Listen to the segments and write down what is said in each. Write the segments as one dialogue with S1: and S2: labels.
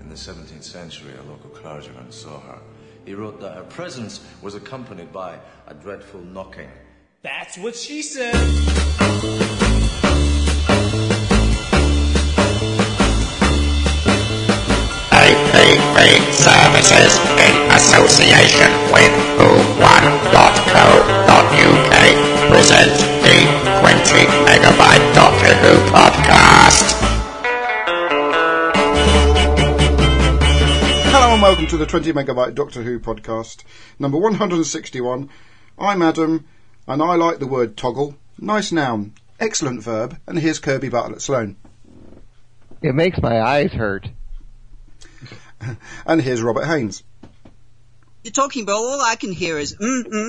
S1: In the 17th century, a local clergyman saw her. He wrote that her presence was accompanied by a dreadful knocking.
S2: That's what she said.
S3: APV services in association with who1.co.uk present the 20 Megabyte Doctor Who podcast.
S4: Hello and welcome to the 20 Megabyte Doctor Who podcast, number 161. I'm Adam, and I like the word toggle. Nice noun, excellent verb, and here's Kirby Bartlett-Sloan.
S5: It makes my eyes hurt.
S4: And here's Robert Haynes.
S6: You're talking, but all I can hear is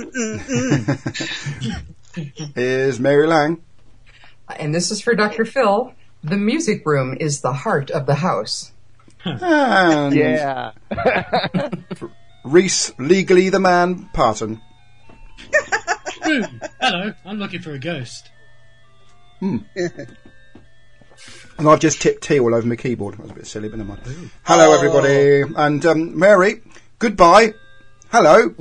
S4: Here's Mary Lang.
S7: And this is for Dr. Phil. The music room is the heart of the house.
S4: And
S5: Yeah.
S4: Reese, legally the man, Parton.
S2: Hello, I'm looking for a ghost.
S4: And I've just tipped tea all over my keyboard. That was a bit silly, but never mind. Hello, everybody. And Mary, goodbye. Hello.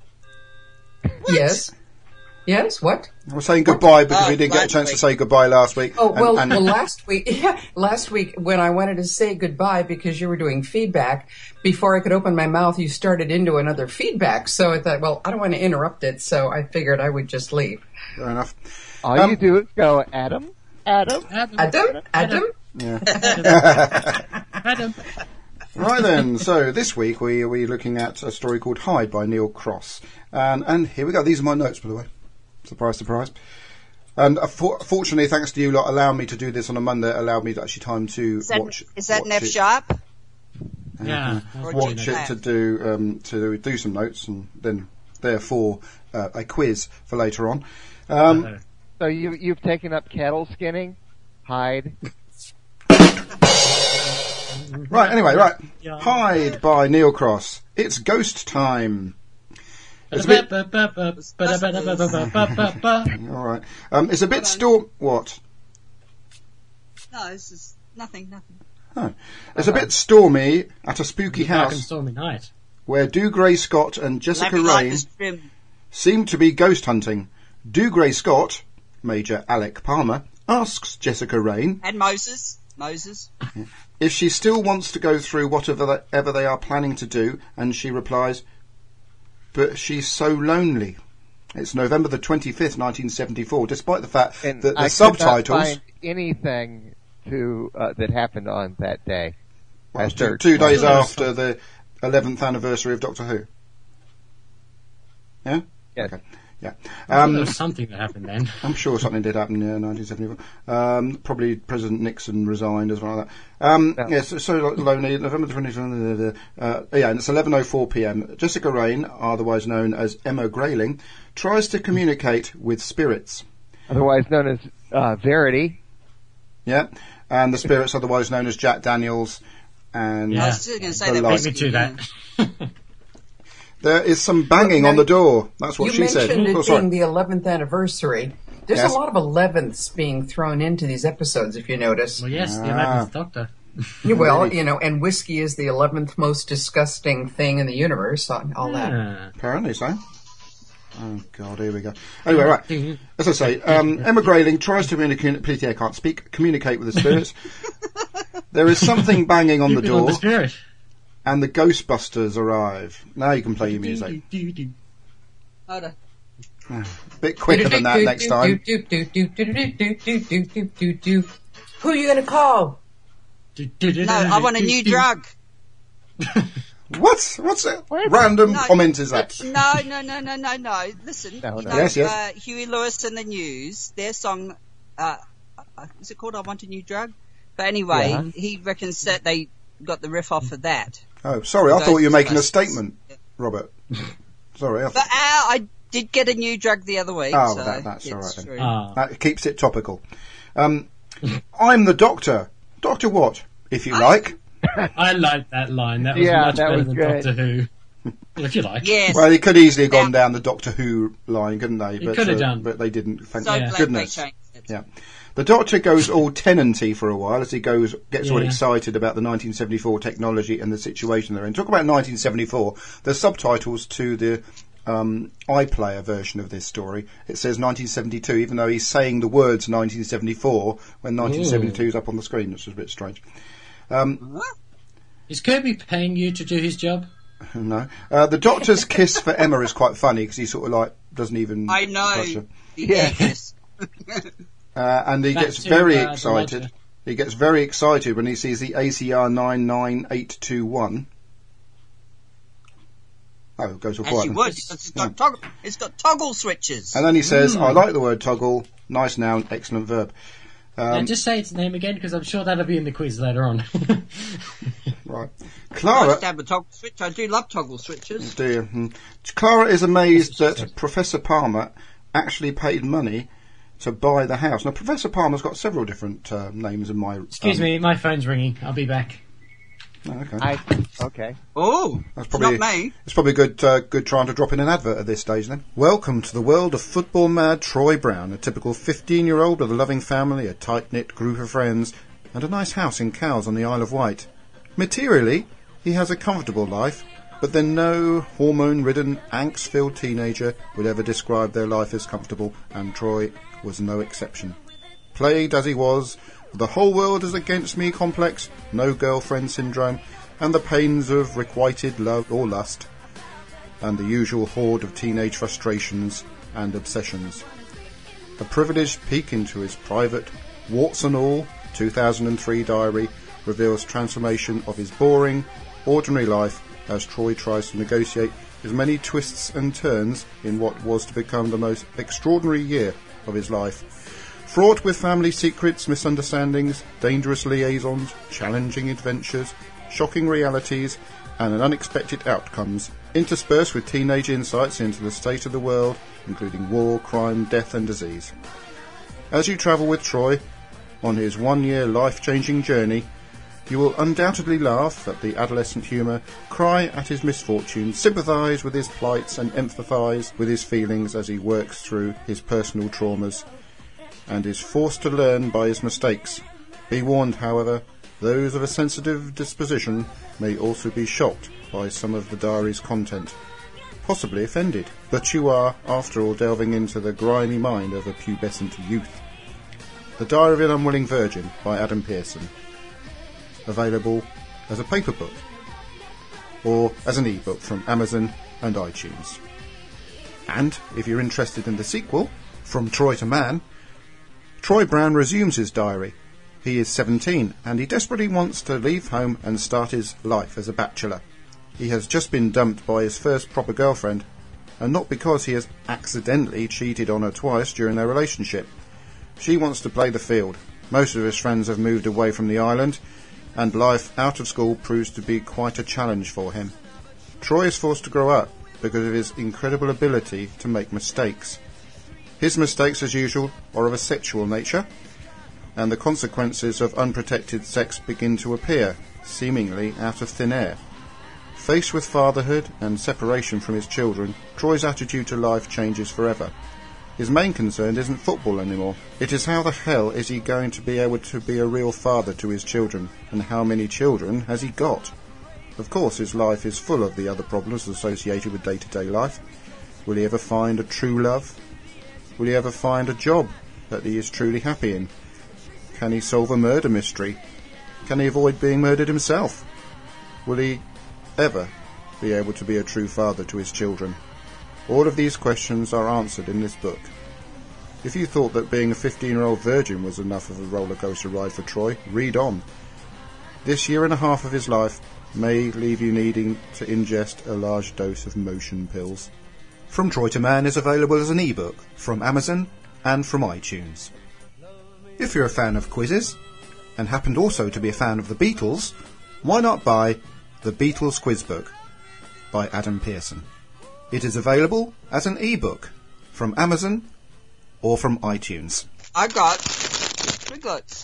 S7: Yes. Yes, what?
S4: I was saying goodbye because we didn't get a chance to say goodbye last week.
S7: Oh, well,
S4: And
S7: last week when I wanted to say goodbye because you were doing feedback, before I could open my mouth, you started into another feedback. So I thought, well, I don't want to interrupt it, so I figured I would just leave.
S4: fair enough.
S5: All you do is go, Adam.
S7: Adam?
S4: Yeah.
S2: Adam.
S4: Right then, so this week we're looking at a story called Hyde by Neil Cross. And here we go. These are my notes, by the way. Surprise, surprise. And fortunately, thanks to you lot allowing me to do this on a Monday, it allowed me actually time to watch.
S6: Is that an
S4: watch
S6: F
S4: it.
S6: sharp?
S2: Yeah.
S4: Watch it to do some notes and then therefore a quiz for later on.
S5: So you've taken up cattle skinning? Hyde?
S4: Right, anyway, right.
S2: Yeah.
S4: Hyde by Neil Cross. It's ghost time. It's a bit... All right. It's a bit What?
S6: No, this is nothing.
S4: Oh. It's a bit stormy at a spooky
S2: Dark and
S4: house
S2: stormy night.
S4: where Dougray Scott and Jessica
S6: Maybe like
S4: Rain
S6: this trim.
S4: seem to be ghost hunting. Dougray Scott, Major Alec Palmer, asks Jessica Rain
S6: And Moses.
S4: if she still wants to go through whatever they are planning to do, and she replies, but she's so lonely. It's November the 25th, 1974, despite the fact
S5: And
S4: that the
S5: I
S4: subtitles...
S5: could not find anything that happened on that day.
S4: Well,
S5: I
S4: it's two
S5: searched.
S4: days after the 11th anniversary of Doctor Who. Yeah?
S5: Yes.
S4: Okay. Yeah.
S2: There was something that happened then.
S4: I'm sure something did happen in 1974. Probably President Nixon resigned as well like that. Yes, so lonely. November the 20th. Yeah, and it's 11:04 p.m. Jessica Rain, otherwise known as Emma Grayling, tries to communicate with spirits.
S5: Otherwise known as Verity.
S4: Yeah, and the spirits, otherwise known as Jack Daniels, and
S2: Yeah.
S6: I was still going to say
S4: The
S6: that.
S4: light.
S2: Beat me to that.
S4: there is some banging on the door. That's what
S7: You
S4: she said.
S7: mentioned
S4: Oh,
S7: it
S4: sorry.
S7: being the 11th anniversary. There's
S4: Yes.
S7: a lot of 11ths being thrown into these episodes, if you notice.
S2: Well, yes, the 11th Doctor.
S7: Well, and whiskey is the 11th most disgusting thing in the universe, all that.
S2: Ah.
S4: Apparently so. Oh, God, here we go. Anyway, right. As I say, Emma Grayling tries to communicate... I can't speak. Communicate with the spirits. There is something banging on the
S2: Keep it on
S4: door,
S2: the spirit.
S4: and the Ghostbusters arrive. Now you can play your music.
S6: Hold on.
S4: A bit quicker than that next time.
S7: Who are you going to call?
S6: No, I want a new drug.
S4: What's that? Random comment is that?
S6: No. Listen,
S5: No.
S6: you know,
S4: Yes.
S6: Huey Lewis and the News, their song, is it called I Want a New Drug? But anyway, he reckons that they got the riff off of that.
S4: Oh, sorry, I thought you were making a
S6: Ghostbusters.
S4: statement, Robert. Sorry.
S6: But I did get a new drug the other week.
S4: Oh,
S6: so
S4: that's all right then.
S6: true.
S4: That keeps it topical. I'm the Doctor. Doctor what, if you like?
S2: I like that line. That was
S5: Yeah,
S2: much
S5: that
S2: better
S5: was
S2: than
S5: good.
S2: Doctor Who. If you like.
S6: Yes.
S4: Well, they could easily have gone down the Doctor Who line, couldn't they?
S2: They could have done.
S4: But they didn't. Thank
S6: So glad
S4: goodness.
S6: they changed it.
S4: Yeah. The Doctor goes all tenanty for a while as he gets all
S2: Yeah.
S4: excited about the 1974 technology and the situation they're in. Talk about 1974. There's subtitles to the iPlayer version of this story. It says 1972, even though he's saying the words 1974 when 1972 is up on the screen, which is a bit strange.
S2: Is Kirby paying you to do his job?
S4: No. The Doctor's kiss for Emma is quite funny because he sort of like doesn't even
S6: I know.
S4: touch her.
S6: Yes.
S4: And he
S2: Back
S4: gets
S2: to,
S4: very
S2: the
S4: excited.
S2: Roger.
S4: He gets very excited when he sees the ACR 99821. Oh, it goes all
S6: As you
S4: quiet.
S6: would, because it's got toggle switches.
S4: And then he says, I like the word toggle. Nice noun, excellent verb.
S2: Now, just say its name again, because I'm sure that'll be in the quiz later on.
S4: Right.
S6: I
S4: Clara,
S6: used to have a toggle switch. I do love toggle switches.
S4: dear, Clara is amazed that Professor Palmer actually paid money to buy the house. Now, Professor Palmer's got several different names in my...
S2: Excuse me, my phone's ringing. I'll be back.
S4: Oh, okay.
S5: Okay.
S6: Oh,
S4: That's
S6: it's
S4: probably
S6: not me.
S4: It's probably good trying to drop in an advert at this stage then. Welcome to the world of football mad Troy Brown, a typical 15-year-old with a loving family, a tight-knit group of friends, and a nice house in Cowes on the Isle of Wight. Materially, he has a comfortable life, but then no hormone-ridden, angst-filled teenager would ever describe their life as comfortable, and Troy was no exception. Plagued as he was, the whole world is against me complex, no girlfriend syndrome, and the pains of requited love or lust, and the usual horde of teenage frustrations and obsessions. A privileged peek into his private, warts and all, 2003 diary reveals transformation of his boring, ordinary life as Troy tries to negotiate his many twists and turns in what was to become the most extraordinary year of his life. Fraught with family secrets, misunderstandings, dangerous liaisons, challenging adventures, shocking realities, and unexpected outcomes, interspersed with teenage insights into the state of the world, including war, crime, death and disease. As you travel with Troy on his one-year life-changing journey, you will undoubtedly laugh at the adolescent humour, cry at his misfortunes, sympathise with his plights and empathise with his feelings as he works through his personal traumas, and is forced to learn by his mistakes. Be warned, however, those of a sensitive disposition may also be shocked by some of the diary's content, possibly offended. But you are, after all, delving into the grimy mind of a pubescent youth. The Diary of an Unwilling Virgin by Adam Pearson. Available as a paper book or as an e-book from Amazon and iTunes. And if you're interested in the sequel, From Troy to Man, Troy Brown resumes his diary. He is 17 and he desperately wants to leave home and start his life as a bachelor. He has just been dumped by his first proper girlfriend, and not because he has accidentally cheated on her twice during their relationship. She wants to play the field. Most of his friends have moved away from the island, and life out of school proves to be quite a challenge for him. Troy is forced to grow up because of his incredible ability to make mistakes. His mistakes, as usual, are of a sexual nature, and the consequences of unprotected sex begin to appear, seemingly out of thin air. Faced with fatherhood and separation from his children, Troy's attitude to life changes forever. His main concern isn't football anymore. It is how the hell is he going to be able to be a real father to his children, and how many children has he got? Of course, his life is full of the other problems associated with day-to-day life. Will he ever find a true love? Will he ever find a job that he is truly happy in? Can he solve a murder mystery? Can he avoid being murdered himself? Will he ever be able to be a true father to his children? All of these questions are answered in this book. If you thought that being a 15-year-old virgin was enough of a roller coaster ride for Troy, read on. This year and a half of his life may leave you needing to ingest a large dose of motion pills. From Troy to Man is available as an e-book from Amazon and from iTunes. If you're a fan of quizzes, and happened also to be a fan of the Beatles, why not buy The Beatles Quiz Book by Adam Pearson? It is available as an e-book from Amazon or from iTunes.
S6: I got Twiglets.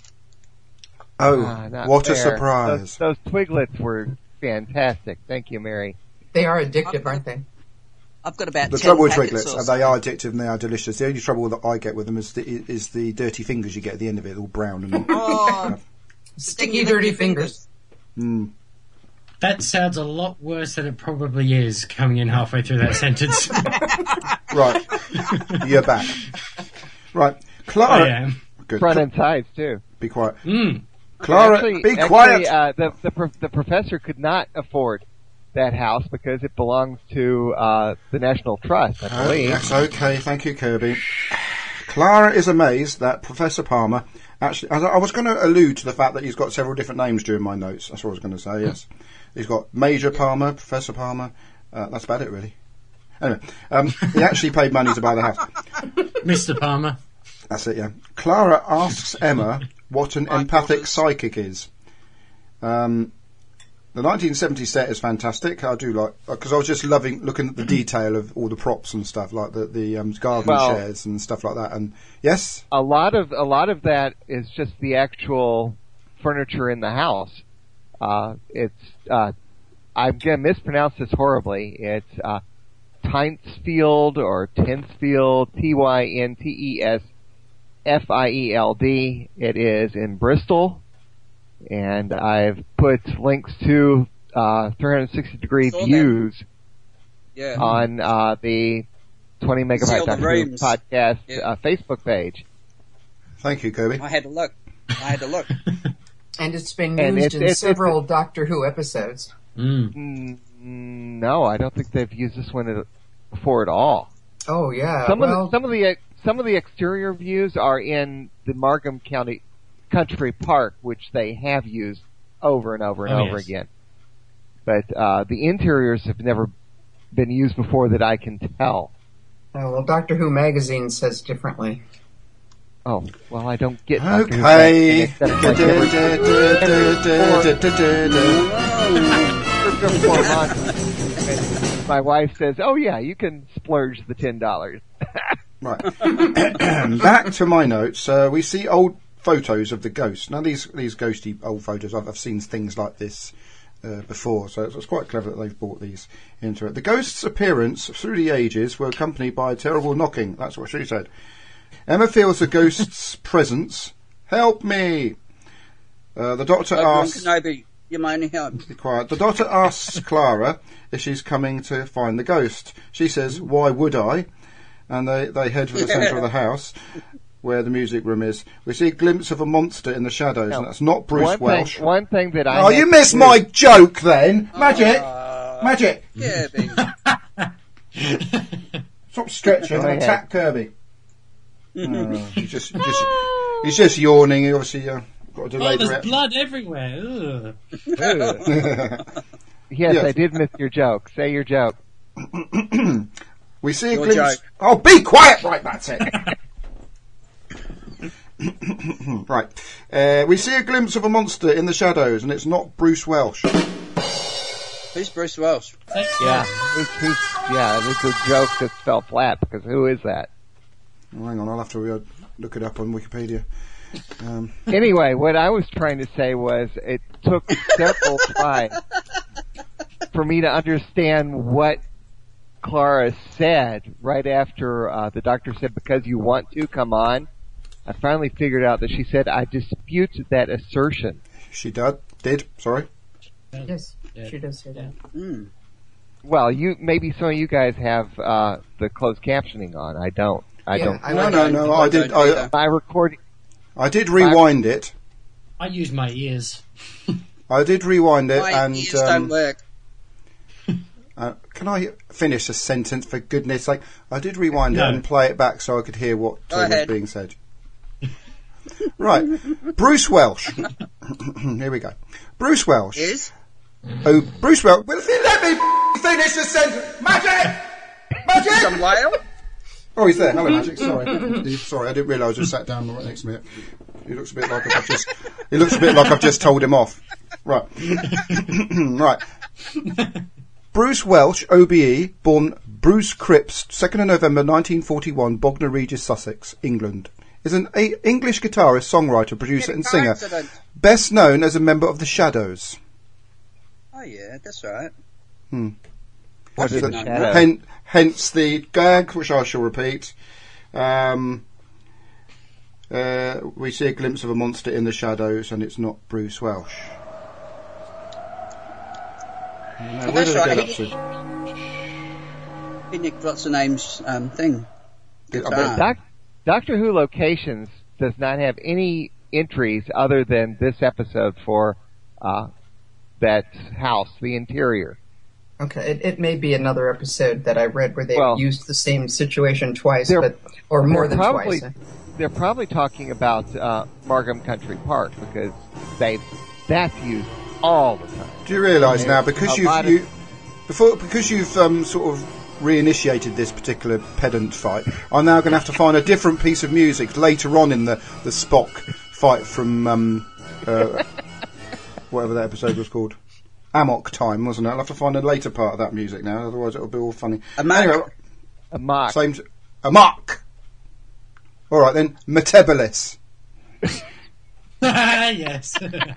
S4: Oh,
S5: not
S4: what a
S5: fair.
S4: surprise.
S5: Those Twiglets were fantastic. Thank you, Mary.
S7: They are addictive, aren't they?
S6: I've got about
S4: The
S6: 10
S4: trouble with
S6: packets
S4: Twiglets,
S6: or
S4: they are addictive and they are delicious. The only trouble that I get with them is the dirty fingers you get at the end of it, all brown and
S6: Oh,
S7: Sticky, dirty fingers.
S2: That sounds a lot worse than it probably is coming in halfway through that sentence.
S4: Right, you're back. Right,
S2: I
S4: Clara.
S2: am.
S4: Good.
S5: Front and sides too.
S4: Be quiet.
S2: Mm.
S4: Clara, be quiet.
S5: The professor could not afford that house because it belongs to the National Trust, I believe.
S4: That's okay, thank you, Kirby. Clara is amazed that Professor Palmer actually. I was going to allude to the fact that he's got several different names during my notes. That's what I was going to say. Yes, he's got Major Palmer, Professor Palmer. That's about it, really. Anyway, he actually paid money to buy the house.
S2: Mr. Palmer.
S4: That's it, yeah. Clara asks Emma what an empathic psychic is. The 1970s set is fantastic. I do like, because I was just looking at the detail of all the props and stuff, like the garden chairs and stuff like that. And yes,
S5: a lot of that is just the actual furniture in the house. I'm gonna mispronounce this horribly. It's Tinsfield or Tinsfield, Tintesfield. It is in Bristol. And I've put links to 360-degree views on the 20 Megabyte Doctor Who podcast Facebook page.
S4: Thank you, Kirby.
S6: I had to look.
S7: And it's been used in several Doctor Who episodes.
S5: No, I don't think they've used this one before at all.
S7: Oh yeah.
S5: Some of the exterior views are in the Markham Country Park, which they have used over and over and over again. But the interiors have never been used before that I can tell.
S7: Oh, well, Doctor Who magazine says differently.
S5: Oh, well, I don't get Doctor Who
S4: okay.
S5: My wife says, "Oh yeah, you can splurge the $10."
S4: Right. Back to my notes. We see old photos of the ghost. Now these ghosty old photos, I've seen things like this before, so it's quite clever that they've brought these into it. The ghost's appearance through the ages were accompanied by a terrible knocking. That's what she said. Emma feels the ghost's presence. Help me! The doctor asks.
S6: Kenobi, you may help.
S4: Be quiet. The doctor asks Clara if she's coming to find the ghost. She says, "Why would I?" And they head for the centre of the house, where the music room is. We see a glimpse of a monster in the shadows, and that's not Bruce Welsh.
S5: One thing that I...
S4: Oh, you missed my joke then! Magic!
S6: Kirby.
S4: Stop stretching and attack Kirby. He's just yawning. He obviously got a delayed
S2: there's blood everywhere.
S5: Yes, I did miss your joke. Say your joke.
S4: We see a glimpse... Oh, be quiet! Right, that's it. Right. We see a glimpse of a monster in the shadows, and it's not Bruce Welsh.
S6: Who's Bruce Welsh?
S5: Yeah, it's a joke that fell flat, because who is that?
S4: Oh, hang on, I'll have to look it up on Wikipedia.
S5: Anyway, what I was trying to say was it took several tries for me to understand what Clara said right after the doctor said, "Because you want to, come on." I finally figured out that she said, "I dispute that assertion."
S4: She did. Sorry.
S7: Yes, she does say that.
S5: Well, maybe some of you guys have the closed captioning on. I don't.
S4: No. I did.
S5: My recording.
S4: I did rewind it.
S2: I used my ears.
S4: I did rewind it,
S6: My
S4: and
S6: ears don't work.
S4: can I finish a sentence for goodness sake? I did rewind it and play it back so I could hear what was being said. Right, Bruce Welsh. Here we go. Bruce Welsh
S6: Is?
S4: Oh, Bruce Welsh. Well, if you let me finish the sentence, Magic.
S6: Some whale?
S4: Oh, he's there. Hello, Magic. Sorry, I didn't realise I just sat down right next to me. He looks a bit like I've just told him off. Right. Right. Bruce Welsh, OBE, born Bruce Cripps, 2nd of November 1941, Bognor Regis, Sussex, England, is an English guitarist, songwriter, producer and singer, best known as a member of The Shadows.
S6: Oh yeah, that's right.
S5: What is
S6: did
S5: the
S6: not
S5: shadow?
S4: Hence the gag, which I shall repeat. We see a glimpse of a monster in the shadows, and it's not Bruce Welsh. Where
S6: that's
S4: did I
S6: right.
S4: get up to?
S6: He nicked what's the name's thing.
S5: Doctor Who Locations does not have any entries other than this episode for that house, the interior.
S7: Okay, it may be another episode that I read where they
S5: Well,
S7: used the same situation twice,
S5: they're-
S7: or more
S5: they're
S7: than
S5: probably-
S7: twice.
S5: They're probably talking about Markham Country Park because that's used all the time.
S4: Do you realise now, because
S5: A lot of-
S4: you've sort of reinitiated this particular pedant fight, I'm now going to have to find a different piece of music later on in the Spock fight from whatever that episode was called. Amok Time, wasn't it? I'll have to find a later part of that music now, otherwise it'll be all funny. Anyway,
S5: A mock.
S4: Amok! Alright then, Metabolis.
S2: Yes.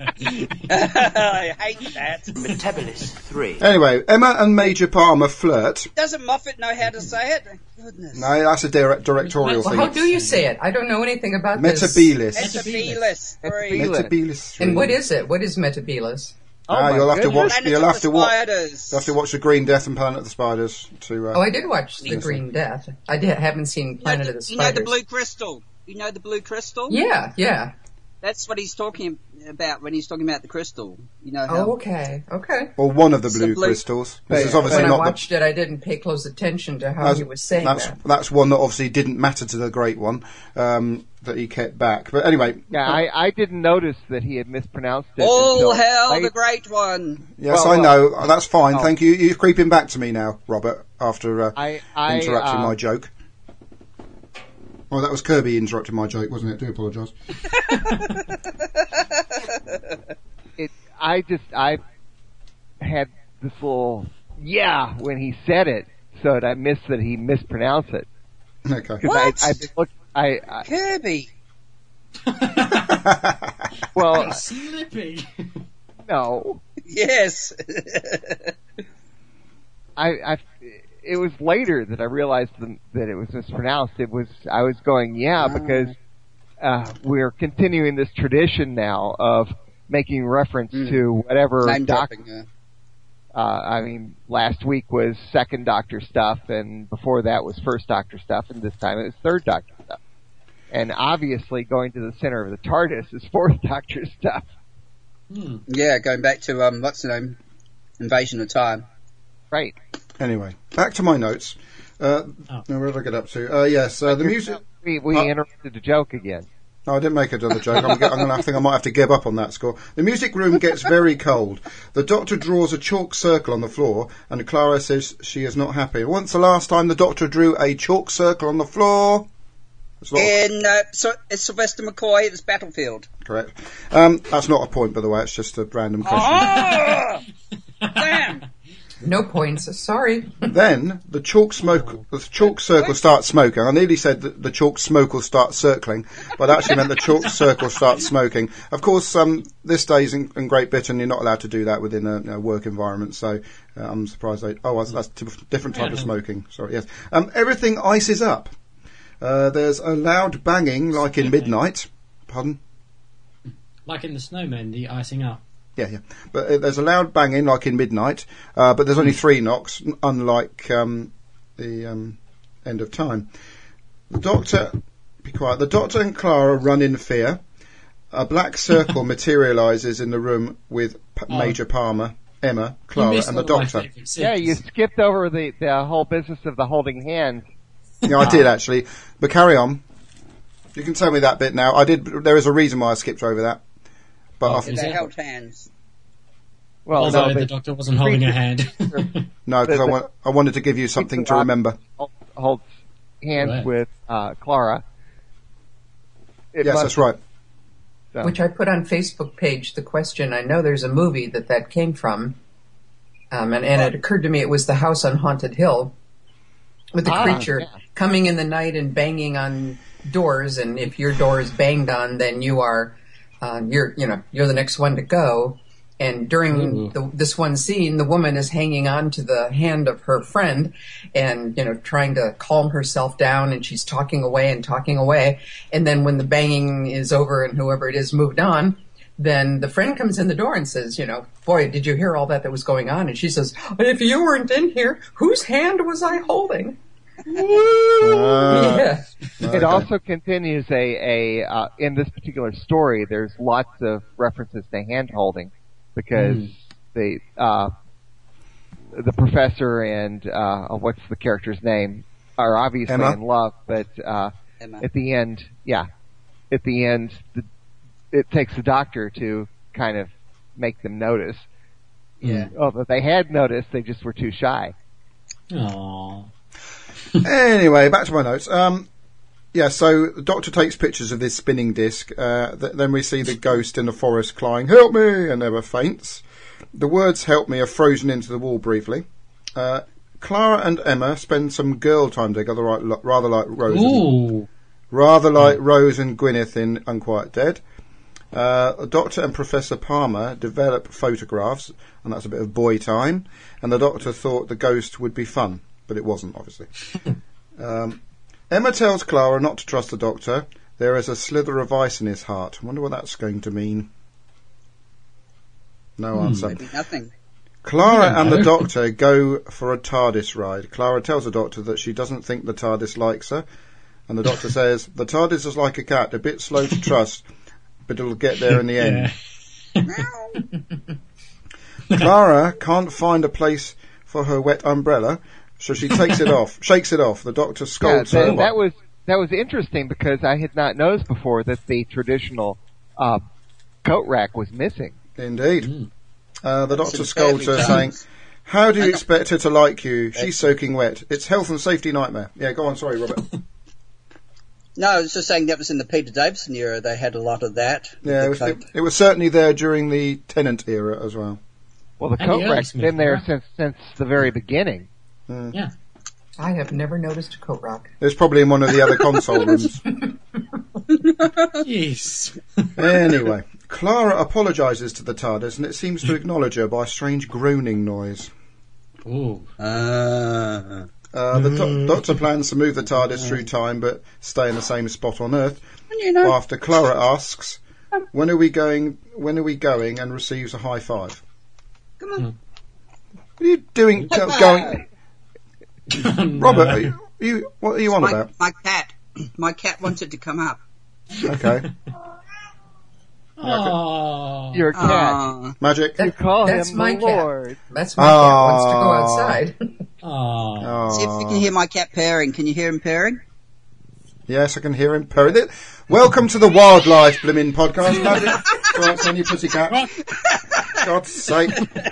S6: I hate that.
S8: Metabolis 3.
S4: Anyway, Emma and Major Palmer flirt.
S6: Doesn't Moffat know how to say it? Goodness.
S4: No, that's a directorial
S7: Well,
S4: thing.
S7: how do you say it? I don't know anything about this.
S4: Metabilis.
S6: Metabolis 3.
S4: Metabilis.
S7: And what is it? What is Metabilis?
S5: my
S4: You'll have to
S5: goodness.
S4: watch.
S6: Planet
S4: You'll
S6: of
S4: have
S6: the
S4: to watch.
S6: Spiders.
S4: You'll have to watch the Green Death and Planet of the Spiders to.
S7: Oh, I did watch The Green Death. I haven't seen Planet of the
S6: You know
S7: Spiders.
S6: the blue crystal? You know the blue crystal?
S7: Yeah.
S6: That's what he's talking about when he's talking about the crystal. You know how...
S7: Oh, okay.
S4: Or one of the
S6: It's
S4: blue
S6: the blue-
S4: crystals. This is
S7: When
S4: obviously
S7: I
S4: not
S7: watched it, I didn't pay close attention to how he was saying that.
S4: That's one that obviously didn't matter to the great one that he kept back. But anyway,
S5: Yeah, I didn't notice that he had mispronounced it.
S6: All
S5: until
S6: hell,
S5: late.
S6: the great one.
S4: yes,
S5: Well,
S4: I know. That's fine.
S5: oh.
S4: Thank you. You're creeping back to me now, Robert. After
S5: I
S4: interrupting my joke. Oh, that was Kirby interrupting my joke, wasn't it? Do apologise.
S5: I had this little when he said it, so that I missed that he mispronounced it.
S4: Okay.
S6: What?
S5: I've been I
S6: Kirby.
S5: well,
S2: Slipping.
S5: no,
S6: Yes.
S5: it was later that I realized that it was mispronounced. I was going, because we're continuing this tradition now of making reference to whatever
S6: Name
S5: doctor.
S6: dropping.
S5: I mean, last week was second Doctor stuff, and before that was first Doctor stuff, and this time it was third Doctor stuff. And obviously, going to the center of the TARDIS is fourth Doctor stuff.
S6: Yeah, going back to, what's the name? Invasion of Time.
S5: Right.
S4: Anyway, back to my notes. Where did I get up to? Yes, the music.
S5: We interrupted the joke again.
S4: No, I didn't make another joke. I think I might have to give up on that score. The music room gets very cold. The Doctor draws a chalk circle on the floor, and Clara says she is not happy. When's the last time the Doctor drew a chalk circle on the floor?
S6: It's Sylvester McCoy, it's Battlefield.
S4: Correct. That's not a point, by the way. It's just a random question.
S6: Damn!
S7: No points. Sorry.
S4: Then the chalk circle starts smoking. I nearly said that the chalk smoke will start circling, but I actually meant the chalk circle starts smoking. Of course, this days in Great Britain, you're not allowed to do that within a work environment. So I'm surprised that's a different type of smoking. Sorry. Yes. Everything ices up. There's a loud banging, like in midnight. Pardon?
S2: Like in the Snowman, the icing up.
S4: Yeah. But there's a loud banging, like in midnight. But there's only 3 knocks, unlike the end of time. The Doctor, be quiet. The Doctor and Clara run in fear. A black circle materialises in the room with Major Palmer, Emma, Clara, and the Doctor.
S5: Yeah, you skipped over the whole business of the holding hands.
S4: Yeah, I did actually. But carry on. You can tell me that bit now. I did. There is a reason why I skipped over that. But
S6: They held hands.
S5: Well,
S2: Although
S5: no,
S2: the Doctor wasn't holding her hand.
S4: no, because I wanted to give you something to remember.
S5: Holds hands
S2: Right.
S5: with Clara.
S4: Yes, that's right.
S5: So.
S7: Which I put on Facebook page the question. I know there's a movie that came from, and it occurred to me it was The House on Haunted Hill, with the creature coming in the night and banging on doors, and if your door is banged on, then you are you're the next one to go. And during this one scene, the woman is hanging on to the hand of her friend and, trying to calm herself down, and she's talking away. And then when the banging is over and whoever it is moved on, then the friend comes in the door and says, boy, did you hear all that was going on? And she says, if you weren't in here, whose hand was I holding? Yeah.
S5: It also continues in this particular story, there's lots of references to hand holding because the professor and what's the character's name are obviously
S4: Emma?
S5: in love, but at the end, it takes the doctor to kind of make them notice.
S6: Yeah.
S5: Although they had noticed, they just were too shy.
S2: Aww.
S4: Anyway, back to my notes. So the Doctor takes pictures of this spinning disc. Then we see the ghost in the forest crying, "Help me!" and Emma faints. The words "help me" are frozen into the wall briefly. Clara and Emma spend some girl time together, rather like Rose.
S2: Ooh.
S4: Rather like Rose and Gwyneth in Unquiet Dead. The Doctor and Professor Palmer develop photographs, and that's a bit of boy time. And the Doctor thought the ghost would be fun, but it wasn't, obviously. Emma tells Clara not to trust the Doctor. There is a slither of ice in his heart. I wonder what that's going to mean. No answer.
S6: Maybe nothing.
S4: Clara and the Doctor go for a TARDIS ride. Clara tells the Doctor that she doesn't think the TARDIS likes her. And the Doctor says, the TARDIS is like a cat, a bit slow to trust, but it'll get there in the end. Clara can't find a place for her wet umbrella, so she shakes it off. The Doctor scolds her.
S5: That was interesting because I had not noticed before that the traditional coat rack was missing.
S4: Indeed. The Doctor scolds her, saying, "How do you expect her to like you? She's soaking wet. It's health and safety nightmare." Yeah, go on. Sorry, Robert.
S6: No, I was just saying that was in the Peter Davison era. They had a lot of that.
S4: Yeah, it was certainly there during the Tennant era as well.
S5: Well, the coat rack's been there since the very beginning.
S2: Yeah.
S7: I have never noticed a coat rack.
S4: It's probably in one of the other console rooms.
S2: Yes.
S4: Anyway, Clara apologises to the TARDIS, and it seems to acknowledge her by a strange groaning noise.
S2: Ooh.
S4: The Doctor plans to move the TARDIS through time, but stay in the same spot on Earth. After Clara asks, "When are we going?" and receives a high five.
S6: Come on.
S4: What are you doing? Going, Robert? What are you on about?
S6: My cat wanted to come up.
S4: Okay.
S2: Oh.
S5: Your cat.
S4: Magic.
S5: You call
S7: That's
S5: him
S7: my
S5: the
S7: cat.
S5: Lord.
S7: That's my cat. Wants to go outside.
S2: Oh.
S6: See if you can hear my cat purring. Can you hear him purring?
S4: Yes, I can hear him purring. Welcome to the Wildlife Blimmin' Podcast, Magic. Right, on you pussycat. God's sake.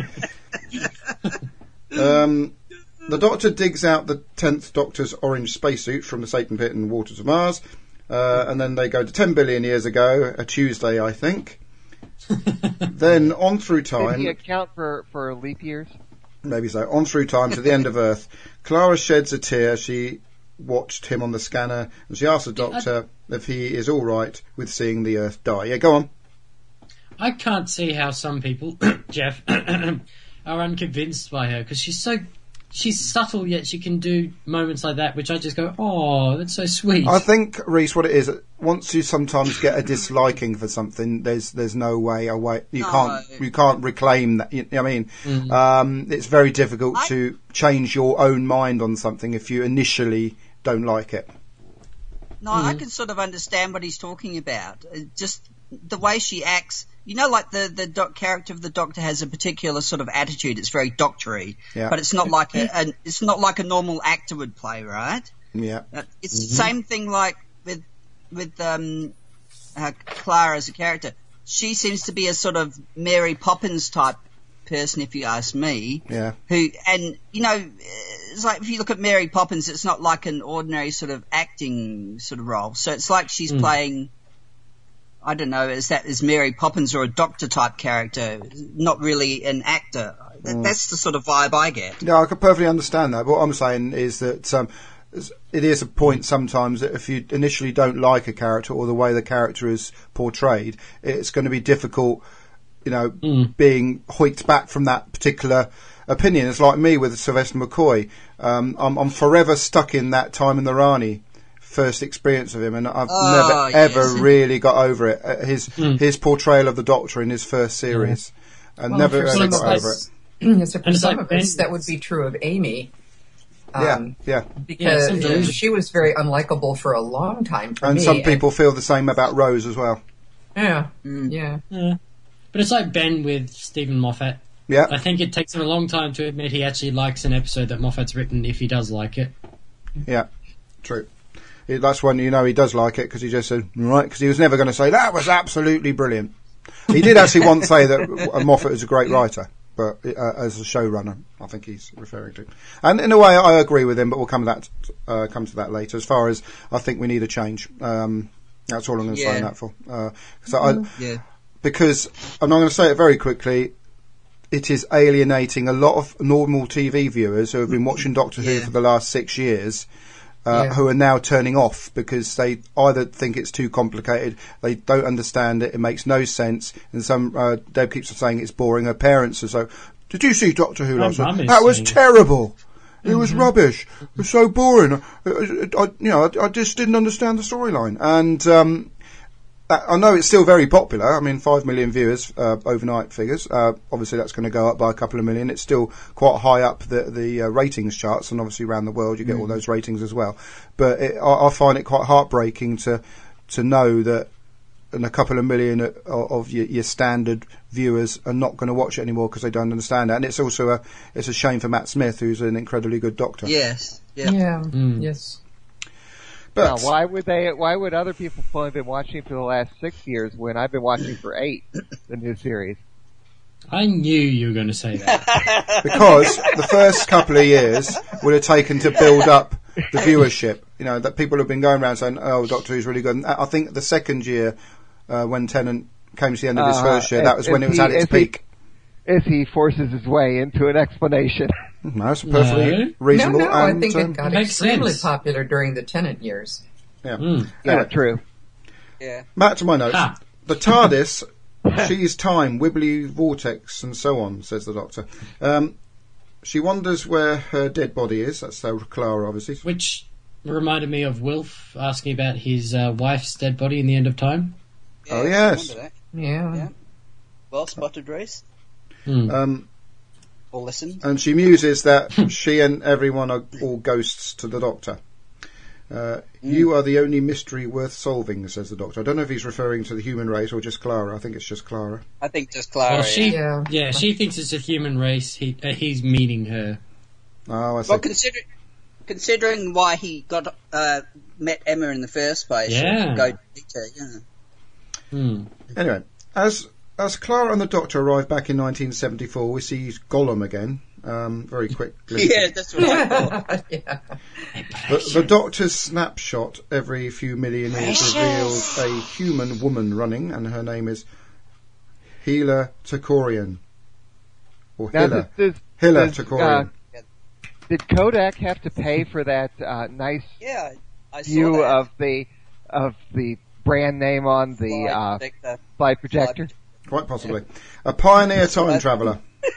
S4: The Doctor digs out the 10th Doctor's orange spacesuit from the Satan Pit and Waters of Mars, and then they go to 10 billion years ago, a Tuesday, I think. Then on through time.
S5: Did he account for leap years?
S4: Maybe so. On through time to the end of Earth. Clara sheds a tear. She watched him on the scanner, and she asks the Doctor if he is all right with seeing the Earth die. Yeah, go on.
S2: I can't see how some people, Jeff, are unconvinced by her, because she's subtle, yet she can do moments like that, which I just go, oh, that's so sweet.
S4: I think, Reese, what it is, once you sometimes get a disliking for something, there's no way away. You can't reclaim that. You know what I mean? It's very difficult to change your own mind on something if you initially don't like it.
S6: No, I can sort of understand what he's talking about. Just the way she acts. You know, like the character of the Doctor has a particular sort of attitude. It's very doctory, but it's not like it's not like a normal actor would play, right?
S4: Yeah.
S6: It's the same thing like with Clara as a character. She seems to be a sort of Mary Poppins type person, if you ask me.
S4: Yeah.
S6: And you know, it's like if you look at Mary Poppins, it's not like an ordinary sort of acting sort of role. So it's like she's playing. I don't know, is Mary Poppins or a doctor type character, not really an actor. That's the sort of vibe I get.
S4: Yeah, I can perfectly understand that. But what I'm saying is that it is a point sometimes that if you initially don't like a character or the way the character is portrayed, it's going to be difficult being hoiked back from that particular opinion. It's like me with Sylvester McCoy. I'm forever stuck in that Time in the Rani first experience of him, and I've ever really got over it. His portrayal of the Doctor in his first series, and never ever got over it.
S7: So for some of us, that would be true of Amy. Because she was very unlikable for a long time for me.
S4: And some people feel the same about Rose as well.
S7: Yeah.
S2: But it's like Ben with Stephen Moffat.
S4: Yeah.
S2: I think it takes him a long time to admit he actually likes an episode that Moffat's written, if he does like it.
S4: Yeah, true. That's when you know he does like it, because he just said, right, because he was never going to say, that was absolutely brilliant. He did actually once say that Moffat is a great writer, but as a showrunner, I think he's referring to. And in a way, I agree with him, but we'll come to that later. As far as I think we need a change. That's all I'm going to say on that for. Because I'm not going to say it very quickly. It is alienating a lot of normal TV viewers who have been watching Doctor Who for the last 6 years, who are now turning off because they either think it's too complicated, they don't understand it, it makes no sense, and some Deb keeps saying it's boring. Her parents are so, did you see Doctor Who last night? That was terrible. It was rubbish. It was so boring. I just didn't understand the storyline. And I know it's still very popular. I mean, 5 million viewers, overnight figures. Obviously, that's going to go up by a couple of million. It's still quite high up the ratings charts, and obviously around the world you get all those ratings as well. But I find it quite heartbreaking to know that a couple of million of your standard viewers are not going to watch it anymore because they don't understand it. And it's also it's a shame for Matt Smith, who's an incredibly good Doctor.
S6: Yes.
S7: Yes.
S4: But
S5: now, why would other people have only been watching for the last 6 years when I've been watching for 8, the new series?
S2: I knew you were going to say that.
S4: Because the first couple of years would have taken to build up the viewership. That people have been going around saying, oh, Doctor Who's really good. And I think the second year, when Tennant came to the end of his first year, that was when it was at its peak.
S5: As he forces his way into an explanation.
S4: No, it's perfectly reasonable.
S7: No, I think it got
S2: makes
S7: extremely
S2: sense.
S7: popular during the Tennant years.
S4: Yeah.
S5: Yeah, true.
S6: Yeah.
S4: Back to my notes. The TARDIS, she's time, wibbly vortex, and so on, says the Doctor. She wonders where her dead body is. That's Clara, obviously.
S2: Which reminded me of Wilf asking about his wife's dead body in the End of Time.
S6: Yeah,
S4: Oh, yes.
S6: I remember that.
S7: Yeah.
S6: Well spotted, Race. Or listened.
S4: And she muses that she and everyone are all ghosts to the Doctor. You are the only mystery worth solving, says the Doctor. I don't know if he's referring to the human race or just Clara. I think it's just Clara.
S6: I think just Clara.
S2: Well, she thinks it's a human race. He's meaning her.
S4: Oh, I see.
S6: Well, considering why he got met Emma in the first place,
S2: Yeah.
S6: go meet her,
S4: Anyway, as Clara and the Doctor arrive back in 1974, we see Gollum again, very quickly.
S6: Yeah, that's what I thought.
S4: The Doctor's snapshot every few million years reveals a human woman running, and her name is Hila Tokorian. Or Hila. Hila Tokorian.
S5: Did Kodak have to pay for that nice
S6: I saw
S5: view
S6: that.
S5: of the brand name on the slide projector?
S4: Quite possibly. A pioneer time traveller.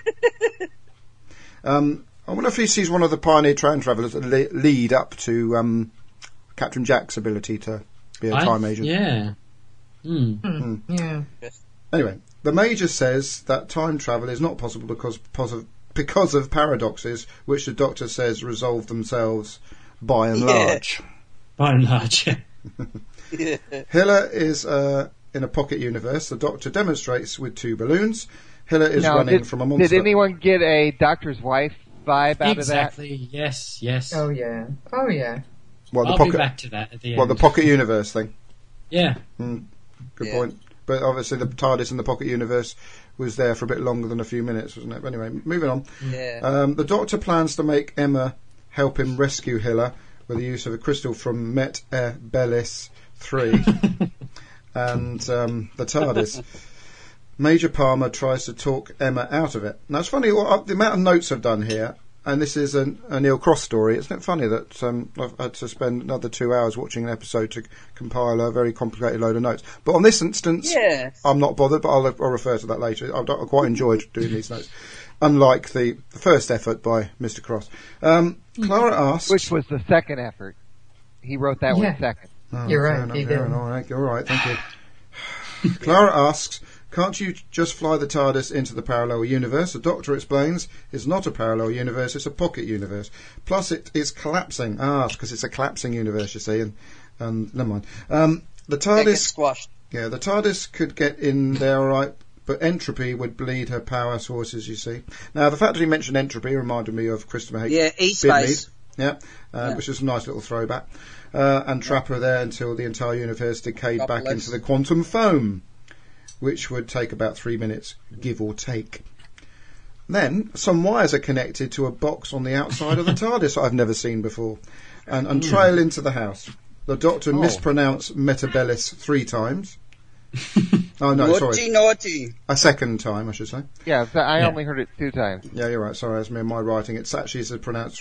S4: I wonder if he sees one of the pioneer time travellers that lead up to Captain Jack's ability to be a time agent.
S2: Yeah.
S7: Yeah.
S4: Anyway, the Major says that time travel is not possible because of paradoxes, which the Doctor says resolve themselves by and large.
S2: By and large.
S4: Hilla is in a pocket universe. The Doctor demonstrates with 2 balloons. Hilla is running from a monster.
S5: Did anyone get a Doctor's Wife vibe out
S2: Exactly.
S5: of that?
S2: Yes.
S7: Oh yeah.
S4: Well,
S2: I'll be back to that at the end.
S4: Well, the pocket universe thing.
S2: Yeah.
S4: Good point. But obviously the TARDIS in the pocket universe was there for a bit longer than a few minutes, wasn't it? But anyway, moving on.
S6: Yeah.
S4: The Doctor plans to make Emma help him rescue Hilla with the use of a crystal from Met Bellis 3 and the TARDIS. Major Palmer tries to talk Emma out of it. Now it's funny, the amount of notes I've done here, and this is a Neil Cross story. Isn't it funny that I've had to spend another 2 hours watching an episode to compile a very complicated load of notes? But on this instance, I'm not bothered, but I'll refer to that later. I quite enjoyed doing these notes, unlike the first effort by Mr. Cross. Clara asks...
S5: Which was the second effort. He wrote that one second.
S7: Oh, you're right, he did.
S4: All right, thank you. Clara asks... Can't you just fly the TARDIS into the parallel universe? The Doctor explains it's not a parallel universe, it's a pocket universe. Plus it is collapsing. Because it's a collapsing universe, you see. And never mind. The TARDIS...
S6: squashed.
S4: Yeah, the TARDIS could get in there all right, but entropy would bleed her power sources, you see. Now, the fact that he mentioned entropy reminded me of Christopher H.
S6: Yeah, E-Space.
S4: Bidmead, which is a nice little throwback. And trap her there until the entire universe decayed back into the quantum foam, which would take about 3 minutes, give or take. Then, some wires are connected to a box on the outside of the TARDIS I've never seen before, and trail into the house. The Doctor mispronounced Metabellis 3 times. Oh, no, sorry.
S6: Naughty.
S4: A second time, I should say.
S5: Yeah, so I only heard it 2 times.
S4: Yeah, you're right. Sorry, that's me in my writing. It's actually pronounced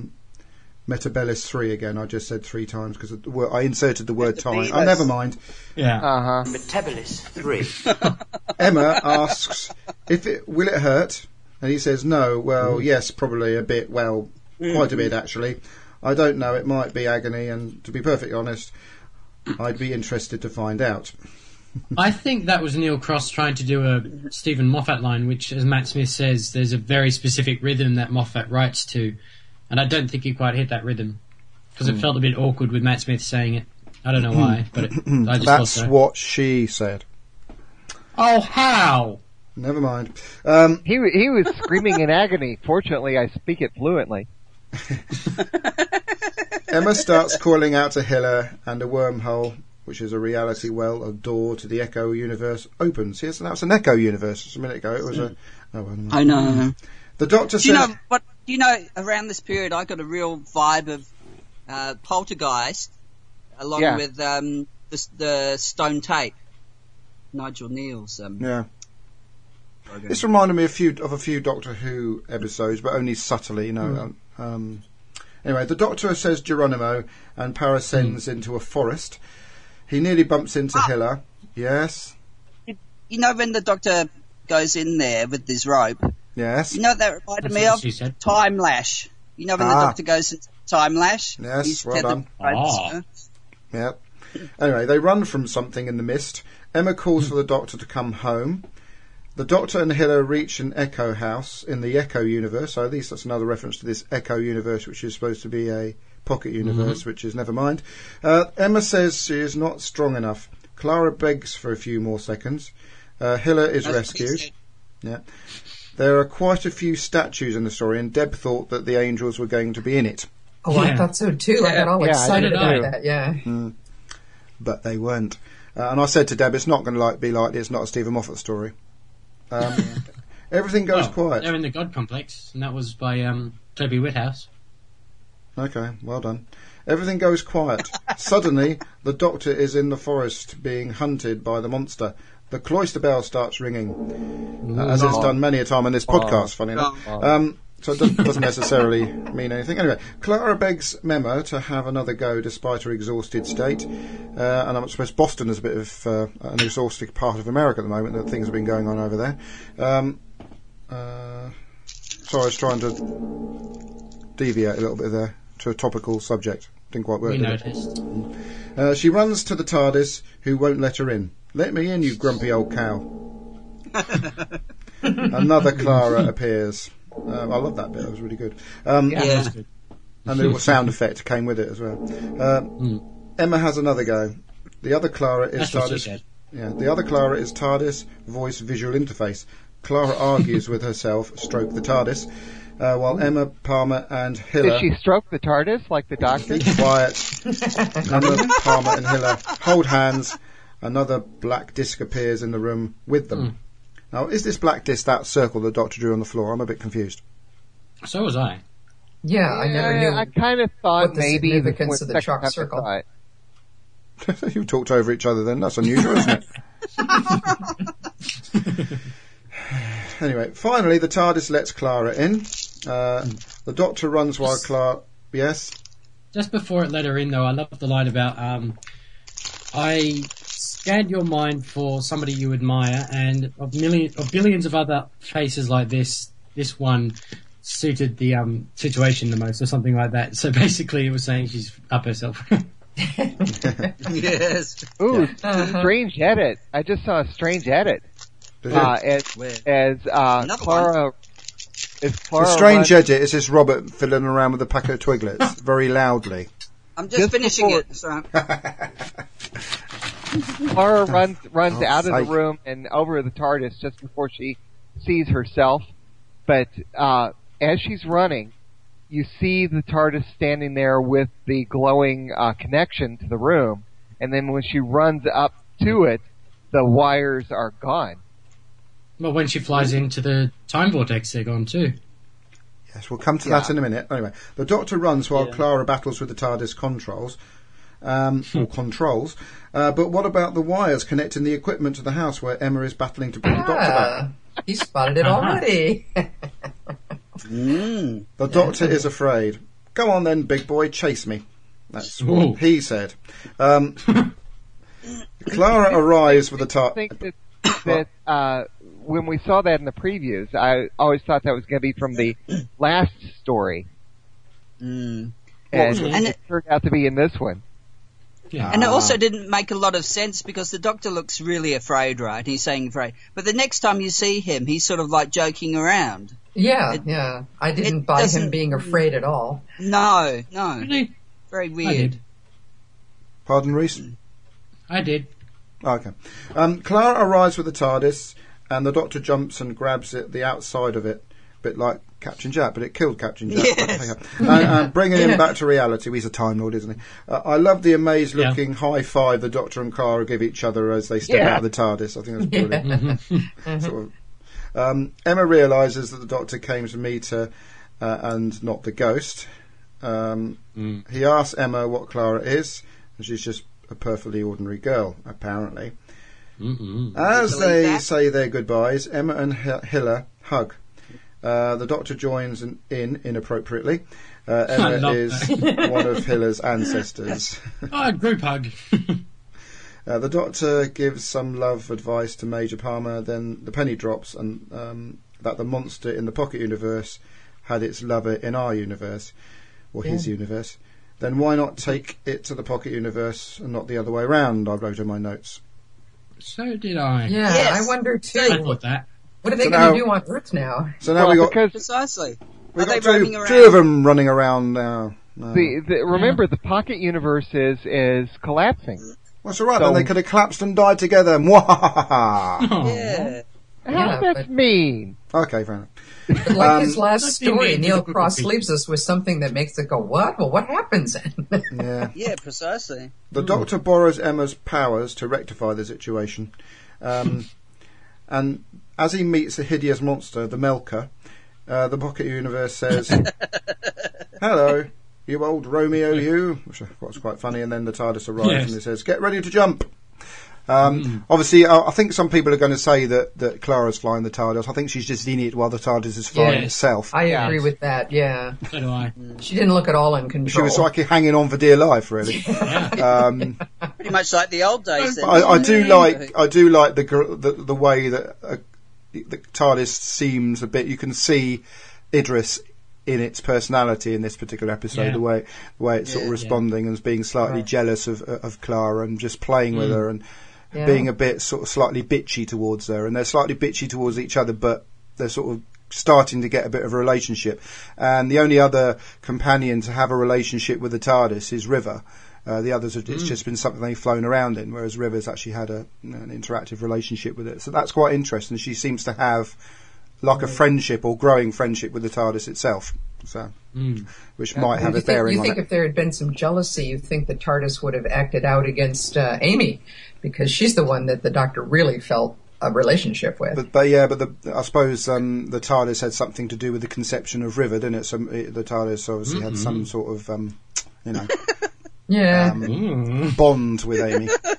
S4: Metabellis 3 again. I just said 3 times because I inserted the word time. Oh, never mind.
S2: Yeah.
S8: Metabellis 3.
S4: Emma asks, will it hurt? And he says, no. Well, yes, probably a bit. Well, quite a bit, actually. I don't know. It might be agony. And to be perfectly honest, I'd be interested to find out.
S2: I think that was Neil Cross trying to do a Stephen Moffat line, which, as Matt Smith says, there's a very specific rhythm that Moffat writes to. And I don't think he quite hit that rhythm. Because it felt a bit awkward with Matt Smith saying it. I don't know why, but I just
S4: That's
S2: thought so.
S4: what she said.
S2: Oh, how?
S4: Never mind.
S5: He was screaming in agony. Fortunately, I speak it fluently.
S4: Emma starts calling out to Hiller, and a wormhole, which is a reality well, a door to the Echo universe, opens. Yes, that was an Echo universe just a minute ago. It was a...
S6: I know.
S4: The Doctor said...
S6: Around this period I got a real vibe of Poltergeist, along with the Stone Tape, Nigel Neal's.
S4: This reminded me of a few Doctor Who episodes, but only subtly, you know. Anyway, the Doctor says Geronimo, and Para sends into a forest. He nearly bumps into Hiller. Yes.
S6: You know when the Doctor goes in there with his rope?
S4: Yes.
S6: You know what that reminded me of? Time Lash. You know when the Doctor goes into Time Lash?
S4: Yes, well done.
S6: Ropes,
S4: Yeah. Anyway, they run from something in the mist. Emma calls for the Doctor to come home. The Doctor and Hiller reach an Echo house in the Echo universe. So at least that's another reference to this Echo universe, which is supposed to be a pocket universe, which is never mind. Emma says she is not strong enough. Clara begs for a few more seconds. Hiller is rescued. Yeah. There are quite a few statues in the story, and Deb thought that the angels were going to be in it.
S7: Oh, I thought so too. I got all excited about that. Yeah.
S4: But they weren't. And I said to Deb, it's not going to be like it's not a Stephen Moffat story. Everything goes quiet.
S2: They're in the God Complex, and that was by Toby Whithouse.
S4: Okay, well done. Everything goes quiet. Suddenly, the Doctor is in the forest being hunted by the monster. The cloister bell starts ringing, as it's done many a time on this podcast, funny enough. So it doesn't necessarily mean anything. Anyway, Clara begs Memo to have another go despite her exhausted state. And I suppose Boston is a bit of an exhausted part of America at the moment, that things have been going on over there. So I was trying to deviate a little bit there to a topical subject. Didn't quite work.
S2: We noticed.
S4: She runs to the TARDIS, who won't let her in. Let me in, you grumpy old cow. Another Clara appears. I love that bit. That was really good.
S2: That's good.
S4: And the little sound effect came with it as well. Emma has another go. The other Clara is TARDIS. Yeah, the other Clara is TARDIS voice visual interface. Clara argues with herself, stroke the TARDIS, while Emma, Palmer, and Hiller.
S5: Did she stroke the TARDIS like the Doctor?
S4: Be quiet. Emma, Palmer, and Hiller hold hands. Another black disc appears in the room with them. Now, is this black disc that circle the Doctor drew on the floor? I'm a bit confused.
S2: So was I.
S7: Yeah, I never knew.
S5: I kind of thought
S7: what the
S5: maybe
S7: significance of the chalk circle.
S4: You talked over each other then. That's unusual, isn't it? Anyway, finally, the TARDIS lets Clara in. The Doctor runs while Clara... Yes?
S2: Just before it let her in, though, I love the line about, I scanned your mind for somebody you admire, and of billions of other faces like this one suited the situation the most, or something like that. So basically it was saying she's up herself.
S6: Yes.
S5: Ooh, strange edit. I just saw a strange edit. As Clara...
S4: The strange edit is this Robert fiddling around with a packet of Twiglets very loudly.
S6: I'm just finishing it. So.
S5: Clara runs out of the room and over the TARDIS just before she sees herself. But as she's running, you see the TARDIS standing there with the glowing connection to the room. And then when she runs up to it, the wires are gone.
S2: Well, when she flies into the time vortex, they're gone too.
S4: Yes, we'll come to that in a minute. Anyway, the Doctor runs while Clara battles with the TARDIS controls. But what about the wires connecting the equipment to the house where Emma is battling to bring the Doctor back?
S7: He spotted it already.
S4: The Doctor is afraid. Go on then, big boy, chase me. That's what he said. Clara arrives with the TARDIS.
S5: I think that when we saw that in the previews, I always thought that was going to be from the last story. And it turned out to be in this one.
S2: Yeah.
S6: And it also didn't make a lot of sense because the Doctor looks really afraid, right? He's saying afraid. But the next time you see him, he's sort of like joking around.
S7: Yeah. I didn't buy him being afraid at all.
S6: No.
S2: Really?
S6: Very weird.
S4: Pardon, Reese?
S2: I did.
S4: Okay. Clara arrives with the TARDIS, and the Doctor jumps and grabs the outside of it, a bit like Captain Jack, but it killed Captain Jack.
S6: Yes.
S4: Bringing him back to reality. He's a Time Lord, isn't he? I love the amazed-looking high five the Doctor and Clara give each other as they step out of the TARDIS. I think that's brilliant. Sort of. Emma realises that the Doctor came to meet her and not the ghost. He asks Emma what Clara is, and she's just a perfectly ordinary girl, apparently. As they say their goodbyes, Emma and Hilla hug. The Doctor joins in inappropriately. Emma is one of Hilla's ancestors.
S2: Group hug.
S4: The Doctor gives some love advice to Major Palmer, then the penny drops, and that the monster in the Pocket Universe had its lover in our universe, or his universe. Then why not take it to the Pocket Universe and not the other way around? I wrote in my notes.
S2: So did I.
S7: Yeah,
S6: Yes.
S7: I wonder too.
S2: I thought that.
S7: What are they going to do on Earth now?
S4: So now we got
S6: Precisely.
S4: we
S6: Are
S4: got
S6: they roaming around?
S4: two of them running around now.
S5: Remember, the Pocket Universe is collapsing.
S4: That's all right. Then they could have collapsed and died together. Mwahaha.
S6: Yeah.
S5: How's that mean?
S4: Okay, fair enough.
S7: But like his last
S2: That's
S7: story,
S2: being
S7: Neil
S2: difficult
S7: Cross
S2: to be.
S7: leaves us with something that makes it go, what? Well, what happens then?
S4: Yeah.
S6: Yeah, precisely.
S4: The Doctor borrows Emma's powers to rectify the situation. And as he meets the hideous monster, the Melker, the Pocket Universe says, "Hello, you old Romeo, you," which I thought was quite funny. And then the TARDIS arrives and he says, "Get ready to jump." Obviously, I think some people are going to say that Clara's flying the TARDIS. I think she's just in it while the TARDIS is flying itself.
S7: I agree with that, yeah.
S2: So do I.
S7: She didn't look at all in control.
S4: She was like hanging on for dear life, really.
S6: Pretty much like the old days. Then,
S4: I do like the way that the TARDIS seems a bit. You can see Idris in its personality in this particular episode, the way it's sort of responding and being slightly jealous of Clara and just playing with her and being a bit sort of slightly bitchy towards her, and they're slightly bitchy towards each other, but they're sort of starting to get a bit of a relationship. And the only other companion to have a relationship with the TARDIS is River. The others have, it's just been something they've flown around in, whereas River's actually had an interactive relationship with it. So that's quite interesting. She seems to have like a friendship or growing friendship with the TARDIS itself. So, which might have a bearing on it.
S7: You think if there had been some jealousy, you think the TARDIS would have acted out against Amy, because she's the one that the Doctor really felt a relationship with.
S4: But I suppose the TARDIS had something to do with the conception of River, didn't it? So the TARDIS obviously had some sort of, bond with Amy.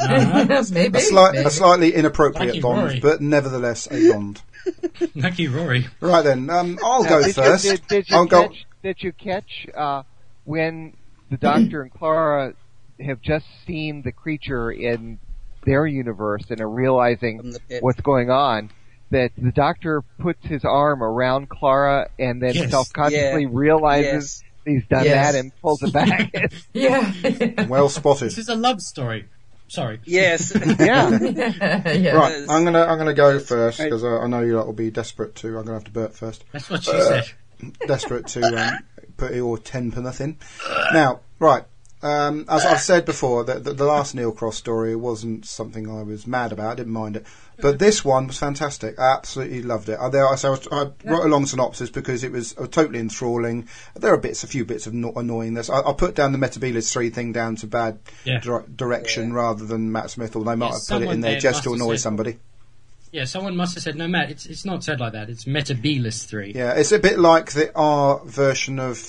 S7: Maybe.
S4: A slightly inappropriate
S2: Lucky
S4: Bond,
S2: Rory.
S4: but nevertheless a Bond.
S2: Lucky Rory.
S4: Right then, I'll go first.
S5: Did you catch when the Doctor and Clara have just seen the creature in their universe and are realizing what's going on, that the Doctor puts his arm around Clara and then self-consciously realizes he's done that and pulls it back?
S4: Well spotted.
S2: This is a love story. Sorry.
S6: Yes.
S5: Yeah.
S4: Right, I'm gonna go first because I know you lot will be desperate to. I'm gonna have to burp first.
S2: That's what she said.
S4: Desperate to put your 10 for nothing. Now, right. As I've said before, the last Neil Cross story wasn't something I was mad about. I didn't mind it, but this one was fantastic. I absolutely loved it. I wrote a long synopsis because it was totally enthralling. There are a few bits of annoyingness. I put down the Metabilis 3 thing down to bad direction rather than Matt Smith, or they might have put it in there just to annoy somebody.
S2: Yeah, someone must have said, no, Matt, it's not said like that. It's Metabilis 3.
S4: Yeah, it's a bit like the R version of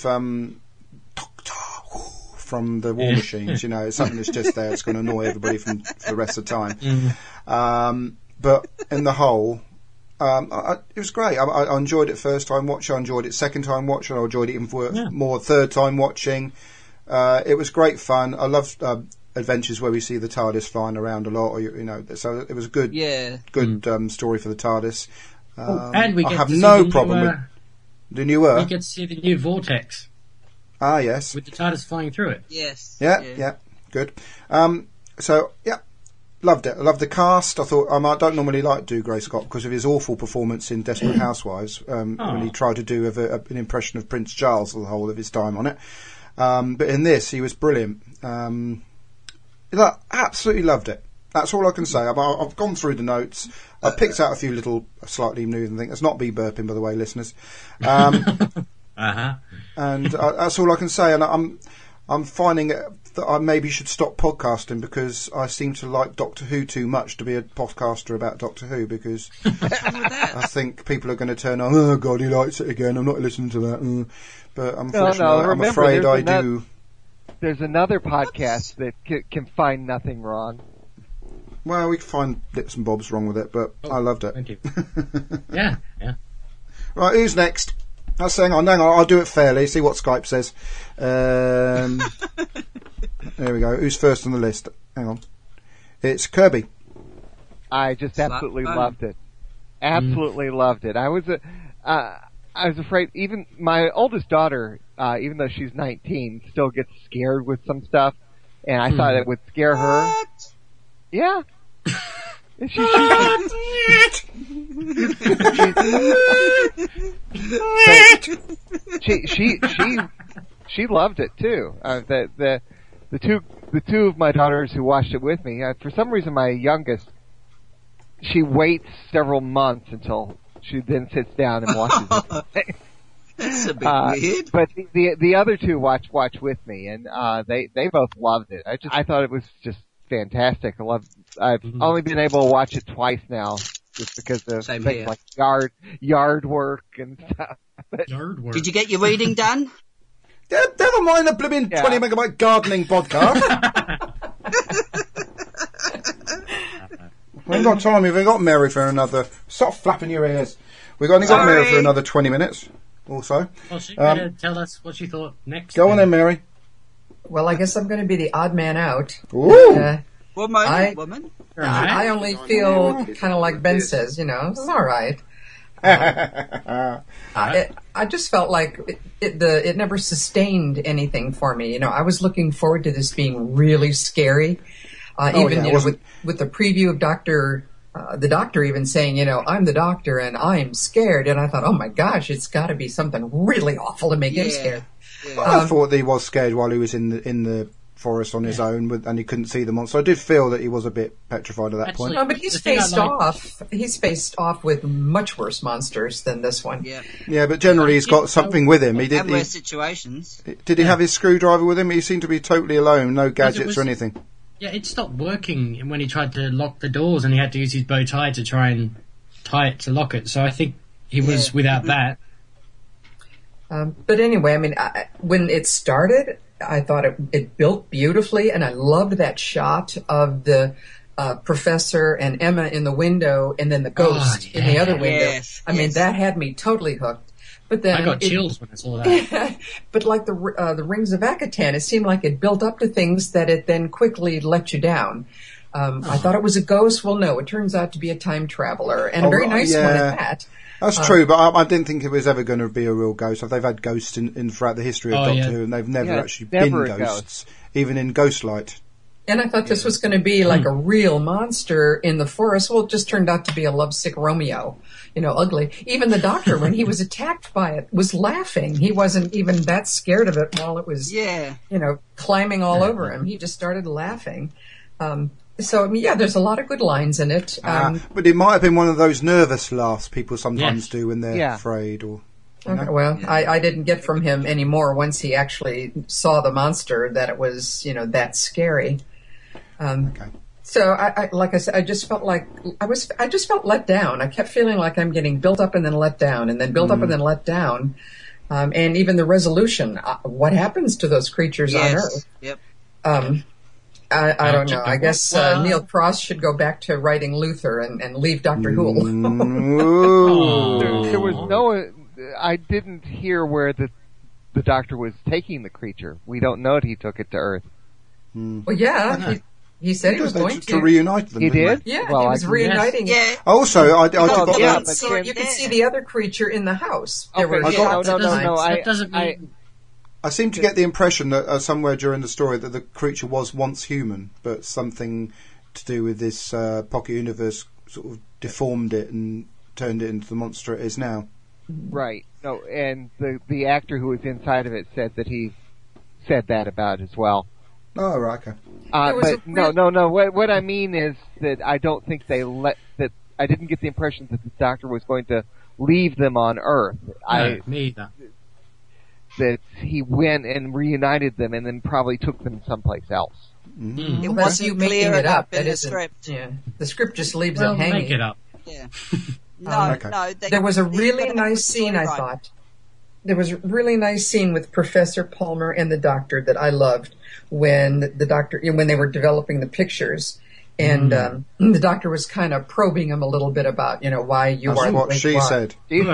S4: from the War Machines, it's something that's just there. It's going to annoy everybody for the rest of the time. But in the whole, it was great. I enjoyed it first time watch. I enjoyed it second time watch, and I enjoyed it even more third time watching. It was great fun. I loved adventures where we see the TARDIS flying around a lot, so it was a good story for the TARDIS.
S2: And we get
S4: I have
S2: to see
S4: no problem with the new
S2: we get to see the new Vortex.
S4: Ah, yes.
S2: With the TARDIS flying through it.
S6: Yes.
S4: Yeah, good. Loved it. I loved the cast. I thought I don't normally like Dougray Scott because of his awful performance in Desperate Housewives when he tried to do an impression of Prince Charles the whole of his time on it. But in this, he was brilliant. Absolutely loved it. That's all I can say. I've gone through the notes. I picked out a few little slightly new things. That's not me burping, by the way, listeners. And that's all I can say. And I'm finding that I maybe should stop podcasting because I seem to like Doctor Who too much to be a podcaster about Doctor Who, because I think people are going to turn on, oh God, he likes it again, I'm not listening to that. But unfortunately, I'm afraid I do.
S5: There's another podcast that can find nothing wrong.
S4: Well, we can find bits and bobs wrong with it, but I loved it.
S2: Thank you. Yeah.
S4: Right, who's next? Hang on, I'll do it fairly, see what Skype says. There we go. Who's first on the list? Hang on. It's Kirby.
S5: I just absolutely loved it. Absolutely loved it. I was afraid, even my oldest daughter, even though she's 19, still gets scared with some stuff, and I thought it would scare her.
S6: What?
S5: Yeah. She loved it too. The two of my daughters who watched it with me, for some reason my youngest, she waits several months until she then sits down and watches it.
S6: That's a bit weird.
S5: But the other two watched with me, and they both loved it. I thought it was just fantastic. I've only been able to watch it twice now, just because of things like yard work and stuff.
S2: Yard work.
S6: Did you get your reading done?
S4: Yeah, never mind the blooming 20 megabyte gardening podcast. We ain't got time. We've got Mary for another. Stop flapping your ears. We've only got Mary for another 20 minutes or so.
S2: Well, she's going to tell us what she thought next.
S4: Go on then, Mary.
S7: Well, I guess I'm going to be the odd man out.
S4: Ooh.
S6: Woman.
S7: I only feel kind of like Ben says, it's all right. I just felt like it never sustained anything for me. I was looking forward to this being really scary. With the preview of the doctor even saying, I'm the doctor and I'm scared. And I thought, oh my gosh, it's got to be something really awful to make him scared.
S4: Yeah. I thought that he was scared while he was in the forest on his own, and he couldn't see the monster. I did feel that he was a bit petrified at that point.
S7: No, but he's faced off. He's faced off with much worse monsters than this one.
S4: Yeah, but generally he's got something with him.
S6: Worse situations.
S4: Did he have his screwdriver with him? He seemed to be totally alone, no gadgets or anything.
S2: Yeah, it stopped working when he tried to lock the doors, and he had to use his bow tie to try and tie it to lock it. So I think he was without that.
S7: But anyway, I mean, when it started, I thought it built beautifully, and I loved that shot of the professor and Emma in the window, and then the ghost in the other window.
S6: Yes,
S7: I mean, that had me totally hooked. But then
S2: I got chills when I saw that.
S7: But like the Rings of Akatan, it seemed like it built up to things that it then quickly let you down. I thought it was a ghost. Well, no, it turns out to be a time traveler, and a very nice one at that.
S4: That's true, but I didn't think it was ever going to be a real ghost. They've had ghosts in throughout the history of Doctor Who, and they've never actually been ghosts, even in Ghostlight.
S7: And I thought this was going to be like a real monster in the forest. Well, it just turned out to be a lovesick Romeo, ugly. Even the Doctor, when he was attacked by it, was laughing. He wasn't even that scared of it while it was, climbing all over him. He just started laughing. So, I mean, there's a lot of good lines in it.
S4: But it might have been one of those nervous laughs people sometimes do when they're afraid. Or
S7: Okay, well, I didn't get from him any more once he actually saw the monster that it was, that scary. So, like I said, I just felt like I just felt let down. I kept feeling like I'm getting built up and then let down, and then built up and then let down. And even the resolution, what happens to those creatures on Earth?
S6: Yep.
S7: I don't know. I guess Neil Cross should go back to writing Luther and leave Doctor Who alone.
S5: There was no. I didn't hear where the Doctor was taking the creature. We don't know if he took it to Earth.
S7: Well, he said he was going
S4: to reunite them.
S5: He did.
S7: Yeah, he was reuniting.
S6: Yeah.
S4: Also, I got
S7: you could see the other creature in the house.
S5: Okay,
S2: That doesn't mean.
S4: I seem to get the impression that somewhere during the story that the creature was once human, but something to do with this pocket universe sort of deformed it and turned it into the monster it is now.
S5: Right. No, and the actor who was inside of it said that he said that about it as well.
S4: Oh, right, okay.
S5: But no. What I mean is that I don't think I didn't get the impression that the Doctor was going to leave them on Earth.
S2: No, me either.
S5: That he went and reunited them and then probably took them someplace else.
S6: It
S7: That's
S6: wasn't
S7: you making
S6: clear
S7: it up.
S6: in
S7: That
S6: the
S7: isn't.
S6: script.
S7: Yeah, the script just leaves it hanging.
S2: Make it up.
S6: Yeah. No.
S7: There was a really nice scene, I thought. There was a really nice scene with Professor Palmer and the Doctor that I loved when when they were developing the pictures. And the Doctor was kind of probing him a little bit about, why you are.
S4: That's what she said.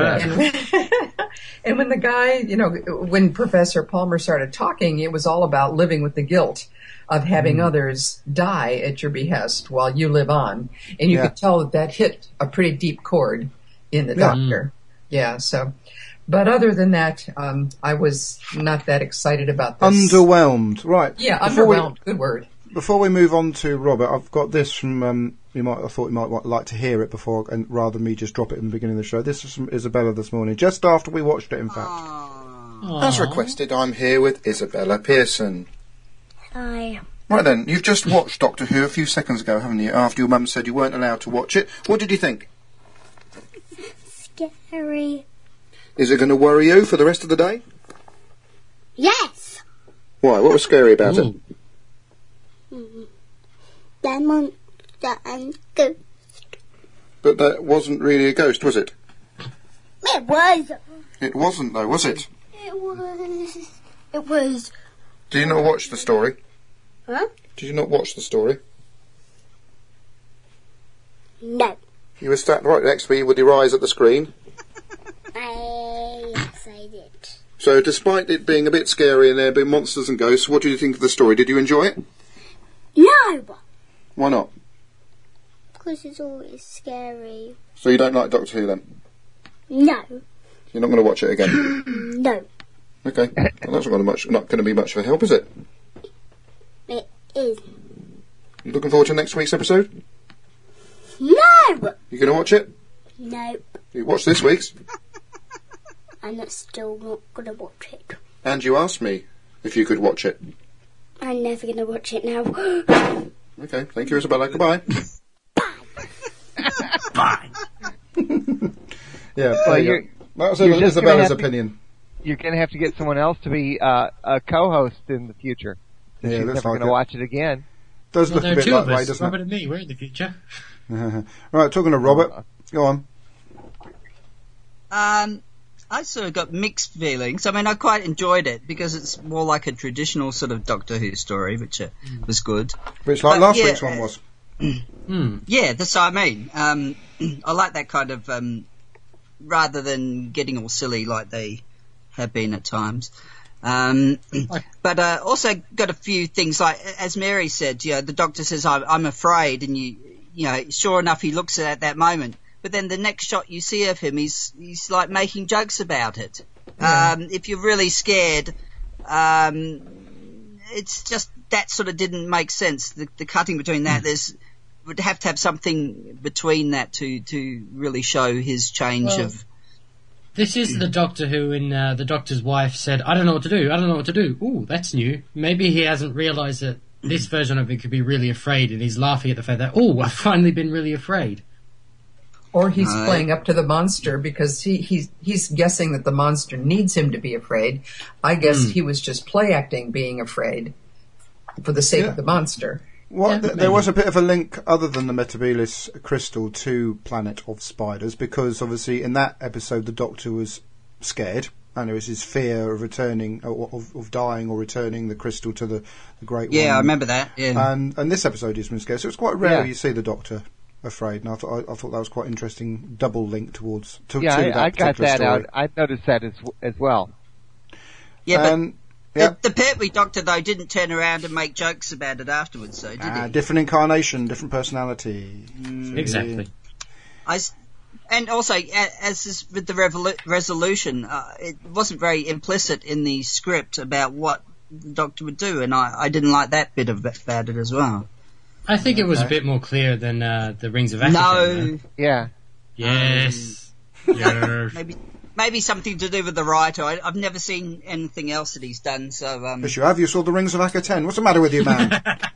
S7: And when the guy, when Professor Palmer started talking, it was all about living with the guilt of having others die at your behest while you live on. And you could tell that hit a pretty deep chord in the Doctor. Yeah, so. But other than that, I was not that excited about this.
S4: Underwhelmed, right.
S7: Yeah, underwhelmed. Good word.
S4: Before we move on to Robert, I've got this from, I thought you might like to hear it before, and rather than me just drop it in the beginning of the show. This is from Isabella this morning, just after we watched it, in fact.
S9: As requested, I'm here with Isabella Pearson.
S10: Hi.
S9: Right then, you've just watched Doctor Who a few seconds ago, haven't you? After your mum said you weren't allowed to watch it. What did you think?
S10: Scary.
S9: Is it going to worry you for the rest of the day?
S10: Yes.
S9: Why? What was scary about it?
S10: The monster and ghost.
S9: But that wasn't really a ghost, was it?
S10: It was.
S9: It wasn't, though, was it?
S10: It was. It was.
S9: Did you not watch the story?
S10: Huh?
S9: Did you not watch the story?
S10: No.
S9: You were sat right next to me with your eyes at the screen.
S10: Yes, I did.
S9: So, despite it being a bit scary and there being monsters and ghosts, what did you think of the story? Did you enjoy it?
S10: No.
S9: Why not?
S10: Because it's always scary.
S9: So you don't like Doctor Who then?
S10: No.
S9: You're not going to watch it again?
S10: No.
S9: Okay. Well, that's not going to be much of a help, is it?
S10: It is.
S9: You looking forward to next week's episode?
S10: No.
S9: You going to watch it?
S10: Nope.
S9: You watch this week's?
S10: I'm still not going to watch it.
S9: And you asked me if you could watch it.
S10: I'm never going to watch it now.
S9: Okay, thank you, Isabella. Goodbye.
S2: Bye.
S4: Yeah,
S5: Well,
S4: that was
S5: you're just
S4: Isabella's
S5: gonna
S4: opinion.
S5: You're going to have to get someone else to be a co-host in the future.
S4: Yeah,
S5: She's
S4: looks
S5: never
S4: like
S5: going to watch it again.
S4: Does
S2: Well,
S4: look
S2: there
S4: a
S2: are
S4: bit
S2: two
S4: that
S2: of
S4: way,
S2: us,
S4: doesn't
S2: Robert
S4: it?
S2: and me. We're in the future.
S4: Right, talking to Robert. Go on.
S6: I sort of got mixed feelings. I mean, I quite enjoyed it because it's more like a traditional sort of Doctor Who story, which was good.
S4: Which, like last week's one was.
S6: Yeah, that's what I mean. I like that kind of, rather than getting all silly like they have been at times. But also got a few things like, as Mary said, the Doctor says, I'm afraid, and you know, sure enough, he looks at that moment. But then the next shot you see of him, he's like making jokes about it. If you're really scared, it's just that sort of didn't make sense. The cutting between that, would have to have something between that to really show his change of.
S2: This is the Doctor who, in the Doctor's wife, said, "I don't know what to do. I don't know what to do." Ooh, that's new. Maybe he hasn't realised that this version of it could be really afraid, and he's laughing at the fact that, "Oh, I've finally been really afraid."
S7: Or he's playing up to the monster because he's guessing that the monster needs him to be afraid. I guess he was just play acting being afraid for the sake of the monster.
S4: Well, there was a bit of a link other than the Metabilis crystal to Planet of Spiders, because obviously in that episode the Doctor was scared, and there was his fear of returning, of dying or returning the crystal to the Great One.
S6: Yeah, I remember that. Yeah.
S4: And this episode he's been scared, so it's quite rare you see the Doctor afraid, and I thought that was quite interesting double link towards to that
S5: I got that
S4: story.
S5: out. I noticed that as well.
S6: Yeah, but the Pertwee Doctor though didn't turn around and make jokes about it afterwards, though, did he?
S4: Different incarnation, different personality.
S2: Exactly.
S6: And also, as is with the resolution, it wasn't very implicit in the script about what the Doctor would do, and I didn't like that bit about it as well.
S2: I think it was a bit more clear than the Rings of Akaten.
S6: No.
S5: Yeah.
S2: Yes. Yes.
S6: Maybe something to do with the writer. I've never seen anything else that he's done, so...
S4: Yes, you have. You saw the Rings of Akaten. What's the matter with you, man?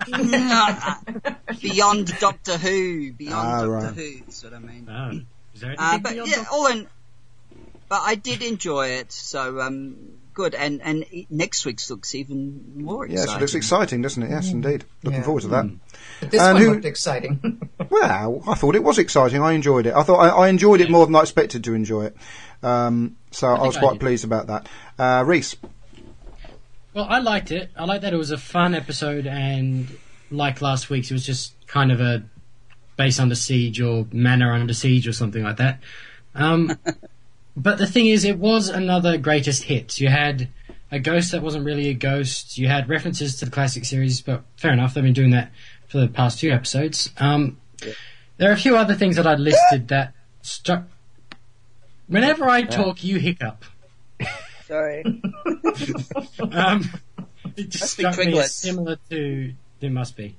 S6: Beyond Doctor Who. Beyond Doctor
S4: right.
S6: Who, that's what I mean.
S2: Oh. Is there anything
S6: but
S2: beyond
S6: yeah, but I did enjoy it, so good. And next week's looks even more exciting.
S4: Yes, it looks exciting, doesn't it? Yes, indeed. Looking forward to that.
S7: But this one looked exciting.
S4: Well, I thought it was exciting. I enjoyed it. I thought I enjoyed it more than I expected to enjoy it. So I was quite pleased about that. Reese?
S2: Well, I liked it. I liked that it was a fun episode, and like last week's, it was just kind of a base under siege or manor under siege or something like that. But the thing is, it was another greatest hits. You had a ghost that wasn't really a ghost. You had references to the classic series, but fair enough, they've been doing that for the past few episodes. There are a few other things that I listed that struck... Whenever I talk, you hiccup.
S6: Sorry.
S2: It just struck me as similar to... It must be.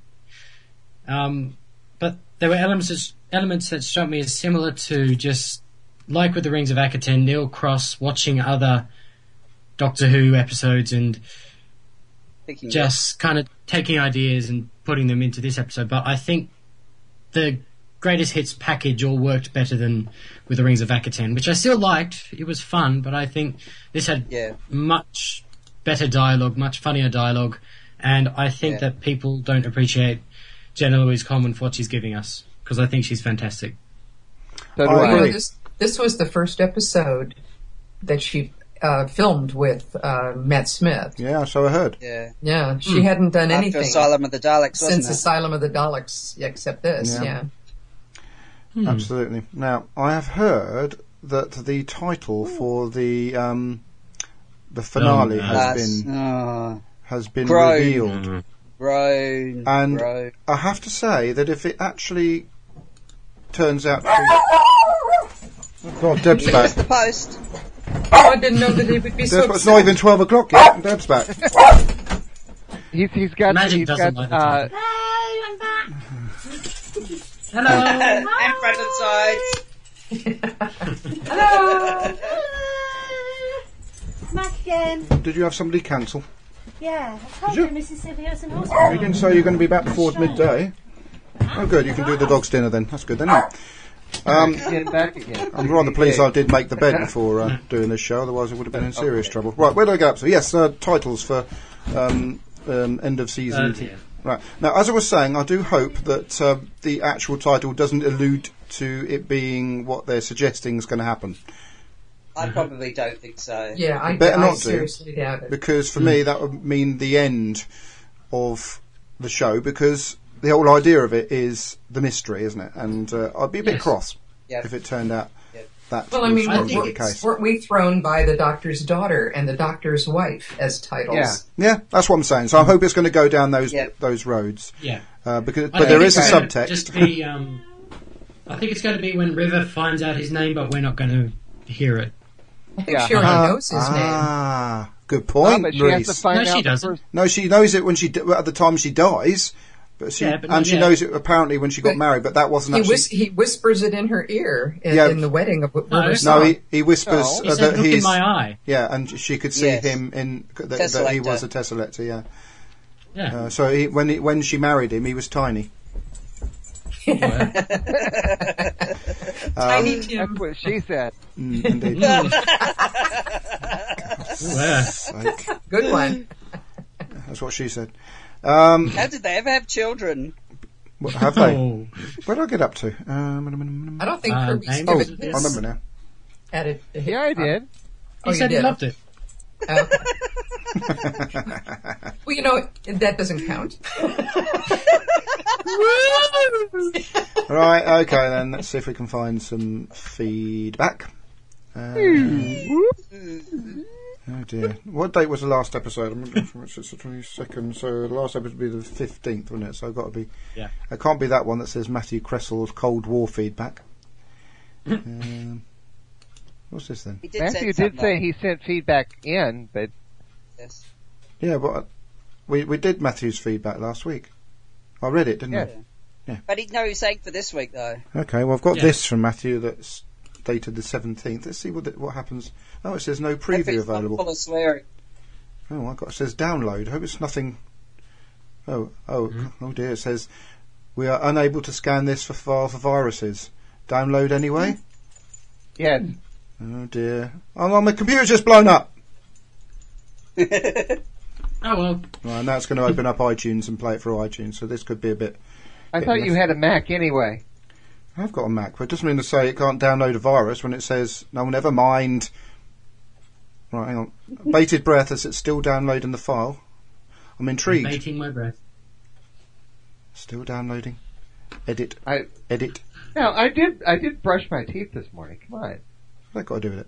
S2: But there were elements that struck me as similar to just... Like with the Rings of Akaten, Neil Cross watching other Doctor Who episodes and just kind of taking ideas and putting them into this episode. But I think the greatest hits package all worked better than with the Rings of Akaten, which I still liked. It was fun, but I think this had much better dialogue, much funnier dialogue, and I think that people don't appreciate Jenna Louise Coleman for what she's giving us, because I think she's fantastic.
S5: So do I.
S7: This was the first episode that she filmed with Matt Smith.
S4: Yeah, so I heard.
S7: Yeah, she hadn't done anything
S6: Asylum of the Daleks,
S7: since Asylum of the Daleks, except this.
S4: Absolutely. Now, I have heard that the title for the finale has been revealed. And I have to say that if it actually turns out to be... Oh God, Deb's back.
S6: Here's the post.
S7: Oh, I didn't know that he would be so upset.
S4: It's not even 12 o'clock yet. Deb's back.
S5: He's got...
S2: Magic doesn't like that.
S10: Hey, I'm back.
S2: Hello.
S6: And front and sides.
S10: Hello. Back again.
S4: Did you have somebody cancel?
S10: Yeah, I told you Mrs. Sylvia's in hospital.
S4: You didn't say you're going to be back before midday. Oh, good. You can do the dog's dinner then. That's good, then.
S5: back again.
S4: I'm rather pleased I did make the bed before doing this show, otherwise I would have been in serious trouble. Right, where do I go up to? Yes, titles for end of season. Right. Now, as I was saying, I do hope that the actual title doesn't allude to it being what they're suggesting is going to happen.
S6: I probably don't think so.
S7: Yeah, I
S4: Better not do,
S7: seriously doubt it.
S4: because for me that would mean the end of the show, because the whole idea of it is the mystery, isn't it? And I'd be a bit cross if it turned out that
S7: Well, I mean,
S4: was the case.
S7: weren't we thrown by the doctor's daughter and the doctor's wife as titles?
S4: Yeah, that's what I'm saying. So I hope it's going to go down those roads.
S2: Yeah.
S4: But there is
S2: think
S4: a
S2: it's gonna
S4: subtext.
S2: Just be, I think it's going to be when River finds out his name, but we're not going to hear it.
S7: I think she already knows his name.
S4: Ah, good point,
S5: but she has
S4: Reese.
S5: to find
S2: No, she
S5: out
S2: doesn't.
S5: first.
S4: No, she knows it when at the time she dies, but she
S2: Yeah, but not
S4: she
S2: yet.
S4: knows it apparently when she got
S7: But
S4: married. But that wasn't actually.
S7: He whispers it in her ear
S4: Yeah.
S7: in the wedding of River
S4: No,
S7: Song.
S4: he whispers
S5: No.
S2: He said,
S4: that
S2: "Look in
S4: he's
S2: my eye."
S4: yeah, and she could see
S6: Yes.
S4: him in that he
S6: Tesselector.
S4: was a tesselector. Yeah.
S2: Yeah.
S4: So when she married him, he was tiny.
S6: Tiny
S5: That's
S6: Tim.
S5: what she said.
S4: Indeed.
S2: Yeah.
S4: Sake.
S7: Good one.
S4: That's what she said.
S6: How did they ever have children?
S4: What, have they?
S2: Oh.
S4: Where did I get up to?
S7: I don't think Kirby
S2: names
S4: Oh,
S7: Stevens
S4: I remember now.
S7: added a hit.
S5: Yeah, I did.
S7: Oh,
S2: He
S7: you
S2: said he
S7: did?
S2: loved it.
S7: Okay. Well, you know, that doesn't count.
S4: Right, okay then. Let's see if we can find some feedback. Oh dear. What date was the last episode? It's the 22nd, so the last episode would be the 15th, wouldn't it? So I've got to be...
S2: Yeah.
S4: It can't be that one that says Matthew Cressel's Cold War feedback. What's this then?
S6: He did
S5: Matthew
S6: send
S5: did
S6: something.
S5: say he sent feedback in, but
S6: Yes.
S4: Yeah, but we did Matthew's feedback last week. I read it, didn't
S5: Yeah.
S4: I?
S6: But he knows he's saying for this week, though.
S4: Okay, well I've got
S2: Yeah.
S4: this from Matthew that's dated the 17th. Let's see what happens. Oh, it says no
S6: Hope
S4: preview
S6: it's not
S4: available.
S6: full of swearing.
S4: Oh, it says download. I hope it's nothing. Oh dear. It says we are unable to scan this for file for viruses. Download anyway.
S5: yes.
S4: Oh dear. Oh, my computer's just blown up.
S2: Oh well.
S4: Right, now it's going to open up iTunes and play it through iTunes. So this could be a bit.
S5: I thought you had a Mac anyway.
S4: I've got a Mac, but it doesn't mean to say it can't download a virus when it says no. Never mind. Right, hang on. Bated breath as it's still downloading the file. I'm intrigued.
S2: Mating my breath.
S4: Still downloading. Edit.
S5: I
S4: Edit.
S5: I did brush my teeth this morning. Come on.
S4: What's that got to do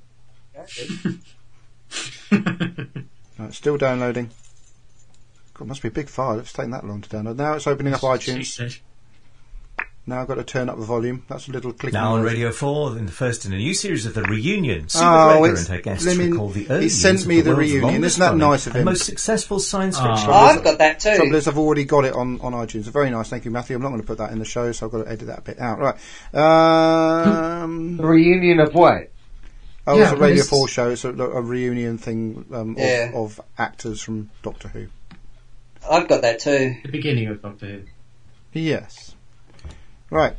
S4: with it? Right, still downloading. God, it must be a big file. It's taking that long to download. Now it's opening up
S2: She
S4: iTunes.
S2: said.
S4: Now I've got to turn up the volume. That's a little click.
S11: Now on Radio 4, in the first in a new series of The Reunion, Sue
S4: Oh,
S11: McGregor
S4: it's
S11: and her guests
S4: blimmin'-
S11: recall the
S4: he
S11: early
S4: sent
S11: years
S4: me
S11: of
S4: the
S11: the world's
S4: reunion.
S11: longest
S4: Isn't that
S11: running
S4: nice of
S11: and
S4: him?
S11: most successful science
S2: Oh.
S11: fiction.
S6: Oh, I've got that too.
S4: Trouble is, I've already got it on iTunes. Very nice. Thank you, Matthew. I'm not going to put that in the show, so I've got to edit that bit out. Right.
S5: The reunion of what?
S4: Oh,
S7: Yeah,
S4: it's a Radio
S7: please.
S4: 4 show. It's a reunion thing
S6: Yeah.
S4: of actors from Doctor Who.
S6: I've got that too.
S2: The beginning of Doctor Who.
S4: Yes. Right.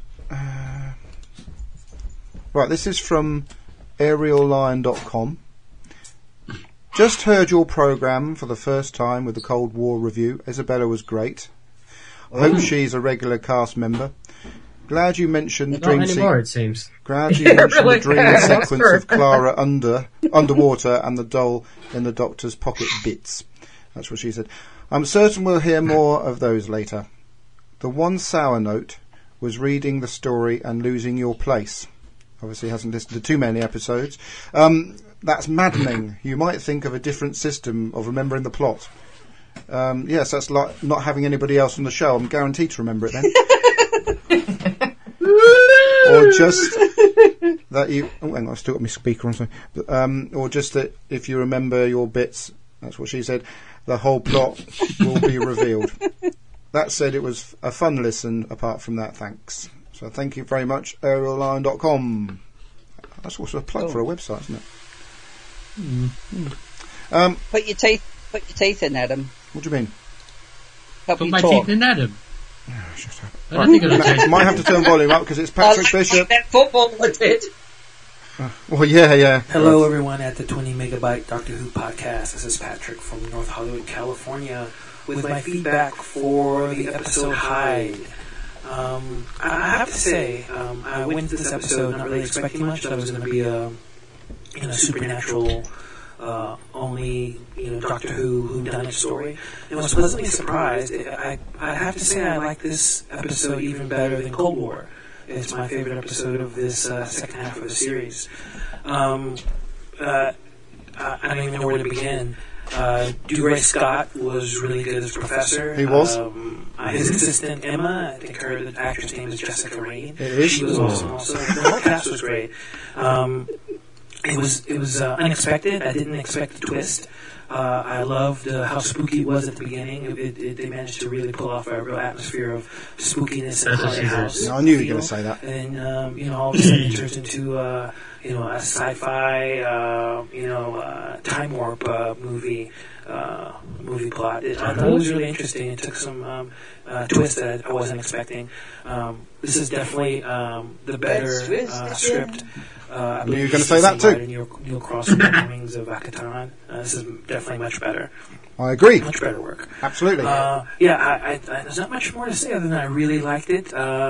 S4: Right, this is from aeriallion.com. Just heard your programme for the first time with the Cold War review. Isabella was great. I hope she's a regular cast member. Glad you mentioned
S2: Not
S4: dream
S2: anymore, it seems.
S4: Glad you
S7: Yeah,
S4: mentioned
S7: really.
S4: the dream sequence of Clara underwater and the doll in the Doctor's pocket bits. That's what she said. I'm certain we'll hear more of those later. The one sour note was reading the story and losing your place. Obviously hasn't listened to too many episodes. That's maddening. You might think of a different system of remembering the plot. Yes, that's like not having anybody else on the show. I'm guaranteed to remember it then. Or just that you... Oh, hang on, I've still got my speaker on. Sorry. Or just that if you remember your bits, that's what she said, the whole plot will be revealed. That said, it was a fun listen. Apart from that, thanks. So thank you very much, aeriallion.com. That's also a plug for a website, isn't it?
S6: Put your teeth in, Adam.
S4: What do you mean?
S6: Help
S2: Put
S6: you
S2: my
S6: talk.
S2: teeth in Adam.
S4: Shut up.
S2: I don't think it'll change.
S4: Might have to turn volume up because it's Patrick Bishop.
S6: Like that footballer did.
S4: Well, yeah.
S12: Hello, everyone at the 20 Megabyte Doctor Who podcast. This is Patrick from North Hollywood, California, with my feedback for the episode Hyde. I have to say, I went into this episode not really expecting much. Thought it was going to be a supernatural, only Doctor Who whodunit story, and was pleasantly surprised. I have to say I like this episode even better than Cold War. It's my favorite episode of this second half of the series. I don't even know where to begin. DeRay Scott was really good as Professor.
S4: He was.
S12: His assistant Emma, I think the actress name is Jessica Raine.
S4: She
S12: was awesome also. The whole cast was great. It was unexpected. I didn't expect the twist. I loved how spooky it was at the beginning. They managed to really pull off a real atmosphere of spookiness in the haunted house.
S4: I knew you were going to say that.
S12: And all of a sudden it turns into a sci-fi time warp movie plot. I thought it was really interesting. It took some twist that I wasn't expecting. This is definitely the better script. I
S4: knew you were going to say that too.
S12: Neil Cross Wings of Akatan. This is definitely much better.
S4: I agree.
S12: Much better work.
S4: Absolutely.
S12: There's not much more to say other than I really liked it.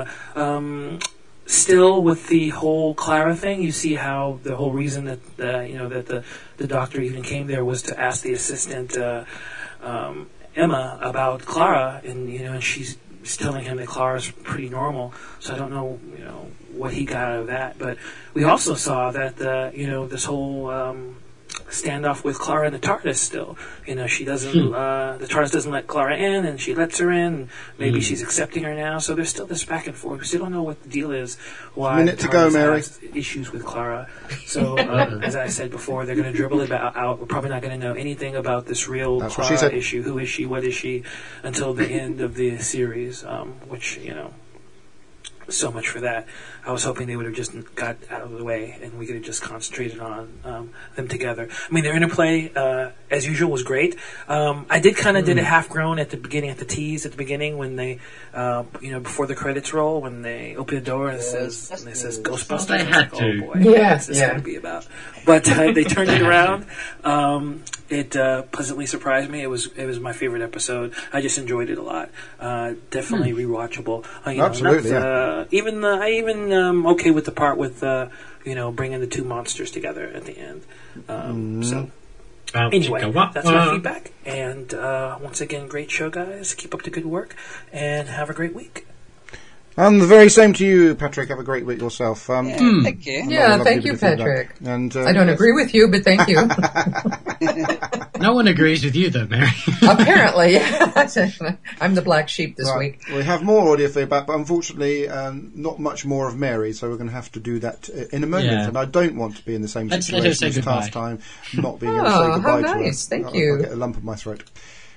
S12: Still, with the whole Clara thing, you see how the whole reason that the doctor even came there was to ask the assistant Emma about Clara, and she's telling him that Clara's pretty normal. So I don't know, what he got out of that. But we also saw that this whole standoff with Clara and the TARDIS still. She doesn't. The TARDIS doesn't let Clara in, and she lets her in. And maybe she's accepting her now. So there's still this back and forth. We still don't know what the deal is. Why
S4: minute to go, Mary.
S12: Has issues with Clara. So as I said before, they're going to dribble it out. We're probably not going to know anything about this real Clara issue. Who is she? What is she? Until the end of the series, which so much for that. I was hoping they would have just got out of the way and we could have just concentrated on them together. I mean, their interplay, as usual, was great. I did kind of did a half groan at the beginning, at the tease at the beginning when they, before the credits roll, when they open the door and it says Ghostbusters.
S2: They had to.
S12: Oh boy, what's this going to be about? But they turned it around. It pleasantly surprised me. It was my favorite episode. I just enjoyed it a lot. Definitely rewatchable.
S4: Absolutely.
S12: I even okay with the part with bringing the two monsters together at the end. So anyway, that's my feedback. And once again, great show, guys. Keep up the good work and have a great week.
S4: And the very same to you, Patrick. Have a great week yourself.
S6: Thank you.
S7: Yeah, thank you, Patrick.
S4: And
S7: I don't agree with you, but thank you.
S2: No one agrees with you, though, Mary.
S7: Apparently, yeah. I'm the black sheep this week.
S4: We have more audio feedback, but unfortunately, not much more of Mary, so we're going to have to do that in a moment. Yeah. And I don't want to be in the same situation as last time, not being able to say goodbye to her.
S7: Oh, how nice. Thank you.
S4: I'll get a lump in my throat.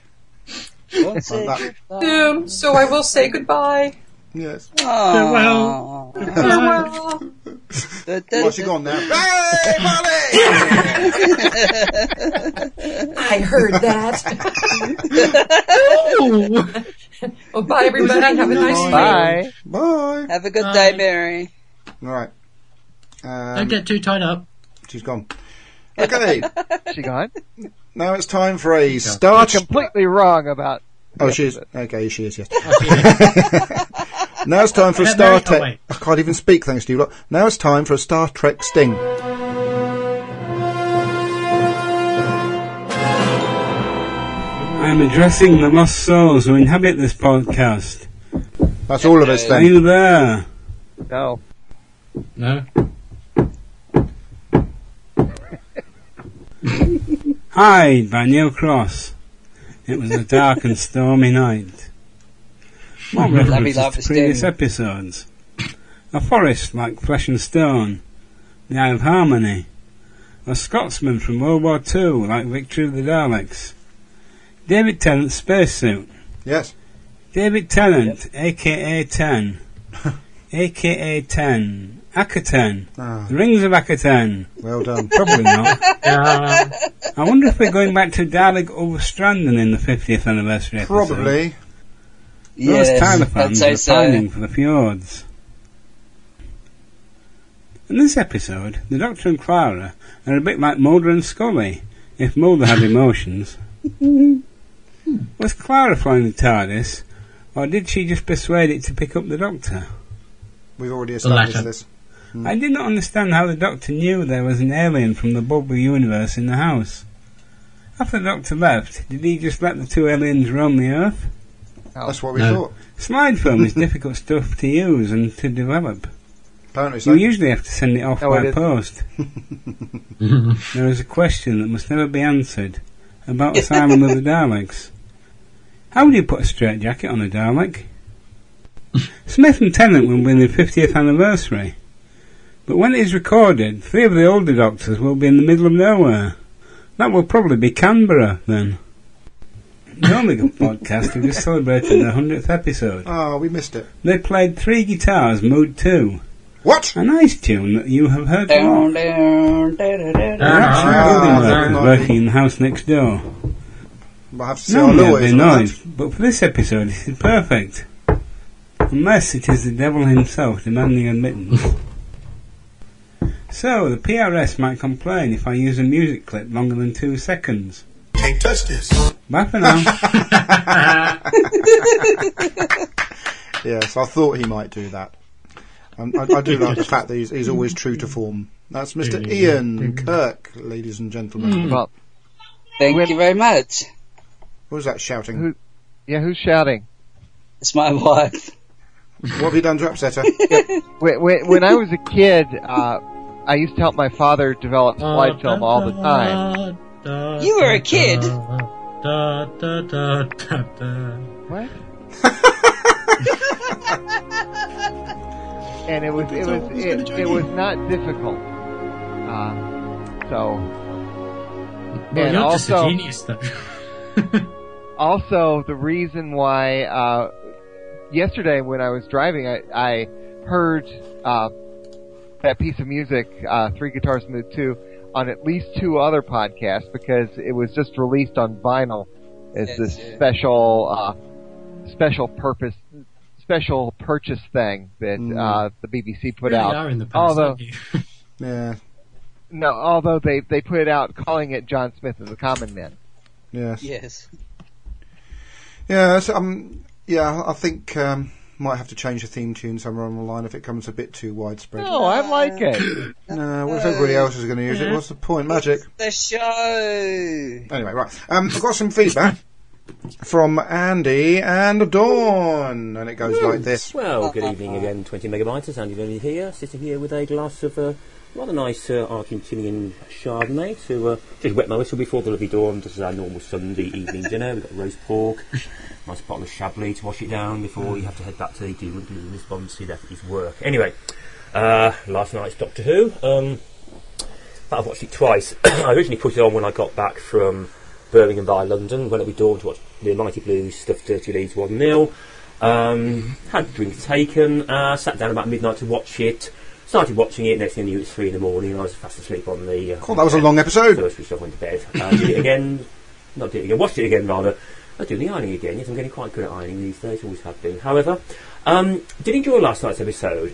S7: So I will say goodbye.
S4: Yes.
S2: Farewell.
S4: What's she gone now?
S7: Hey, Molly! I heard that. Oh, bye, everybody. Have a nice
S5: day.
S4: Bye.
S6: Have a good day, Mary.
S4: All right.
S2: Don't get too tied up.
S4: She's gone. Okay.
S5: She gone?
S4: Now it's time for a start.
S5: You're completely wrong about...
S4: Oh, she is. Okay, she is, yes. Now it's time for a Star Trek. I can't even speak, thanks to you. Now it's time for a Star Trek Sting.
S13: I am addressing the lost souls who inhabit this podcast.
S4: That's all of us then.
S13: Are you there?
S5: No.
S2: No.
S13: Hide by Neil Cross. It was a dark and stormy night. What references to previous episodes? A forest like flesh and stone. The Eye of Harmony. A Scotsman from World War II like Victory of the Daleks. David Tennant's spacesuit.
S4: Yes.
S13: David Tennant, a.k.a. 10. a.k.a. 10. Akatan. The Rings of Akatan.
S4: Well done.
S13: Probably not. I wonder if we're going back to Dalek Overstranden in the 50th anniversary episode.
S4: Probably.
S13: Those Tyler fans are pining for the fjords. In this episode, the Doctor and Clara are a bit like Mulder and Scully, if Mulder had emotions. Was Clara flying the TARDIS, or did she just persuade it to pick up the Doctor?
S4: We've already established this.
S13: I did not understand how the Doctor knew there was an alien from the bubble universe in the house. After the Doctor left, did he just let the two aliens roam the Earth?
S4: That's what we thought.
S13: Slide film is difficult stuff to use and to develop.
S4: Apparently so.
S13: You usually have to send it off by post. There is a question that must never be answered about Asylum of the Daleks. How would you put a straitjacket on a Dalek? Smith and Tennant will be in the 50th anniversary, but when it is recorded, 3 of the older Doctors will be in the middle of nowhere. That will probably be Canberra, then. The Omega podcast have just celebrated their 100th episode.
S4: Oh, we missed it.
S13: They played 3 guitars, Mood 2.
S4: What?
S13: A nice tune that you have heard before. They're actually building workers working in the house next door.
S4: I have to say our lawyers on that.
S13: But for this episode, it is perfect. Unless it is the devil himself demanding admittance. So, the PRS might complain if I use a music clip longer than 2 seconds.
S9: Can't touch this.
S13: Bye for now.
S4: Yes, I thought he might do that. I do like the fact that he's always true to form. That's Mr. Ian Kirk, ladies and gentlemen.
S5: Well,
S14: thank you very much.
S4: Who's that shouting?
S5: Who's shouting?
S14: It's my wife.
S4: What have you done to upset her?
S5: When I was a kid, I used to help my father develop slide film all the time.
S14: You were a kid?
S5: What? And it was not difficult.
S2: Well,
S5: and
S2: you're
S5: also,
S2: just a genius, though.
S5: Also, the reason why yesterday when I was driving, I heard that piece of music, 3 Guitars Mood 2, on at least 2 other podcasts because it was just released on vinyl as this special purchase thing that the BBC put out.
S2: Are in the past,
S5: although,
S4: yeah,
S5: no, although they put it out calling it John Smith and the Common Men.
S4: Yes.
S14: Yes.
S4: Yeah. So, yeah. I think might have to change the theme tune somewhere on the line if it comes a bit too widespread.
S5: No, I like it.
S4: No, what if everybody else is going to use it? What's the point? Magic.
S14: The show.
S4: Anyway, right. I've got some feedback from Andy and Dawn, and it goes like this.
S15: Well, good evening again, 20 megabytes. Andy Loney here, sitting here with a glass of rather nice Argentinian Chardonnay to just wet my whistle before the lovely dawn. This is our normal Sunday evening dinner. We've got roast pork, nice bottle of Chablis to wash it down before you have to head back to the do response that is work. Anyway, last night's Doctor Who. I've watched it twice. I originally put it on when I got back from Birmingham by London, went up with Dawn to watch the Mighty Blues stuff Dirty Leeds 1-0. Had a drink taken, sat down about midnight to watch it. Started watching it, next thing I knew it was 3 in the morning and I was fast asleep on the...
S4: that was a long episode.
S15: So I switched off, went to bed. Did it again, watched it again rather. I do the ironing again, yes, I'm getting quite good at ironing these days, always have been. However, did enjoy last night's episode.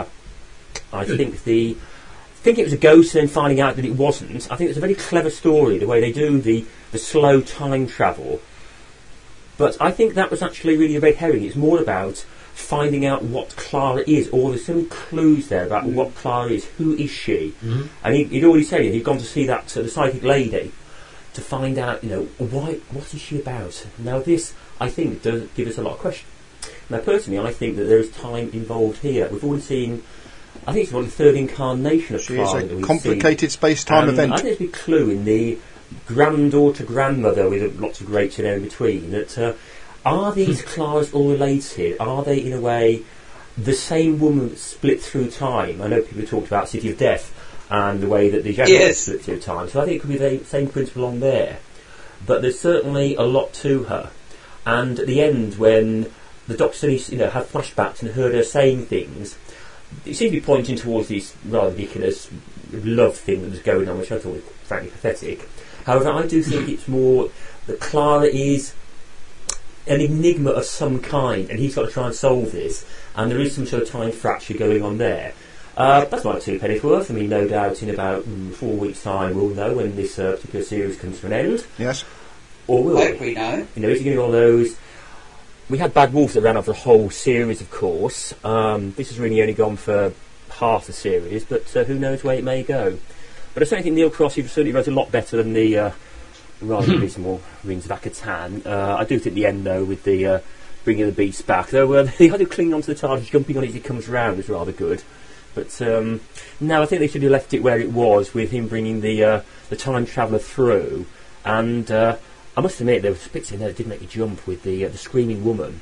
S15: I think it was a ghost and then finding out that it wasn't. I think it's a very clever story, the way they do the slow time travel. But I think that was actually really a red herring. It's more about finding out what Clara is, or there's some clues there about what Clara is. Who is she? Mm-hmm. And he'd already said he'd gone to see that the psychic lady to find out, what is she about? Now this, I think, does give us a lot of questions. Now personally, I think that there is time involved here. We've already seen, I think it's the 3rd incarnation of Clara.
S4: It's a complicated space-time event.
S15: I think there's a big clue in the granddaughter-grandmother with lots of grapes in there in between, that are these Claras all related? Are they, in a way, the same woman that split through time? I know people talked about City of Death and the way that the Jaguars split through time, so I think it could be the same principle on there. But there's certainly a lot to her. And at the end, when the Doctor had flashbacks and heard her saying things, it seemed to be pointing towards this rather ridiculous love thing that was going on, which I thought was frankly pathetic. However, I do think it's more that Clara is an enigma of some kind, and he's got to try and solve this, and there is some sort of time fracture going on there. That's my 2 pennies worth. I mean, no doubt in about 4 weeks' time we'll know when this particular series comes to an end.
S4: Yes.
S15: Or will
S14: we know?
S15: Is it going to be one of those... We had Bad Wolf that ran over the whole series, of course. This has really only gone for half the series, but who knows where it may go. But I certainly think Neil Cross certainly wrote a lot better than the rather abysmal Rings of Akatan. I do think the end, though, with the bringing the beast back, though the idea of clinging onto the TARDIS, jumping on it as it comes round was rather good. But no, I think they should have left it where it was, with him bringing the time traveller through. And I must admit, there was bits in there that did make me jump, with the screaming woman.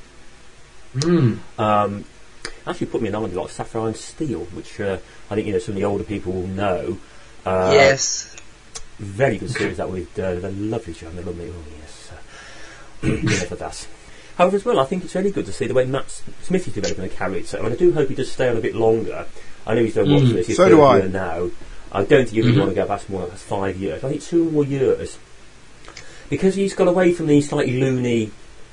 S15: Actually put me in mind a lot of Sapphire and Steel, which I think some of the older people will know.
S14: Yes.
S15: Very good series, that, with the lovely Joan, the lovely. Oh yes, for that. However, as well, I think it's really good to see the way Matt Smith is developing a character, and I do hope he does stay on a bit longer. I know he's done watching this.
S4: So do I.
S15: Now, I don't think you really want to go back more than 5 years. I think 2 more years, because he's got away from the slightly loony,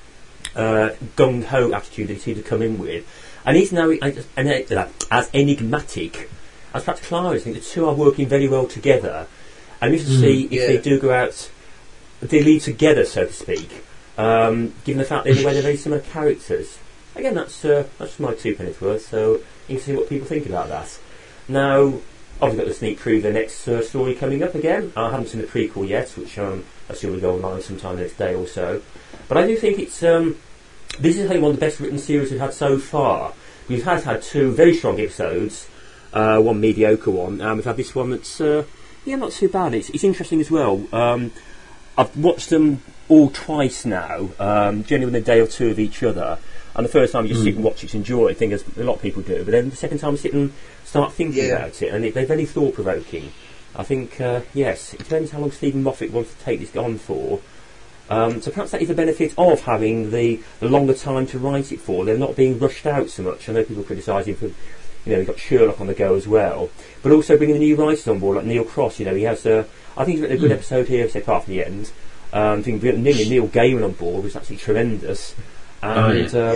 S15: gung ho attitude that he seemed to come in with, and he's now as enigmatic as perhaps Clara is. I think the two are working very well together, and we should see if they do go out, they lead together, so to speak. Given the fact that they're very similar characters. Again, that's my 2 pennies worth, so you can see what people think about that. Now, I've got the sneak preview of the next story coming up again. I haven't seen the prequel yet, which I assume will go online sometime the next day or so. But I do think it's this is one of the best written series we've had so far. We've had 2 very strong episodes, one mediocre one, and we've had this one that's not too bad. It's interesting as well. I've watched them all twice now, generally within a day or 2 of each other. And the first time you just sit and watch it, enjoy it, think as a lot of people do. But then the second time you sit and start thinking about it, and they're very thought-provoking. I think, yes, it depends how long Stephen Moffat wants to take this on for. So perhaps that is the benefit of having the longer time to write it for. They're not being rushed out so much. I know people criticise him for, you've got Sherlock on the go as well. But also bringing the new writers on board, like Neil Cross. He has, I think he's written a good episode here, except apart from the end. I think Neil Gaiman on board was absolutely tremendous. And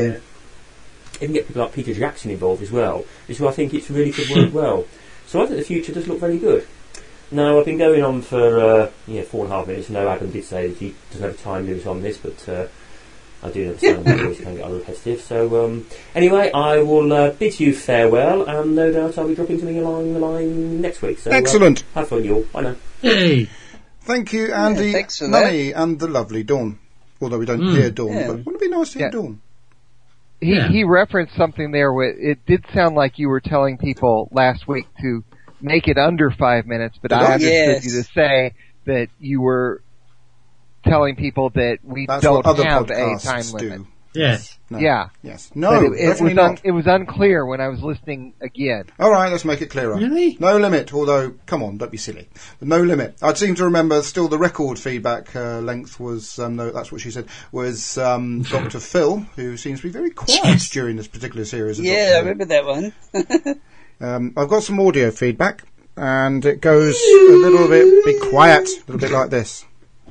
S15: even get people like Peter Jackson involved as well. This is why I think it's really could work well. So I think the future does look very good. Now, I've been going on for 4.5 minutes. No, Adam did say that he doesn't have time limit on this, but I do understand that voice can get repetitive. So anyway, I will bid you farewell, and no doubt I'll be dropping something along the line next week. So
S4: excellent.
S15: Have fun, you all. Bye now.
S2: Hey.
S4: Thank you, Andy, Nunny, and the lovely Dawn. Although we don't hear Dawn, but wouldn't it be nice to hear Dawn?
S5: He referenced something there. It did sound like you were telling people last week to make it under 5 minutes, but I understood you to say that you were telling people that we don't have a time limit.
S2: Yes.
S4: No.
S5: Yeah.
S4: Yes. No, definitely not.
S5: It was unclear when I was listening again.
S4: All right, let's make it clearer.
S2: Really?
S4: No limit, although, come on, don't be silly. No limit. I seem to remember still the record feedback length was, no, that's what she said, was Dr. Phil, who seems to be very quiet during this particular series.
S14: I remember that one.
S4: I've got some audio feedback, and it goes a little bit, be quiet, a little bit like this.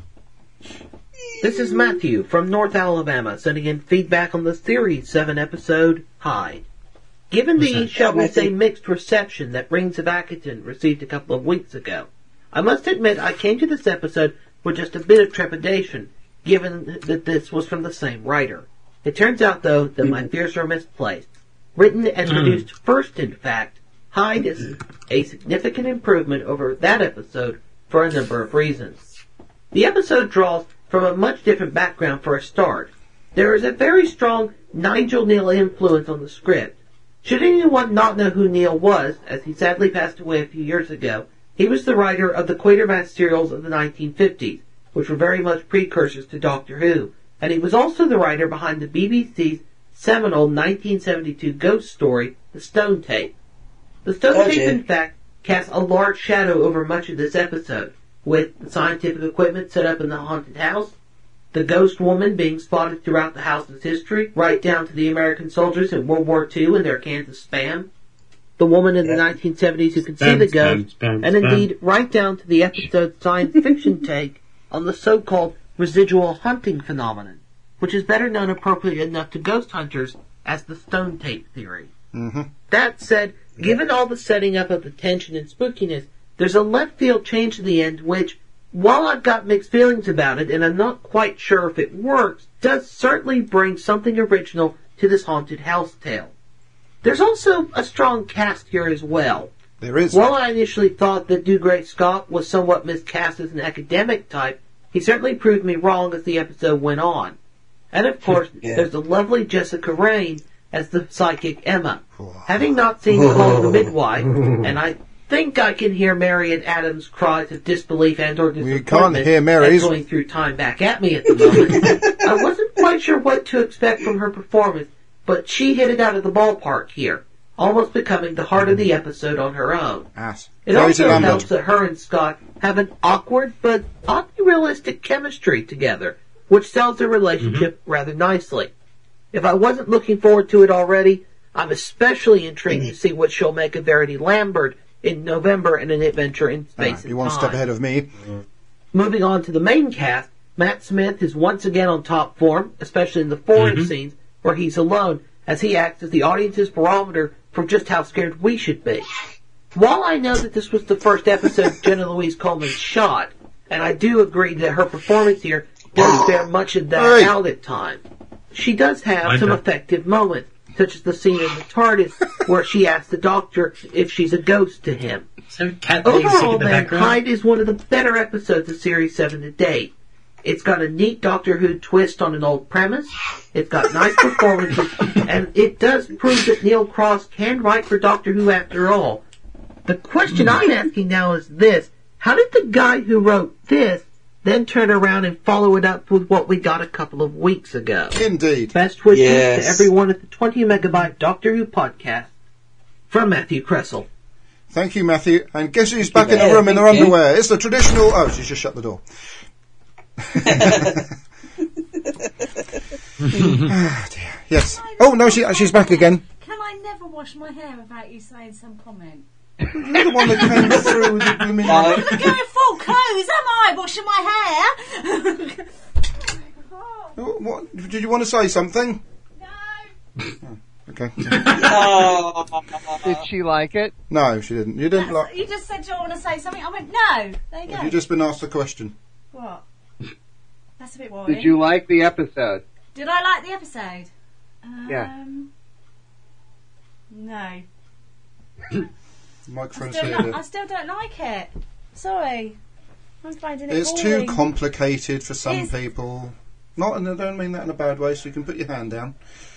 S16: This is Matthew from North Alabama sending in feedback on the Series 7 episode, Hyde. Given the, shall we say, mixed reception that Rings of Akatan received a couple of weeks ago, I must admit I came to this episode with just a bit of trepidation, given that this was from the same writer. It turns out, though, that my fears are misplaced. Written and produced first, in fact, Hyde is a significant improvement over that episode for a number of reasons. The episode draws from a much different background for a start. There is a very strong Nigel Neal influence on the script. Should anyone not know who Neal was, as he sadly passed away a few years ago, he was the writer of the Quatermass serials of the 1950s, which were very much precursors to Doctor Who, and he was also the writer behind the BBC's seminal 1972 ghost story, The Stone Tape. The Stone Tape, in fact, casts a large shadow over much of this episode, with the scientific equipment set up in the haunted house, the ghost woman being spotted throughout the house's history, right down to the American soldiers in World War II and their cans of Spam, the woman in the 1970s who can see the ghost, and indeed right down to the episode's science fiction take on the so-called residual hunting phenomenon, which is better known appropriately enough to ghost hunters as the Stone Tape theory.
S4: Mm-hmm.
S16: That said, given all the setting up of the tension and spookiness, there's a left field change in the end which, while I've got mixed feelings about it and I'm not quite sure if it works, does certainly bring something original to this haunted house tale. There's also a strong cast here as well.
S4: There is.
S16: While I initially thought that Dougray Scott was somewhat miscast as an academic type, he certainly proved me wrong as the episode went on. And of course, there's the lovely Jessica Raine as the psychic Emma. Having not seen Call the Midwife, and I think I can hear Marian Adams' cries of disbelief and or disappointment.
S4: We can't hear Mary's.
S16: Going through time back at me at the moment. I wasn't quite sure what to expect from her performance, but she hit it out of the ballpark here, almost becoming the heart of the episode on her own. It also helps that her and Scott have an awkward but oddly realistic chemistry together, which sells their relationship rather nicely. If I wasn't looking forward to it already, I'm especially intrigued to see what she'll make of Verity Lambert in November in An Adventure in Space and Time.
S4: You one step ahead of me.
S16: Moving on to the main cast, Matt Smith is once again on top form, especially in the foreign scenes where he's alone, as he acts as the audience's barometer for just how scared we should be. While I know that this was the first episode Jenna Louise Coleman shot, and I do agree that her performance here does bear much of that out at times, she does have some effective moments, such as the scene in the TARDIS where she asks the Doctor if she's a ghost to him. Overall, Mankind is one of the better episodes of Series 7 to date. It's got a neat Doctor Who twist on an old premise, it's got nice performances, and it does prove that Neil Cross can write for Doctor Who after all. The question I'm asking now is this: how did the guy who wrote this then turn around and follow it up with what we got a couple of weeks ago?
S4: Indeed.
S16: Best wishes to everyone at the 20 Megabyte Doctor Who podcast. From Matthew Kressel.
S4: Thank you, Matthew. And guess who's back in the room in their underwear? It's the traditional... Oh, she's just shut the door. Oh, dear. Yes. Oh, no, she's back again.
S17: Can I never wash my hair without you saying some comment?
S4: You're the one that came through the blooming...
S17: I'm not going full clothes, am I? Washing my hair?
S4: What? Did you want to say something?
S17: No.
S4: Oh, okay.
S5: Did she like it?
S4: No, she didn't. You didn't like...
S17: You just said you want to say something. I went, no. There you go.
S4: Have you just been asked a question?
S17: What? That's a bit worrying.
S5: Did you like the episode?
S17: Did I like the episode?
S5: Yeah.
S17: No.
S4: Microphone's
S17: I still don't like it. Sorry. I'm finding it
S4: It's
S17: boring.
S4: too complicated for some people. Not, and I don't mean that in a bad way, so you can put your hand down.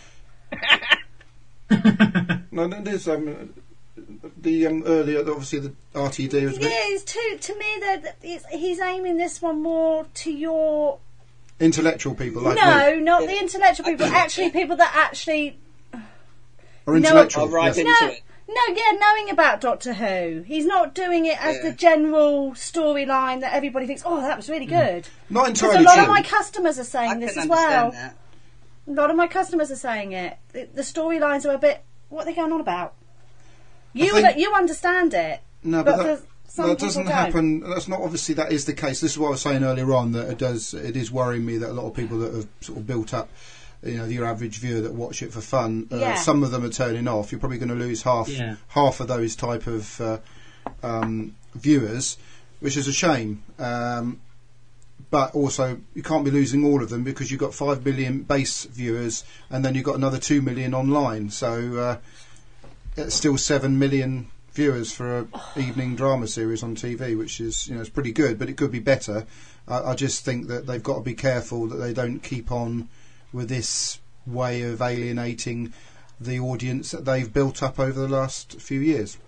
S4: No, it is. The earlier, obviously, the RTD was.
S17: Yeah, it's too. To me, that he's aiming this one more to your
S4: intellectual people, like
S17: no,
S4: me.
S17: not the intellectual people. Actually, people that actually
S4: are intellectual.
S14: Right into it.
S17: No, yeah, knowing about Doctor Who. He's not doing it as the general storyline that everybody thinks, oh, that was really good.
S4: Not entirely
S17: Because a lot
S4: true.
S17: of my customers are saying this as well. A lot of my customers are saying it. The storylines are a bit, what are they going on about? You understand it.
S4: No, but
S17: some
S4: that doesn't
S17: people
S4: happen. That's not obviously that is the case. This is what I was saying earlier on, that it is worrying me that a lot of people that have sort of built up, your average viewer that watch it for fun, some of them are turning off. You're probably going to lose half of those type of viewers, which is a shame. But also, you can't be losing all of them because you've got 5 million base viewers and then you've got another 2 million online. So it's still 7 million viewers for an evening drama series on TV, which is, it's pretty good, but it could be better. I just think that they've got to be careful that they don't keep on with this way of alienating the audience that they've built up over the last few years.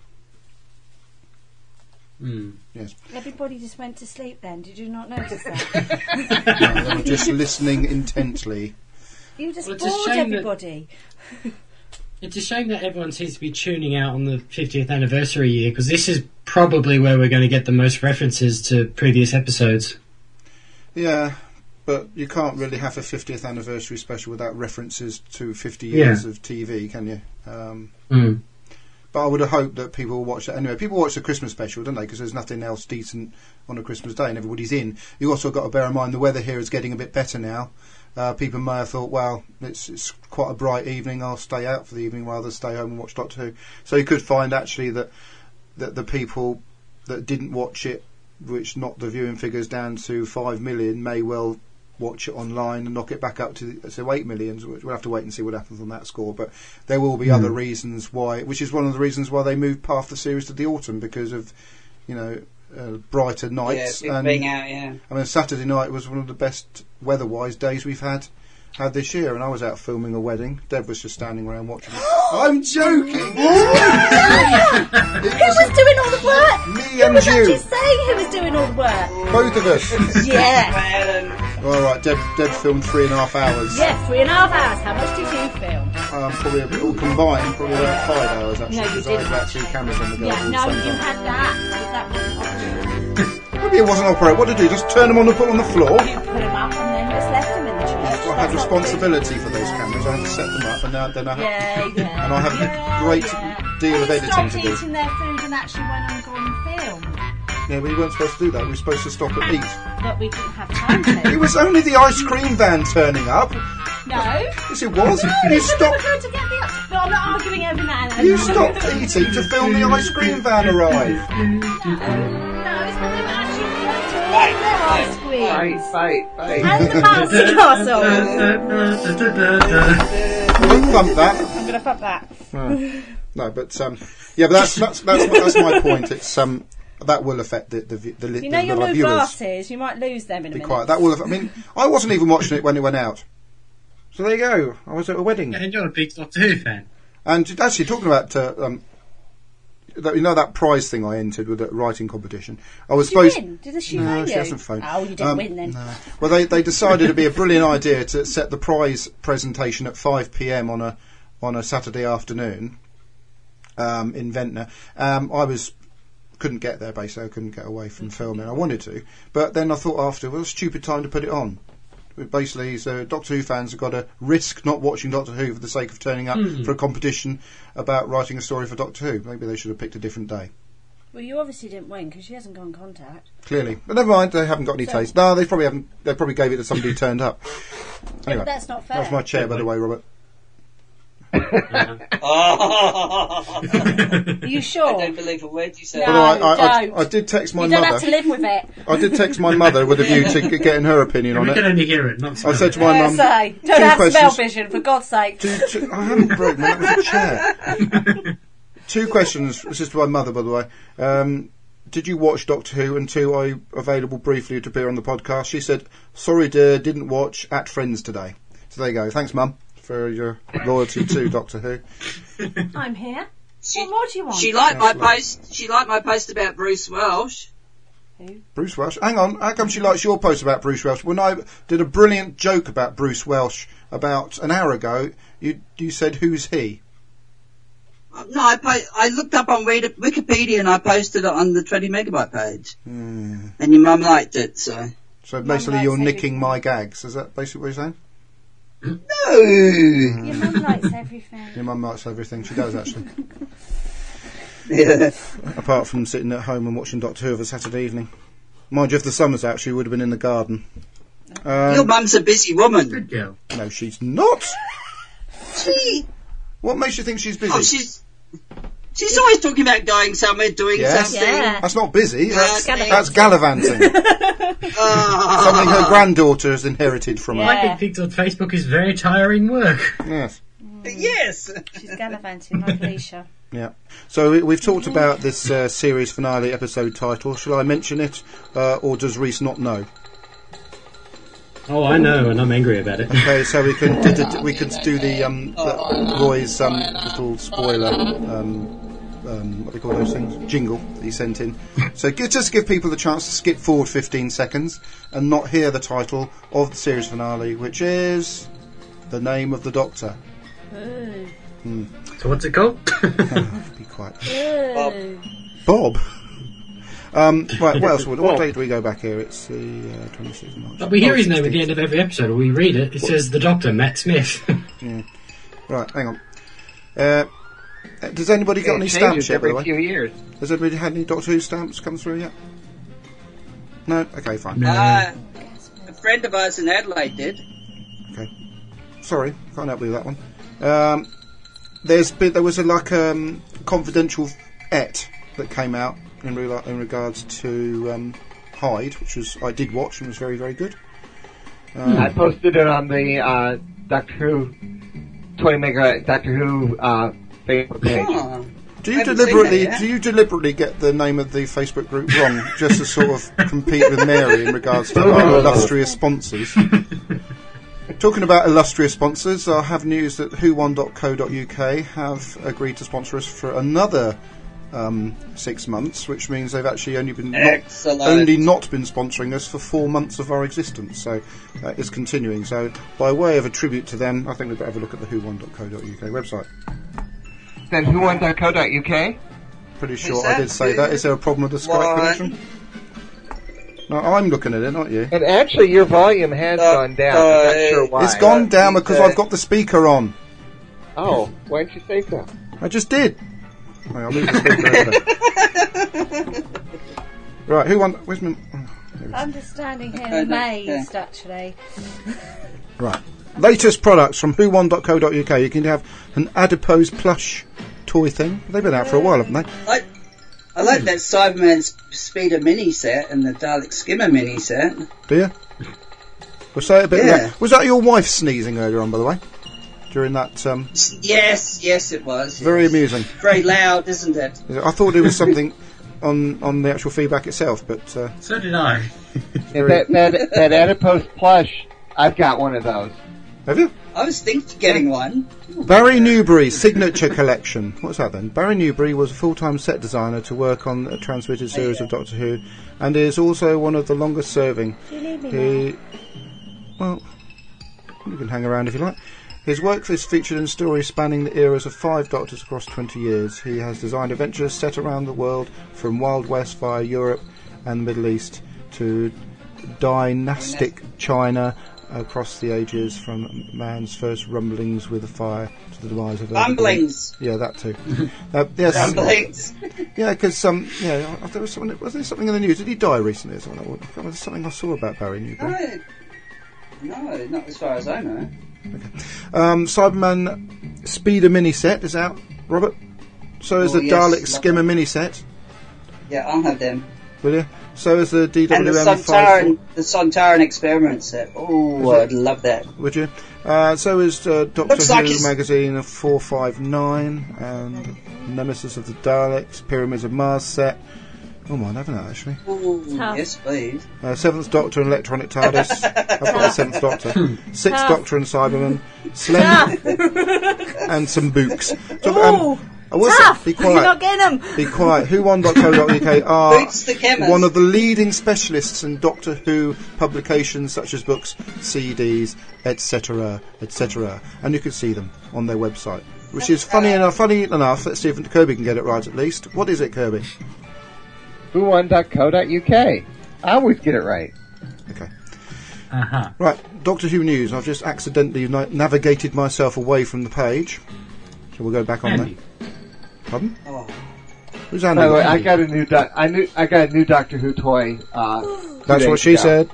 S4: Yes.
S17: Everybody just went to sleep then. Did you not notice that?
S4: No, they were just listening intently.
S17: You just bored everybody.
S2: It's a shame that everyone seems to be tuning out on the 50th anniversary year, because this is probably where we're going to get the most references to previous episodes.
S4: Yeah, but you can't really have a 50th anniversary special without references to 50 years of TV, can you? But I would have hoped that people will watch that anyway. People watch the Christmas special, don't they? Because there's nothing else decent on a Christmas day and everybody's in. You also got to bear in mind the weather here is getting a bit better now. People may have thought, well, it's quite a bright evening, I'll stay out for the evening rather than stay home and watch Doctor Who. So you could find actually that the people that didn't watch it, which knocked the viewing figures down to 5 million, may well watch it online and knock it back up to 8 million. We'll have to wait and see what happens on that score. But there will be other reasons why, which is one of the reasons why they moved half the series to the autumn, because of, brighter nights.
S14: Yeah, being out, yeah.
S4: I mean, Saturday night was one of the best weather-wise days we've had this year, and I was out filming a wedding. Deb was just standing around watching it. I'm joking!
S17: Who was doing all the work?
S4: Me and
S17: who was
S4: you.
S17: actually saying who was doing all the work?
S4: Both of us.
S17: Yeah.
S4: All right, Deb filmed 3.5 hours.
S17: Yeah, 3.5 hours. How much did you film?
S4: Probably a bit all combined, probably about 5 hours actually.
S17: No, you
S4: because I had
S17: didn't.
S4: about 2 cameras on the go.
S17: Yeah,
S4: all the
S17: no,
S4: same
S17: you
S4: time.
S17: had that. That wasn't optional.
S4: Maybe it wasn't operated. What did I do? Just turn them on and put them on the floor?
S17: You put them up and then just left them in the church.
S4: I had responsibility for those cameras. I had to set them up, and then I had, and I have a great deal of editing
S17: Stopped
S4: to do.
S17: eating their food and actually went and gone and filmed.
S4: Yeah, we weren't supposed to do that. We were supposed to stop and eat.
S17: But we didn't have time to.
S4: It was only the ice cream van turning up.
S17: No.
S4: Yes, it was.
S17: No,
S4: You
S17: we were
S4: stopped.
S17: going to get the. No, I'm not arguing over that.
S4: You stopped eating to film the ice cream van arrive.
S17: No, it's when they were actually going to eat their ice cream.
S16: Fight.
S17: And the bouncy castle.
S4: Don't thump that.
S17: I'm going to fuck that.
S4: No, but that's my point. It's that will affect the
S17: You know your new
S4: viewers.
S17: glasses. You might lose them in a
S4: Be
S17: minute.
S4: quiet. That will. I mean, I wasn't even watching it when it went out. So there you go. I was at a wedding.
S2: And you're a big Doctor Who fan.
S4: And actually, talking about that prize thing I entered with the writing competition, I was supposed.
S17: Did she
S4: No,
S17: phone
S4: she
S17: you?
S4: hasn't phoned.
S17: Oh, you didn't win then.
S4: No. Well, they decided it'd be a brilliant idea to set the prize presentation at 5 p.m. on a Saturday afternoon in Ventnor. Couldn't get there, basically. I couldn't get away from filming. I wanted to, but then I thought after, well, stupid time to put it on. Basically, so Doctor Who fans have got to risk not watching Doctor Who for the sake of turning up for a competition about writing a story for Doctor Who. Maybe they should have picked a different day.
S17: Well, you obviously didn't win because she hasn't got in contact.
S4: Clearly, but never mind. They haven't got any taste. No, they probably haven't. They probably gave it to somebody who turned up. Anyway,
S17: but that's not fair.
S4: That's my chair, by the way, Robert.
S17: Are you sure?
S14: I don't believe a word you say.
S17: No,
S4: I did text my
S17: you
S4: mother.
S17: don't have to live with it.
S4: I did text my mother with a view to getting her opinion on
S2: We
S4: it.
S2: can only hear it, not smell
S4: I said to my mum,
S17: don't
S4: two
S17: have smell
S4: questions.
S17: vision, for God's sake.
S4: I haven't broken. That was a chair. 2 questions. This is to my mother, by the way. Did you watch Doctor Who? And 2, are you available briefly to appear on the podcast? She said, sorry dear, didn't watch, at Friends today. So there you go. Thanks, Mum, for your loyalty to Doctor Who.
S17: I'm here. What more do you want?
S14: She liked my post. She liked my post about Bruce Welsh.
S17: Who?
S4: Bruce Welsh? Hang on. How come she likes your post about Bruce Welsh? When I did a brilliant joke about Bruce Welsh about an hour ago, you said, who's he?
S14: No, I looked up on Wikipedia and I posted it on the 20 megabyte page. And your mum liked it, so.
S4: So basically you're nicking my gags. Is that basically what you're saying?
S14: No!
S17: Your mum likes everything.
S4: Your mum likes everything. She does, actually.
S14: Yeah.
S4: Apart from sitting at home and watching Doctor Who of a Saturday evening. Mind you, if the summer's out, she would have been in the garden.
S14: Your mum's a busy woman.
S2: Good girl.
S4: No, she's not.
S14: She.
S4: What makes you think she's busy?
S14: Oh, she's always talking about going somewhere, doing something.
S17: Yeah.
S4: That's not busy. That's
S17: gallivanting.
S4: gallivanting. Something her granddaughter has inherited from her.
S2: Like being picked on Facebook is very tiring work.
S4: Yes.
S14: Yes.
S17: She's gallivanting like Leisha.
S4: Yeah. So we've talked about this series finale episode title. Shall I mention it, or does Reese not know?
S2: Oh, I know, and I'm angry about it.
S4: Okay, so we can do the Roy's little spoiler. What do you call those things? Jingle that he sent in. So just give people the chance to skip forward 15 seconds and not hear the title of the series finale, which is The Name of the Doctor.
S2: So what's it called?
S4: Be quiet. Bob. Right, what else? What date do we go back here? It's the 26th of March.
S2: But we hear his name at the end of every episode, or we read it. It says the Doctor, Matt Smith.
S4: Yeah. Right, hang on. Does anybody got any stamps yet, by the way?
S16: Few years.
S4: Has anybody had any Doctor Who stamps come through yet? No? Okay, fine.
S14: A friend of ours in Adelaide did.
S4: Okay. Sorry, can't help you with that one. There was a confidential et that came out in regards to Hyde, which I did watch and was very, very good.
S5: I posted it on the Doctor Who 20 Mega Doctor Who Facebook page.
S14: Oh.
S4: Do you deliberately get the name of the Facebook group wrong just to sort of compete with Mary in regards to our illustrious sponsors? Talking about illustrious sponsors, I have news that whowon.co.uk have agreed to sponsor us for another 6 months, which means they've actually only not been sponsoring us for 4 months of our existence. So it's continuing. So by way of a tribute to them, I think we'd better have a look at the whowon.co.uk website.
S5: Then whowon.co.uk?
S4: Pretty sure I did say that. Is there a problem with the Skype connection? No, I'm looking at it, not you.
S5: And actually, your volume has gone down. I'm not sure why.
S4: It's gone down because I've got the speaker on.
S5: Oh, why didn't you say so?
S4: I just did. Right, I'll leave the speaker over there. Right, who won? Where's my...
S17: I'm just standing here amazed, actually.
S4: Right. Latest products from whowon.co.uk. You can have an adipose plush toy thing. They've been out for a while, haven't they?
S14: I like that Cyberman Speeder mini set and the Dalek Skimmer mini set.
S4: Do you? We'll say it a bit. Yeah. Was that your wife sneezing earlier on, by the way? During that.
S14: Yes, it was.
S4: Very amusing.
S14: Very loud, isn't it?
S4: I thought it was something on the actual feedback itself, but.
S2: So did I.
S5: that adipose plush, I've got one of those.
S4: Have you?
S14: I was thinking of getting one.
S4: Barry Newbury Signature Collection. What's that then? Barry Newbury was a full-time set designer to work on a transmitted series of Doctor Who, and is also one of the longest serving. Well, you can hang around if you like. His work is featured in stories spanning the eras of 5 Doctors across 20 years. He has designed adventures set around the world, from Wild West via Europe and the Middle East to dynastic China, across the ages, from man's first rumblings with a fire to the demise of
S14: rumblings.
S4: Yeah, that too. Yes,
S14: rumblings.
S4: Yeah, because there was something in the news. Did he die recently or something? There was something I saw about Barry Newbury.
S14: No, not as far as I know.
S4: Okay. Cyberman Speeder mini set is out, Robert. So is the Dalek Skimmer mini set.
S14: Yeah, I'll have them.
S4: Will you? So is the DWM
S14: and the Sontaran Experiment set. Oh, I'd love that.
S4: Would you? So is Doctor Who magazine 459 and Nemesis of the Daleks, Pyramids of Mars set. Oh, mine, haven't I, actually?
S14: Ooh, yes, please.
S4: 7th Doctor and Electronic TARDIS. I've got the 7th Doctor. 6th Doctor and Cyberman. And some books. So, be quiet.
S17: You're not getting them.
S4: Be quiet. Whowon.co.uk are one of the leading specialists in Doctor Who publications, such as books, CDs, etc., etc. And you can see them on their website, which is funny enough. Let's see if Kirby can get it right at least. What is it, Kirby?
S5: whowon.co.uk. I always get it right.
S4: Okay. Right, Doctor Who news. I've just accidentally navigated myself away from the page, so we'll go back on there. Pardon?
S14: Oh.
S4: Who's Andy?
S5: By the way, I got a new Doctor Who toy.
S4: That's what she said.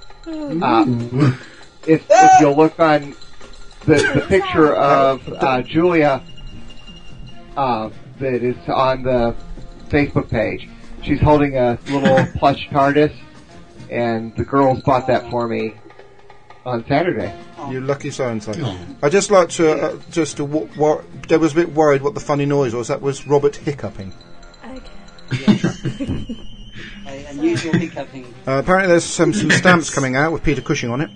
S5: If you'll look on the picture of Julia that is on the Facebook page, she's holding a little plush TARDIS, and the girls bought that for me on Saturday.
S4: You lucky so-and-so. I'd just like to, I was a bit worried what the funny noise was. That was Robert hiccuping.
S14: Okay. Unusual hiccuping.
S4: Apparently there's some stamps coming out with Peter Cushing on it.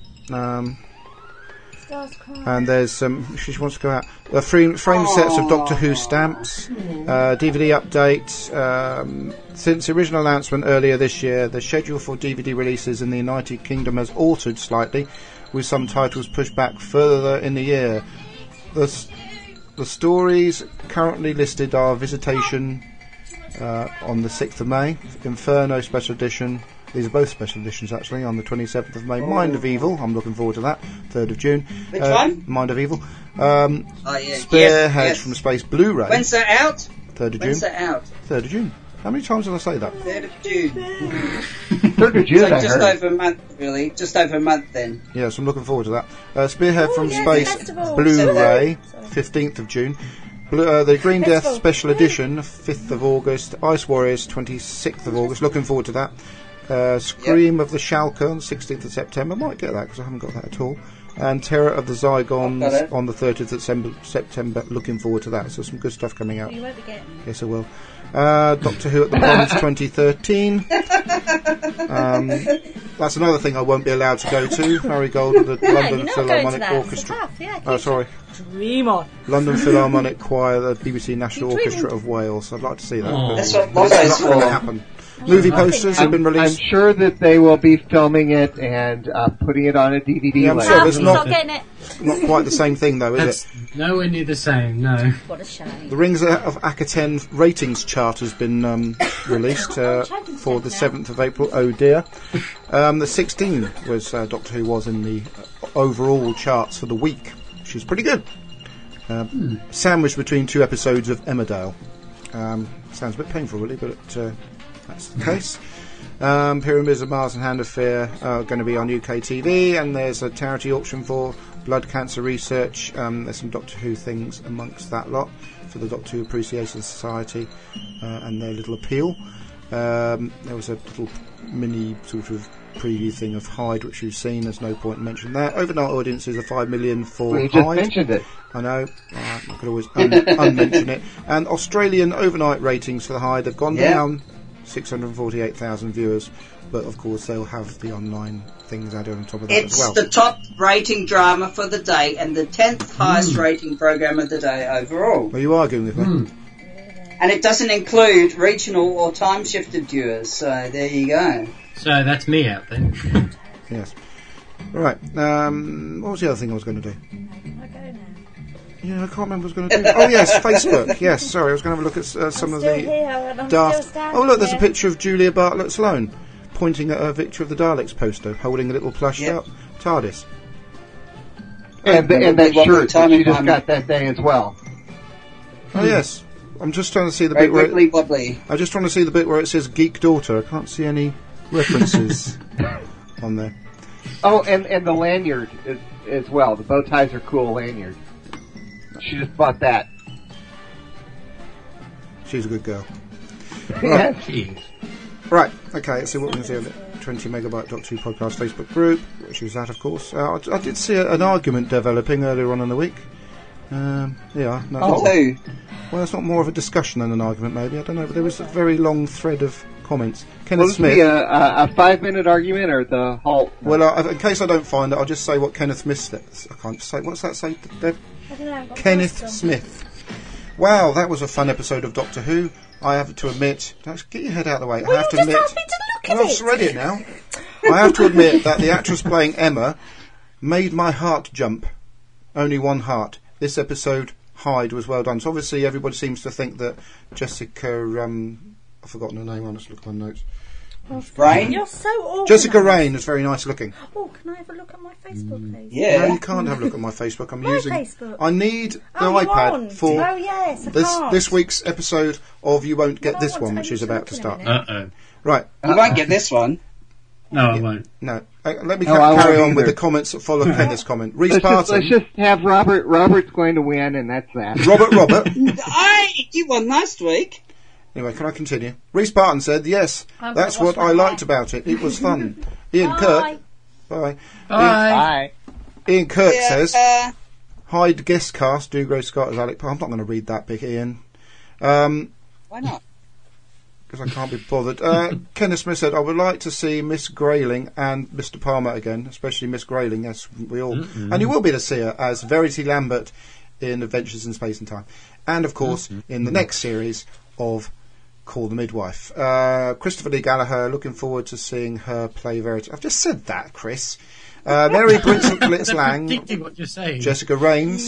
S4: And there's some, she wants to go out. Frame sets of Doctor Who stamps, DVD update. Since the original announcement earlier this year, the schedule for DVD releases in the United Kingdom has altered slightly, with some titles pushed back further in the year. The stories currently listed are Visitation on the 6th of May, Inferno Special Edition. These are both special editions, actually, on the 27th of May. Mind of Evil, I'm looking forward to that. 3rd of June.
S14: Which one?
S4: Mind of Evil. Spearhead from Space Blu-ray.
S14: When's that out?
S4: 3rd of June.
S14: When's that out?
S4: 3rd of June. How many times did I say that?
S14: 3rd of June.
S5: 3rd of June,
S14: so just over a month, really. Just over a month, then.
S4: Yes, I'm looking forward to that. Spearhead from Space Blu-ray, 15th of June. The Green Death Special Edition, 5th of August. Ice Warriors, 26th of August. Looking forward to that. Scream of the Schalke on the 16th of September. Might get that because I haven't got that at all. And Terror of the Zygons on the 30th of September. Looking forward to that. So some good stuff coming out.
S17: You won't be getting it.
S4: Yes, I will. Doctor Who at the Ponds 2013. That's another thing I won't be allowed to go to. Harry Gold with the London Philharmonic Orchestra.
S17: Oh,
S4: sorry.
S17: Dream on.
S4: London Philharmonic Choir, the BBC National Orchestra of Wales. I'd like to see that.
S14: Oh. That's what
S4: it's not going to happen. Movie posters have been released.
S5: I'm sure that they will be filming it and putting it on a DVD.
S4: Yeah, I'm sure it's not
S17: getting it.
S4: Not quite the same thing, though, is it?
S2: Nowhere near the same, no.
S17: What a shame.
S4: The Rings of Akaten ratings chart has been released for the 7th of April. Oh dear. The 16th was Doctor Who was in the overall charts for the week, which is pretty good. Sandwiched between 2 episodes of Emmerdale. Sounds a bit painful, really, but that's the case. Pyramids of Mars and Hand of Fear are going to be on UK TV, and there's a charity auction for blood cancer research. There's some Doctor Who things amongst that lot for the Doctor Who Appreciation Society and their little appeal. There was a little mini sort of preview thing of Hyde, which you've seen. There's no point in mentioning that. Overnight audiences are 5 million for
S5: We
S4: Hyde.
S5: just mentioned it.
S4: I know. I could always unmention it. And Australian overnight ratings for the Hyde have gone down. 648,000 viewers, but of course they'll have the online things added on top of that as well.
S14: It's the top rating drama for the day and the 10th highest rating program of the day overall.
S4: Well, you are arguing with me.
S14: And it doesn't include regional or time-shifted viewers, so there you go.
S2: So that's me out then.
S4: Yes. Right. What was the other thing I was going to do? Yeah, I can't remember what I was going to do. Oh, yes, Facebook. Yes, sorry, I was going to have a look at some of the daft... Oh, look, there's a picture of Julia Bartlett-Sloan pointing at a Victory of the Daleks poster, holding a little plushed out TARDIS.
S5: And that shirt that she just got that day as well.
S4: Oh, yes. I'm just trying to see the bit where... I just want to see the bit where it says Geek Daughter. I can't see any references on there.
S5: Oh, and the lanyard as well. The bow ties are cool lanyard. She just bought that.
S4: She's a good girl.
S5: Right.
S4: Right, okay, let's see what we can see on the 20 Megabyte Doctor Who Podcast Facebook group, which is that, of course. I did see an argument developing earlier on in the week. Well, it's not more of a discussion than an argument, maybe. I don't know, but there was a very long thread of comments. Kenneth Smith.
S5: Will this be a 5-minute argument or the whole...
S4: Well, in case I don't find it, I'll just say what Kenneth Smith says. I can't say... What's that say, Deb?
S17: I don't know.
S4: Kenneth Smith. Wow, that was a fun episode of Doctor Who. I have to admit... Get your head out of the way. I have to admit...
S17: Asked me to look at
S4: I've just read it now. I have to admit that the actress playing Emma made my heart jump. Only one heart. This episode, Hyde, was well done. So obviously everybody seems to think that Jessica... I've forgotten her name. I'll just look at my notes.
S14: Rain?
S17: You're so awful.
S4: Jessica Rain is very nice looking.
S17: Oh, can I have a look at my Facebook, please?
S14: Yeah.
S4: No, you can't have a look at my Facebook. I'm
S17: My
S4: using...
S17: Facebook?
S4: I need the
S17: Oh, you're
S4: iPad
S17: on.
S4: for
S17: Oh, yes, I can't.
S4: this week's episode of You Won't Get
S17: Well, I
S4: This
S17: want
S4: One,
S17: to
S4: which is
S17: finish
S4: about to
S17: looking
S4: start.
S17: at
S2: Uh-oh.
S4: Right.
S14: You won't get this one.
S2: No, I won't.
S4: No. Let me
S5: No, I
S4: carry
S5: won't
S4: on with
S5: either.
S4: the comments that follow Kenneth's comment. Reese
S5: Let's
S4: Barton.
S5: just have Robert. Robert's going to win, and that's that.
S4: Robert.
S14: You won last week.
S4: Anyway, can I continue? Reese Barton said, yes,
S17: I've
S4: that's
S17: got
S4: what
S17: lost
S4: I
S17: my
S4: liked about it. It was fun. Ian
S17: Bye.
S4: Kirk. Bye.
S5: Bye.
S4: Ian Kirk says, Hyde guest cast, Dougray Scott as Alec. I'm not going to read that bit, Ian.
S14: Why not?
S4: Because I can't be bothered. Kenneth Smith said, I would like to see Miss Grayling and Mr. Palmer again, especially Miss Grayling. Yes, we all. And you will be able to see her as Verity Lambert in Adventures in Space and Time. And, of course, in the next series of Call the Midwife. Christopher Lee Gallagher, looking forward to seeing her play Verity. I've just said that, Chris. Mary Blitz-Lang,
S2: what you're saying.
S4: Jessica Raines,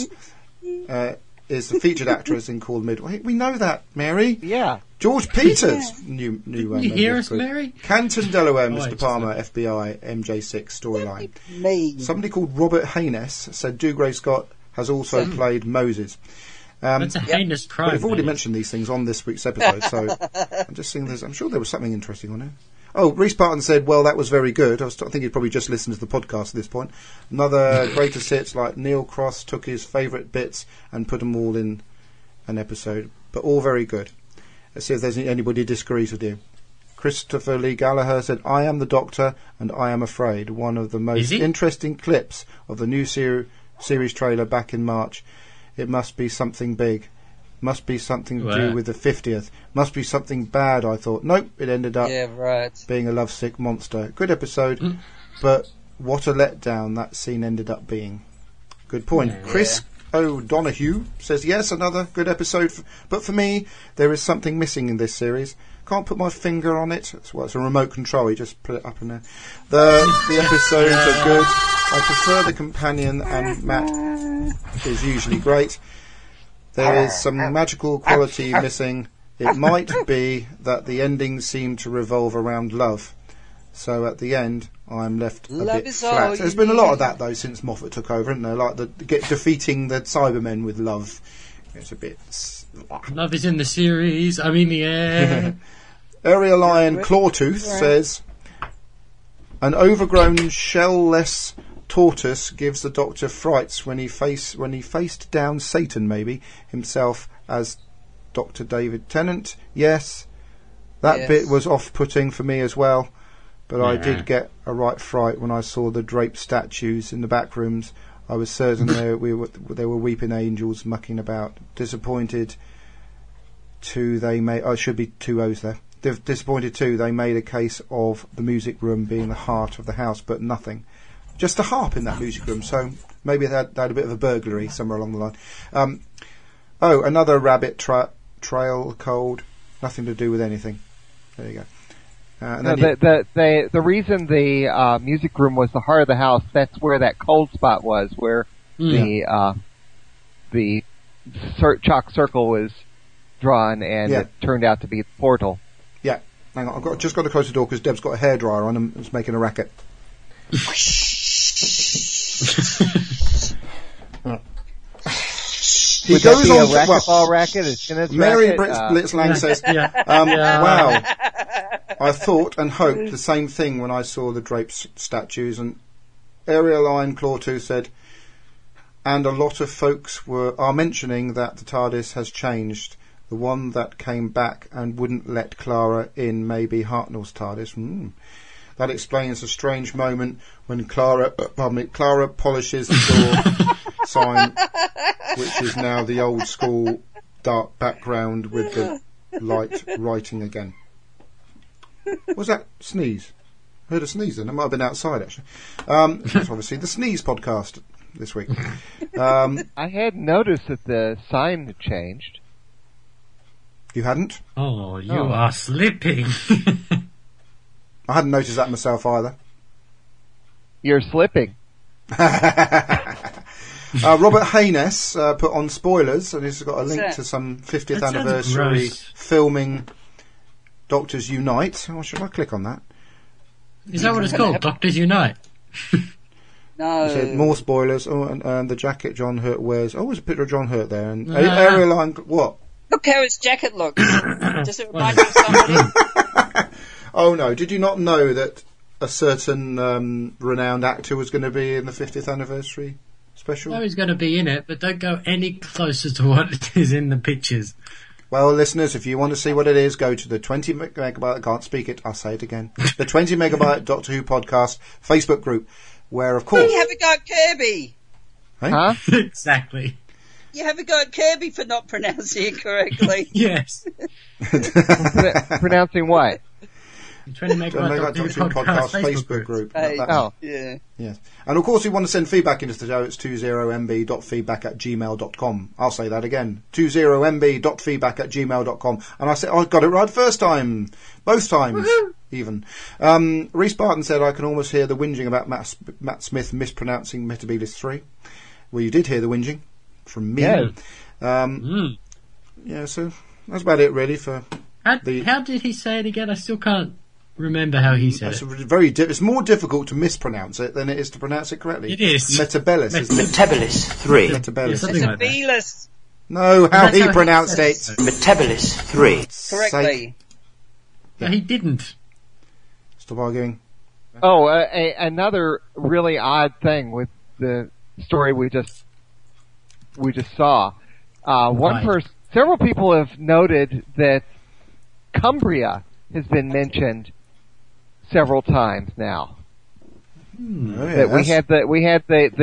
S4: is the featured actress in Call the Midwife. We know that, Mary.
S5: Yeah.
S4: George Peters, new
S2: Can you hear us, Mary?
S4: Canton, Delaware,
S2: Oh,
S4: Mr. Palmer, FBI, MJ6 storyline.
S14: Me.
S4: Somebody called Robert Haynes said Dougray Scott has also played Moses.
S2: That's a heinous crime.
S4: We've already
S2: mate.
S4: mentioned these things on this week's episode, so I'm just seeing I'm sure there was something interesting on it. Oh, Reese Barton said, well, that was very good. I think he'd probably just listened to the podcast at this point. Another greatest hits, like Neil Cross took his favourite bits and put them all in an episode, but all very good. Let's see if there's anybody who disagrees with you. Christopher Lee Gallagher said, I am the Doctor and I am afraid. One of the most interesting clips of the new series trailer back in March. It must be something big. Must be something to do with the 50th. Must be something bad, I thought. Nope, it ended up being a lovesick monster. Good episode, but what a letdown that scene ended up being. Good point. Yeah. Chris O'Donoghue says, yes, another good episode, but for me, there is something missing in this series. Can't put my finger on it. It's a remote control. You just put it up in there. The episodes are good. I prefer the companion, and Matt is usually great. There is some magical quality missing. It might be that the endings seem to revolve around love. So at the end, I'm left a bit flat. There's been a lot of that, though, since Moffat took over, isn't there? Like defeating the Cybermen with love. It's a bit...
S2: Love is in the series. I'm in the air.
S4: Area Lion Clawtooth says, an overgrown shell-less tortoise gives the Doctor frights when he faced down Satan, maybe, himself as Dr. David Tennant. Yes, that bit was off-putting for me as well, but I did get a right fright when I saw the draped statues in the back rooms. I was certain there were weeping angels mucking about. Disappointed too, they made... Oh, it should be 2 O's there. Disappointed too, they made a case of the music room being the heart of the house, but nothing. Just a harp in that music room, so maybe they had a bit of a burglary somewhere along the line. Another rabbit trail cold. Nothing to do with anything. There you go.
S5: The reason the music room was the heart of the house, that's where that cold spot was, where the chalk circle was drawn, and it turned out to be the portal.
S4: Yeah. Hang on, I've just got to close the door because Deb's got a hairdryer on and it's making a racket. He
S5: Would goes on a racquetball racket.
S4: Mary Blitzlang says, "Wow, I thought and hoped the same thing when I saw the draped statues." And Area Lion Clawtooth said, "And a lot of folks are mentioning that the TARDIS has changed. The one that came back and wouldn't let Clara in may be Hartnell's TARDIS." That explains a strange moment when Clara polishes the door sign, which is now the old school dark background with the light writing again. Was that sneeze? I heard a sneeze then. It might have been outside, actually. That's obviously the Sneeze podcast this week.
S5: I had noticed that the sign had changed.
S4: You hadn't?
S2: Oh, you are slipping.
S4: I hadn't noticed that myself either.
S5: You're slipping.
S4: Robert Haynes put on spoilers, and he's got a link to some 50th anniversary filming Doctors Unite. Oh, should I click on that?
S2: Is that what it's called? Doctors Unite?
S14: No.
S4: He said more spoilers. Oh, and the jacket John Hurt wears. Oh, there's a picture of John Hurt there. And Area Line, what?
S14: Look how his jacket looks. Does it remind you of somebody?
S4: Oh no, did you not know that a certain renowned actor was going to be in the 50th anniversary special?
S2: No, he's going to be in it, but don't go any closer to what is in the pictures.
S4: Well, listeners, if you want to see what it is, go to the 20 megabyte, I can't speak it, I'll say it again, the 20 megabyte Doctor Who podcast Facebook group, where of course...
S14: You have a go at Kirby!
S4: Hey?
S5: Huh?
S2: Exactly.
S14: You have a go at Kirby for not pronouncing it correctly.
S2: Yes.
S5: Pronouncing what?
S2: 20 megabyte Doctor Who podcast Facebook group.
S14: Yeah.
S4: Yes. And of course, if you want to send feedback into the show, it's 20mb.feedback@gmail.com. I'll say that again. 20mb.feedback@gmail.com. And I said, I got it right first time. Both times. Woohoo! Even. Reese Barton said, I can almost hear the whinging about Matt Smith mispronouncing Metebelis 3. Well, you did hear the whinging from me.
S5: Yeah.
S4: Yeah, so that's about it really for
S2: how did he say it again? I still can't remember how he said it.
S4: It's more difficult to mispronounce it than it is to pronounce it correctly.
S2: It is.
S4: Metebelis.
S8: Metebelis 3.
S4: Metebelis.
S14: Metebelis.
S4: No, how he pronounced it.
S8: Metebelis 3.
S14: Correctly.
S2: No, he didn't.
S4: Stop arguing.
S5: Oh, another really odd thing with the story we just saw. Several people have noted that Cumbria has been mentioned several times now. That we had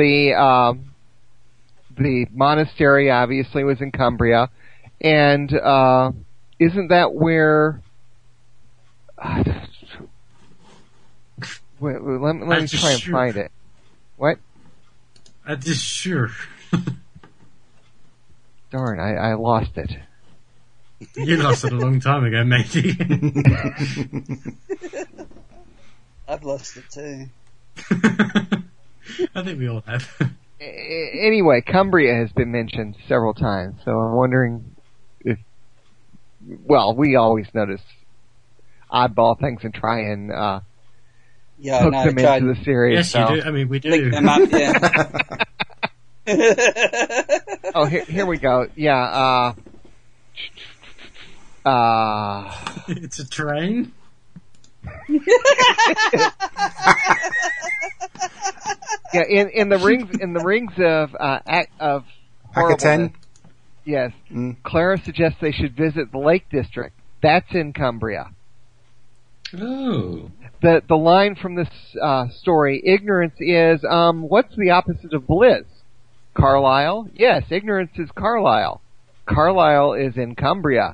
S5: the monastery obviously was in Cumbria, and isn't that where? Wait, let me try and find it. What?
S2: I'm just sure.
S5: Darn, I lost it.
S2: You lost it a long time ago, matey.
S6: I've lost it too.
S2: I think we all have.
S5: Anyway, Cumbria has been mentioned several times, so I'm wondering if... Well, we always notice oddball things and try and hook them into the series.
S2: Yes,
S5: so.
S2: you do. I mean, we do.
S6: Link them up, yeah.
S5: Oh, here we go. Yeah,
S2: It's a train?
S5: Yeah, in the rings of
S4: Akaten.
S5: Yes, Clara suggests they should visit the Lake District. That's in Cumbria.
S2: Oh.
S5: The line from this story: ignorance is what's the opposite of bliss? Carlisle? Yes, ignorance is Carlisle. Carlisle is in Cumbria.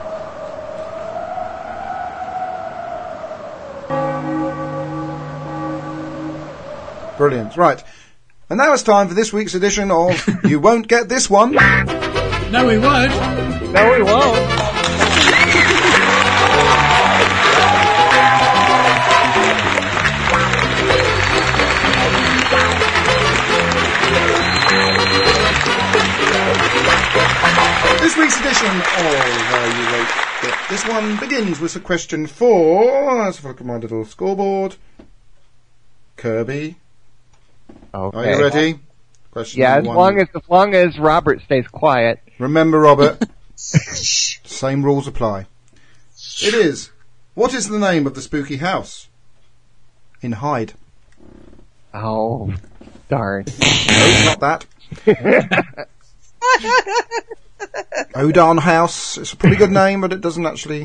S4: Brilliant. Right. And now it's time for this week's edition of You Won't Get This One.
S2: No, we won't.
S5: No, we won't.
S4: This week's edition of You Won't Get This One begins with a question for... Let's have a look at my little scoreboard. Kirby.
S5: Okay.
S4: Are you ready? Question
S5: Yeah, as
S4: one.
S5: long as Robert stays quiet.
S4: Remember, Robert, same rules apply. It is. What is the name of the spooky house in Hyde?
S5: Oh, darn.
S4: No, not that. Odan House. It's a pretty good name, but it doesn't actually...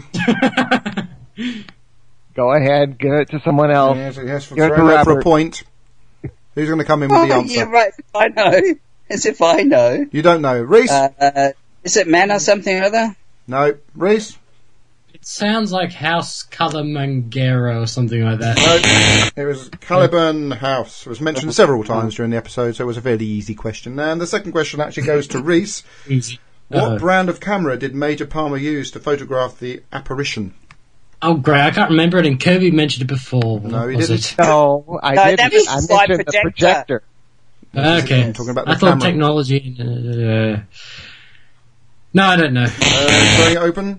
S5: Go ahead, give it to someone else.
S4: Yes, for a point. Who's going to come in with the answer?
S6: Yeah, right. I know. As if I know.
S4: You don't know. Reese?
S6: Is it Man or something or other?
S4: No. Reese?
S2: It sounds like House Calamangera or something like that.
S4: No. It was Caliburn House. It was mentioned several times during the episode, so it was a fairly easy question. And the second question actually goes to Reese.
S2: Easy.
S4: What brand of camera did Major Palmer use to photograph the apparition?
S2: Oh, great. I can't remember it, and Kirby mentioned it before.
S4: No, he
S2: was
S4: didn't.
S2: It?
S5: No, I didn't.
S6: That was
S5: I
S6: slide
S5: mentioned the projector.
S2: Okay.
S4: I'm talking about the
S2: I thought
S4: camera.
S2: technology... No, I don't know.
S4: Throwing it open?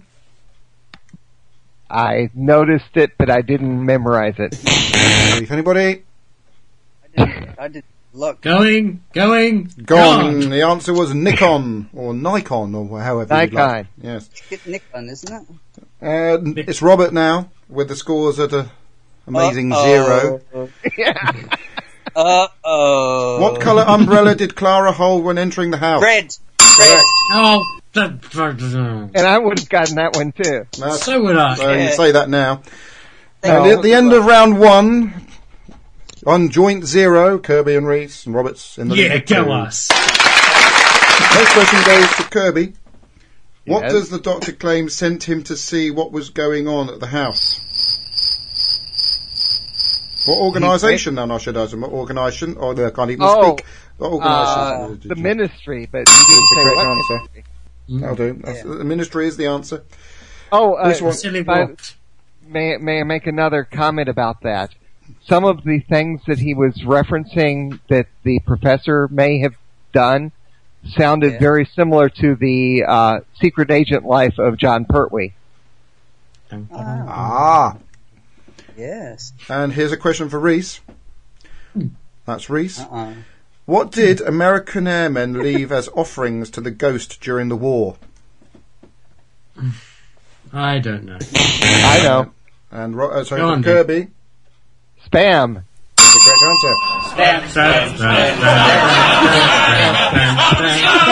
S5: I noticed it, but I didn't memorize it.
S4: If anybody?
S6: I did look.
S2: Going.
S4: Gone. The answer was Nikon, or Nikon, or however you'd like. Yes.
S6: It's Nikon, isn't it?
S4: It's Robert now, with the scores at a amazing 0.
S5: Yeah.
S4: What colour umbrella did Clara hold when entering the house?
S6: Red.
S2: Oh,
S5: and I would have gotten that one too.
S2: So would I.
S4: So you say that now.
S5: No.
S4: And at the end of round 1, on joint 0, Kirby and Reese and Roberts in the lead.
S2: Go us.
S4: Next question goes to Kirby. What
S5: Yes.
S4: does the doctor claim sent him to see what was going on at the house? What organisation then, I should ask him? What organisation? Oh, I can't even speak. What organisation?
S5: The ministry, but you didn't say what
S4: answer.
S5: ministry.
S4: I'll do. The ministry is the answer.
S5: Oh,
S4: This one-
S2: Silly
S5: if I-
S2: what?
S5: may I make another comment about that? Some of the things that he was referencing that the professor may have done sounded very similar to the secret agent life of John Pertwee.
S4: Ah.
S6: Yes.
S4: And here's a question for Reese. That's Reese. What did American airmen leave as offerings to the ghost during the war?
S2: I don't know.
S5: I know.
S4: And
S2: Go
S4: sorry,
S2: on,
S4: Kirby.
S5: Spam.
S4: Is the correct answer.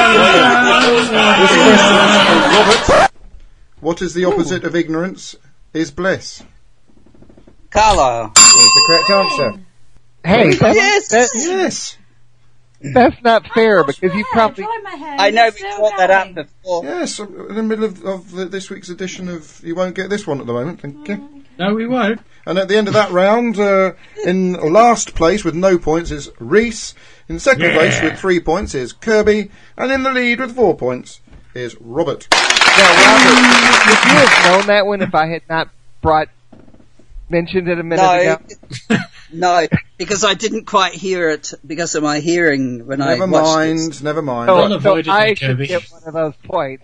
S4: This question is for Robert. What is the opposite of ignorance? is Bliss?
S14: Carlisle.
S4: Is the correct answer.
S5: Hey,
S4: Yes.
S5: that's not fair because you probably.
S14: I know we brought that up before.
S4: Yes, in the middle of this week's edition of You Won't Get This One at the moment, thank you.
S2: No, we won't.
S4: And at the end of that round, in last place with no points is Reese. In second place with 3 points is Kirby. And in the lead with 4 points is Robert.
S5: Now, Robert, would you have known that one if I had not mentioned it a minute ago?
S14: No, because I didn't quite hear it because of my hearing when I watched it.
S4: Never mind.
S5: So I should get one of those points.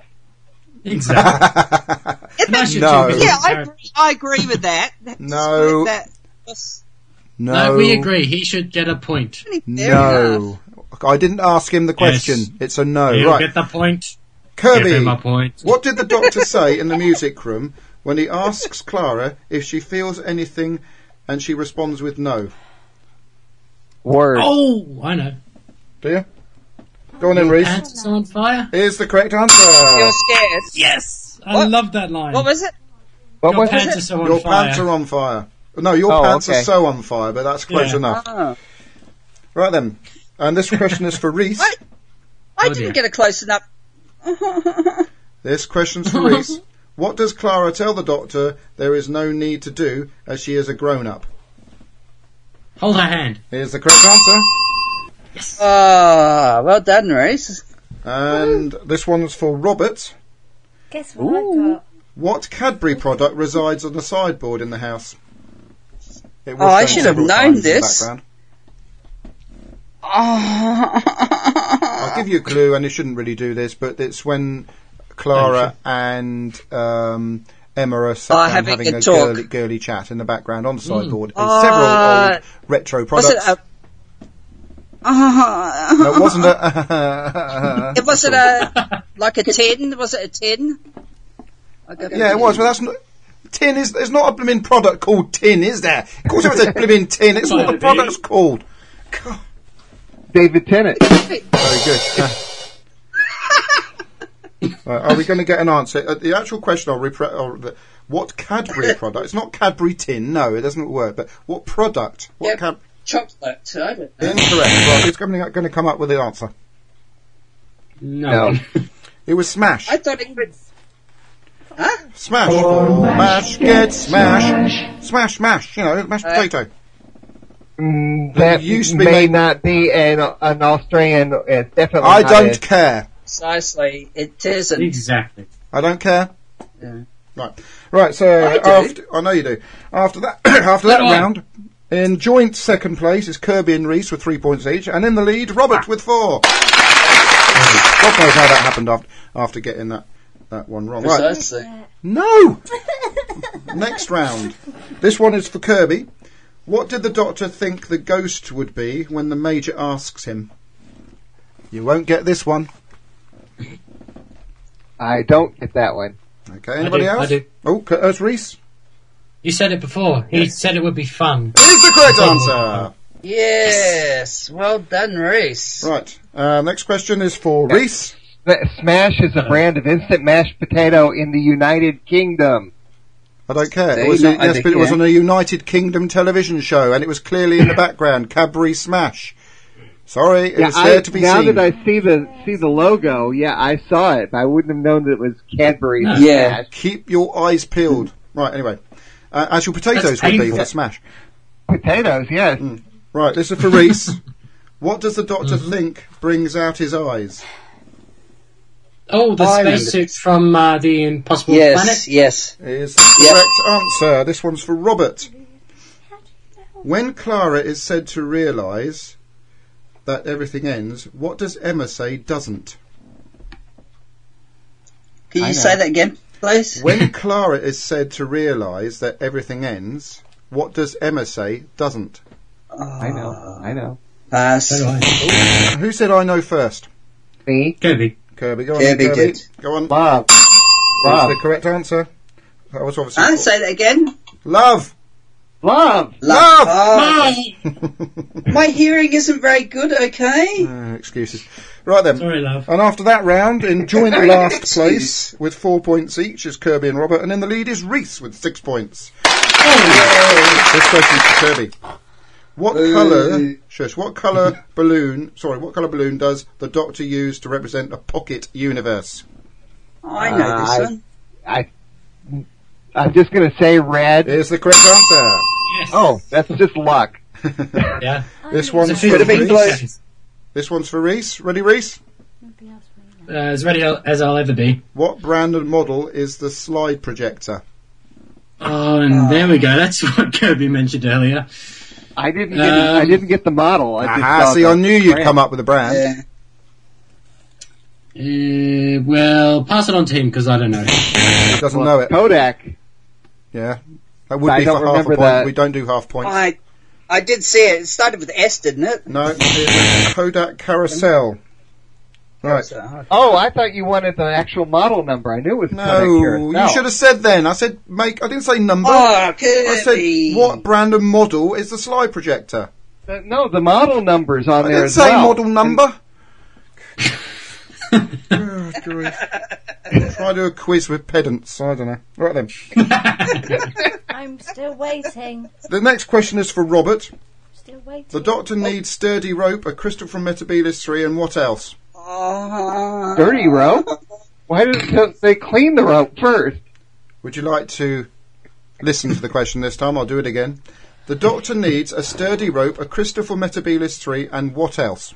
S2: Exactly.
S4: No.
S14: Yeah, I agree with that.
S4: No.
S2: No, we agree. He should get a point.
S4: No. I didn't ask him the question.
S2: Yes.
S4: It's a no.
S2: He'll
S4: Right.
S2: get the point.
S4: Kirby,
S2: Give him a point.
S4: what did the doctor say in the music room when he asks Clara if she feels anything and she responds with no?
S5: Word.
S2: Oh, I know.
S4: Do you? Go on then, Reese.
S2: Pants on fire?
S4: Here's the correct answer.
S14: You're scared.
S2: Yes! I love that line.
S14: What was it?
S5: What
S2: Your
S5: was
S2: pants
S5: it?
S2: are so on
S4: Your
S2: fire.
S4: pants are on fire. No, your pants are so on fire, but that's close enough.
S14: Oh.
S4: Right then. And this question is for Reese.
S14: I didn't get a close enough.
S4: This question's for Reese. What does Clara tell the doctor there is no need to do as she is a grown-up?
S2: Hold her hand.
S4: Here's the correct answer.
S2: Yes.
S14: Well done, Reese.
S4: And this one's for Robert.
S17: Guess what I got?
S4: What Cadbury product resides on the sideboard in the house? It was
S14: I
S4: shown
S14: should have
S4: several
S14: known
S4: times in the
S14: this.
S4: background. I'll give you a clue, and you shouldn't really do this, but it's when Clara and Emma are sat down having a girly chat in the background on the sideboard. And several old retro products. No, it wasn't a...
S14: It wasn't like a tin? Was it a tin?
S4: Yeah, it was, but that's not... Tin is... There's not a blooming product called tin, is there? Of course it was a blooming tin. It's what the product's called. God.
S5: David Tennant.
S4: Very good. Right, are we going to get an answer? The actual question, what Cadbury product? It's not Cadbury tin, no, it doesn't work. But what product? What
S14: chocolate. I don't know.
S4: Incorrect. Right, it's going to come up with the answer.
S2: No.
S4: It was Smash.
S14: I thought it was... Huh?
S4: Smash. Mash, get smash. Smash, mash. You know, mashed potato.
S5: That
S4: used to be
S5: may not be an Australian. It's definitely.
S4: I don't care.
S14: Precisely, it isn't.
S2: Exactly.
S4: I don't care.
S14: Yeah.
S4: Right. So I know you do. After that, round, in joint second place is Kirby and Reese with 3 points each, and in the lead, Robert with 4. God knows how that happened after getting that one wrong.
S14: Precisely.
S4: Right. No. Next round. This one is for Kirby. What did the doctor think the ghost would be when the Major asks him? You won't get this one.
S5: I don't get that one.
S4: Okay, anybody else?
S2: I do.
S4: Oh, Reese.
S2: You said it before. He said it would be fun.
S4: Is the correct answer.
S14: Yes. Well done, Reese.
S4: Right. Next question is for Reese.
S5: Smash is a brand of instant mashed potato in the United Kingdom.
S4: I don't care. It was on a United Kingdom television show, and it was clearly in the background. Cadbury Smash. Sorry, it was there to be
S5: now
S4: seen.
S5: Now that I see the logo, I saw it. But I wouldn't have known that it was Cadbury Smash.
S4: Yeah. Keep your eyes peeled. Right. Anyway, as your potatoes would be for Smash.
S5: Potatoes, yes.
S4: Right. This is for Reese. What does the doctor think brings out his eyes?
S2: Oh, the spacesuit from the Impossible Planet?
S14: Yes.
S4: Is the correct answer. This one's for Robert. When Clara is said to realise that everything ends, what does Emma say doesn't?
S14: Can you say that again, please?
S4: When Clara is said to realise that everything ends, what does Emma say doesn't?
S5: I know.
S4: Who said I know first?
S5: Me.
S4: Kirby, go on.
S14: Kirby did.
S4: Go on.
S5: Love.
S4: That's the correct answer. That was obviously.
S14: Say that again.
S4: Love.
S5: Love.
S14: Love. My hearing isn't very good, okay?
S4: Excuses. Right then.
S2: Sorry, love.
S4: And after that round, in joint last place with 4 points each is Kirby and Robert, and in the lead is Reese with 6 points. This question's for Kirby. What colour balloon does the Doctor use to represent a pocket universe?
S14: I know this one.
S5: I'm just going to say red.
S4: Here's the correct answer.
S2: Yes.
S5: Oh, that's just luck.
S2: Yeah.
S4: This one's for Reese. This one's for Reese. Ready, Reese?
S2: As ready as I'll ever be.
S4: What brand and model is the slide projector?
S2: Oh, and there we go. That's what Kirby mentioned earlier.
S5: I didn't get the model. I
S4: knew you'd come up with a brand.
S2: Well, pass it on to him because I don't know.
S4: He doesn't know it.
S5: Kodak.
S4: Yeah, that would be for half a point.
S5: That.
S4: We don't do half points.
S14: I did see it. It started with S, didn't it?
S4: No, it was Kodak Carousel. Right.
S5: Oh, I thought you wanted the actual model number. I knew it was Kodak Carousel.
S4: You should have said then. I said I didn't say number.
S14: Oh,
S4: I said what brand and model is the slide projector?
S5: No, the model number's on there as
S4: well. I didn't say model number. Oh, try to do a quiz with pedants. I don't know. Right then.
S17: I'm still waiting.
S4: The next question is for Robert.
S17: Still waiting.
S4: The Doctor needs sturdy rope, a crystal from Metabilis 3, and what else?
S5: Sturdy rope? Why don't they clean the rope first?
S4: Would you like to listen to the question this time? I'll do it again. The Doctor needs a sturdy rope, a crystal from Metabilis 3, and what else?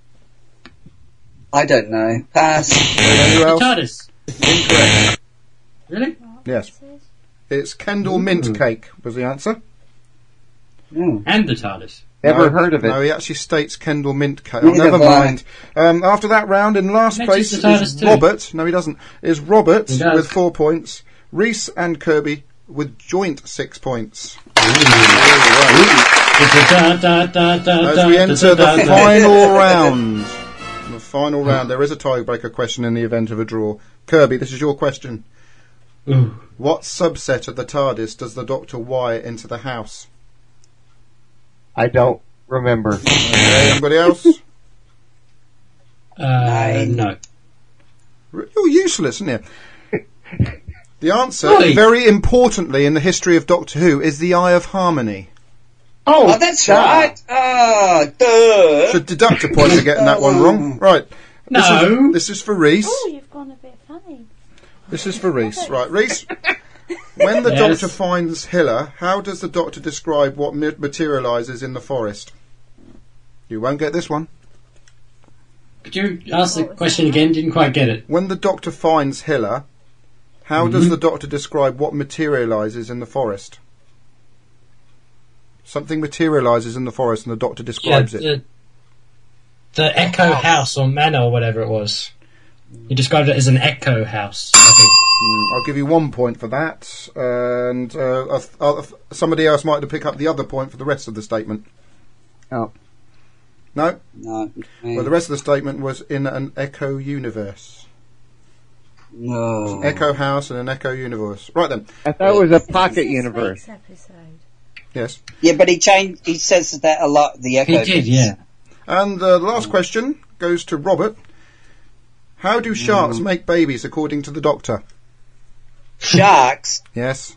S14: I don't know. Pass.
S4: Who else?
S2: TARDIS.
S4: Incorrect.
S2: Really?
S4: Yes. It's Kendall Mint Cake was the answer.
S2: And the TARDIS.
S5: Never heard of it.
S4: No, he actually states Kendall Mint Cake. Oh, never mind. After that round, in last place is Robert. No, he doesn't. Is Robert with 4 points. Reese and Kirby with joint 6 points. As we enter the final round. The final round. There is a tiebreaker question in the event of a draw. Kirby, this is your question.
S2: Ooh.
S4: What subset of the TARDIS does the Doctor wire into the house?
S5: I don't remember.
S4: Okay, anybody else?
S2: No.
S4: You're useless, aren't you? The answer, very importantly in the history of Doctor Who, is the Eye of Harmony.
S14: Oh, that's right. Duh.
S4: Should deduct a point for getting that one wrong. Right.
S2: No.
S4: This is for Reese.
S17: Oh, you've gone a bit funny.
S4: This is for Reese. Right, Reese. When the Doctor finds Hilla, how does the Doctor describe what materialises in the forest? You won't get this one.
S2: Could you ask the question again? Didn't quite get it.
S4: When the Doctor finds Hilla, how does the Doctor describe what materialises in the forest? Something materialises in the forest and the Doctor describes it.
S2: The Echo House or Manor or whatever it was. He described it as an Echo House, I think.
S4: I'll give you 1 point for that, and somebody else might have picked up the other point for the rest of the statement.
S5: Oh.
S4: No?
S14: No.
S4: Well, the rest of the statement was in an Echo universe.
S14: No.
S4: An Echo House and an Echo universe. Right then.
S5: I thought it was a pocket universe.
S4: Yes.
S14: Yeah, but he says that a lot, the Echo.
S2: He did, yeah.
S4: And the last question goes to Robert. How do sharks make babies according to the Doctor?
S14: Sharks?
S4: Yes.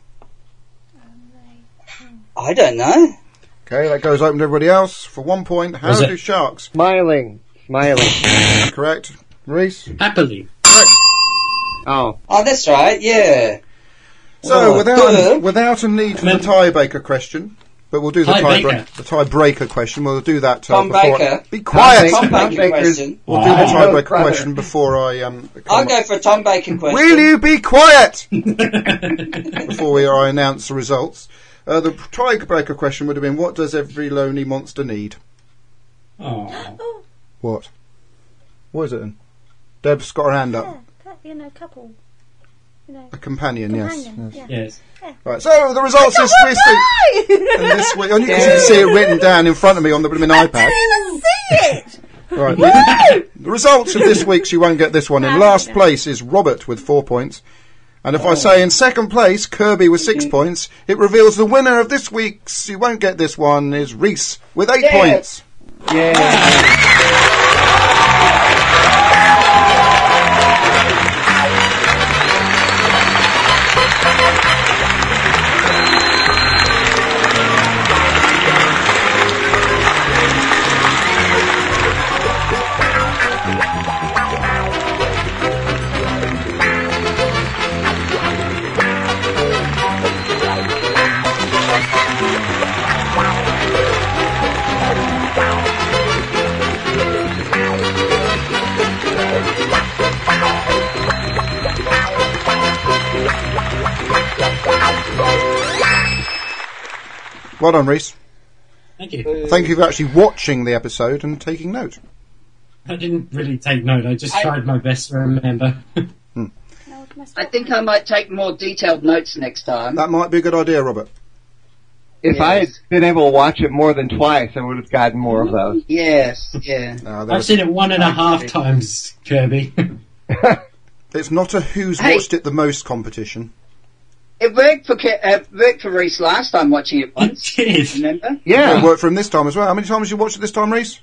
S14: I don't know.
S4: Okay, that goes open to everybody else. For 1 point, how do sharks...
S5: Smiling.
S4: Correct. Reese?
S2: Happily.
S4: Correct.
S5: Oh,
S14: that's right, yeah.
S4: So, without a need for the tiebreaker question, but we'll do the tiebreaker question. We'll do that
S14: Tom
S4: before.
S14: Baker.
S4: Be quiet.
S14: Tom Baker question.
S4: We'll do the tiebreaker question before I.
S14: I'll go for a Tom Baker question.
S4: Will you be quiet? Before I announce the results, the tiebreaker question would have been: what does every lonely monster need?
S2: Oh.
S4: What? What is it then? Deb's got her hand up.
S17: Couple.
S4: A companion, yes.
S2: Yes.
S4: Right, so the results this week. Only because you can see it written down in front of me on the blooming iPad.
S17: I didn't even see it!
S4: Right. The results of this week's You Won't Get This One. In last place is Robert with 4 points. And if I say in second place, Kirby with 6 points, it reveals the winner of this week's, you won't get this one, is Reese with 8 points. Well done, Reese.
S2: Thank you.
S4: Thank you for actually watching the episode and taking note.
S2: I didn't really take note. I just tried my best to remember.
S14: I think I might take more detailed notes next time.
S4: That might be a good idea, Robert.
S5: If I had been able to watch it more than twice, I would have gotten more of those.
S14: Yes, yeah.
S2: I've seen it 1.5 times, Kirby.
S4: It's not a who's watched it the most competition.
S14: It worked for Reese last time watching it once.
S2: It did.
S14: Remember?
S4: Yeah. It worked for him this time as well. How many times did you watch it this time, Reese?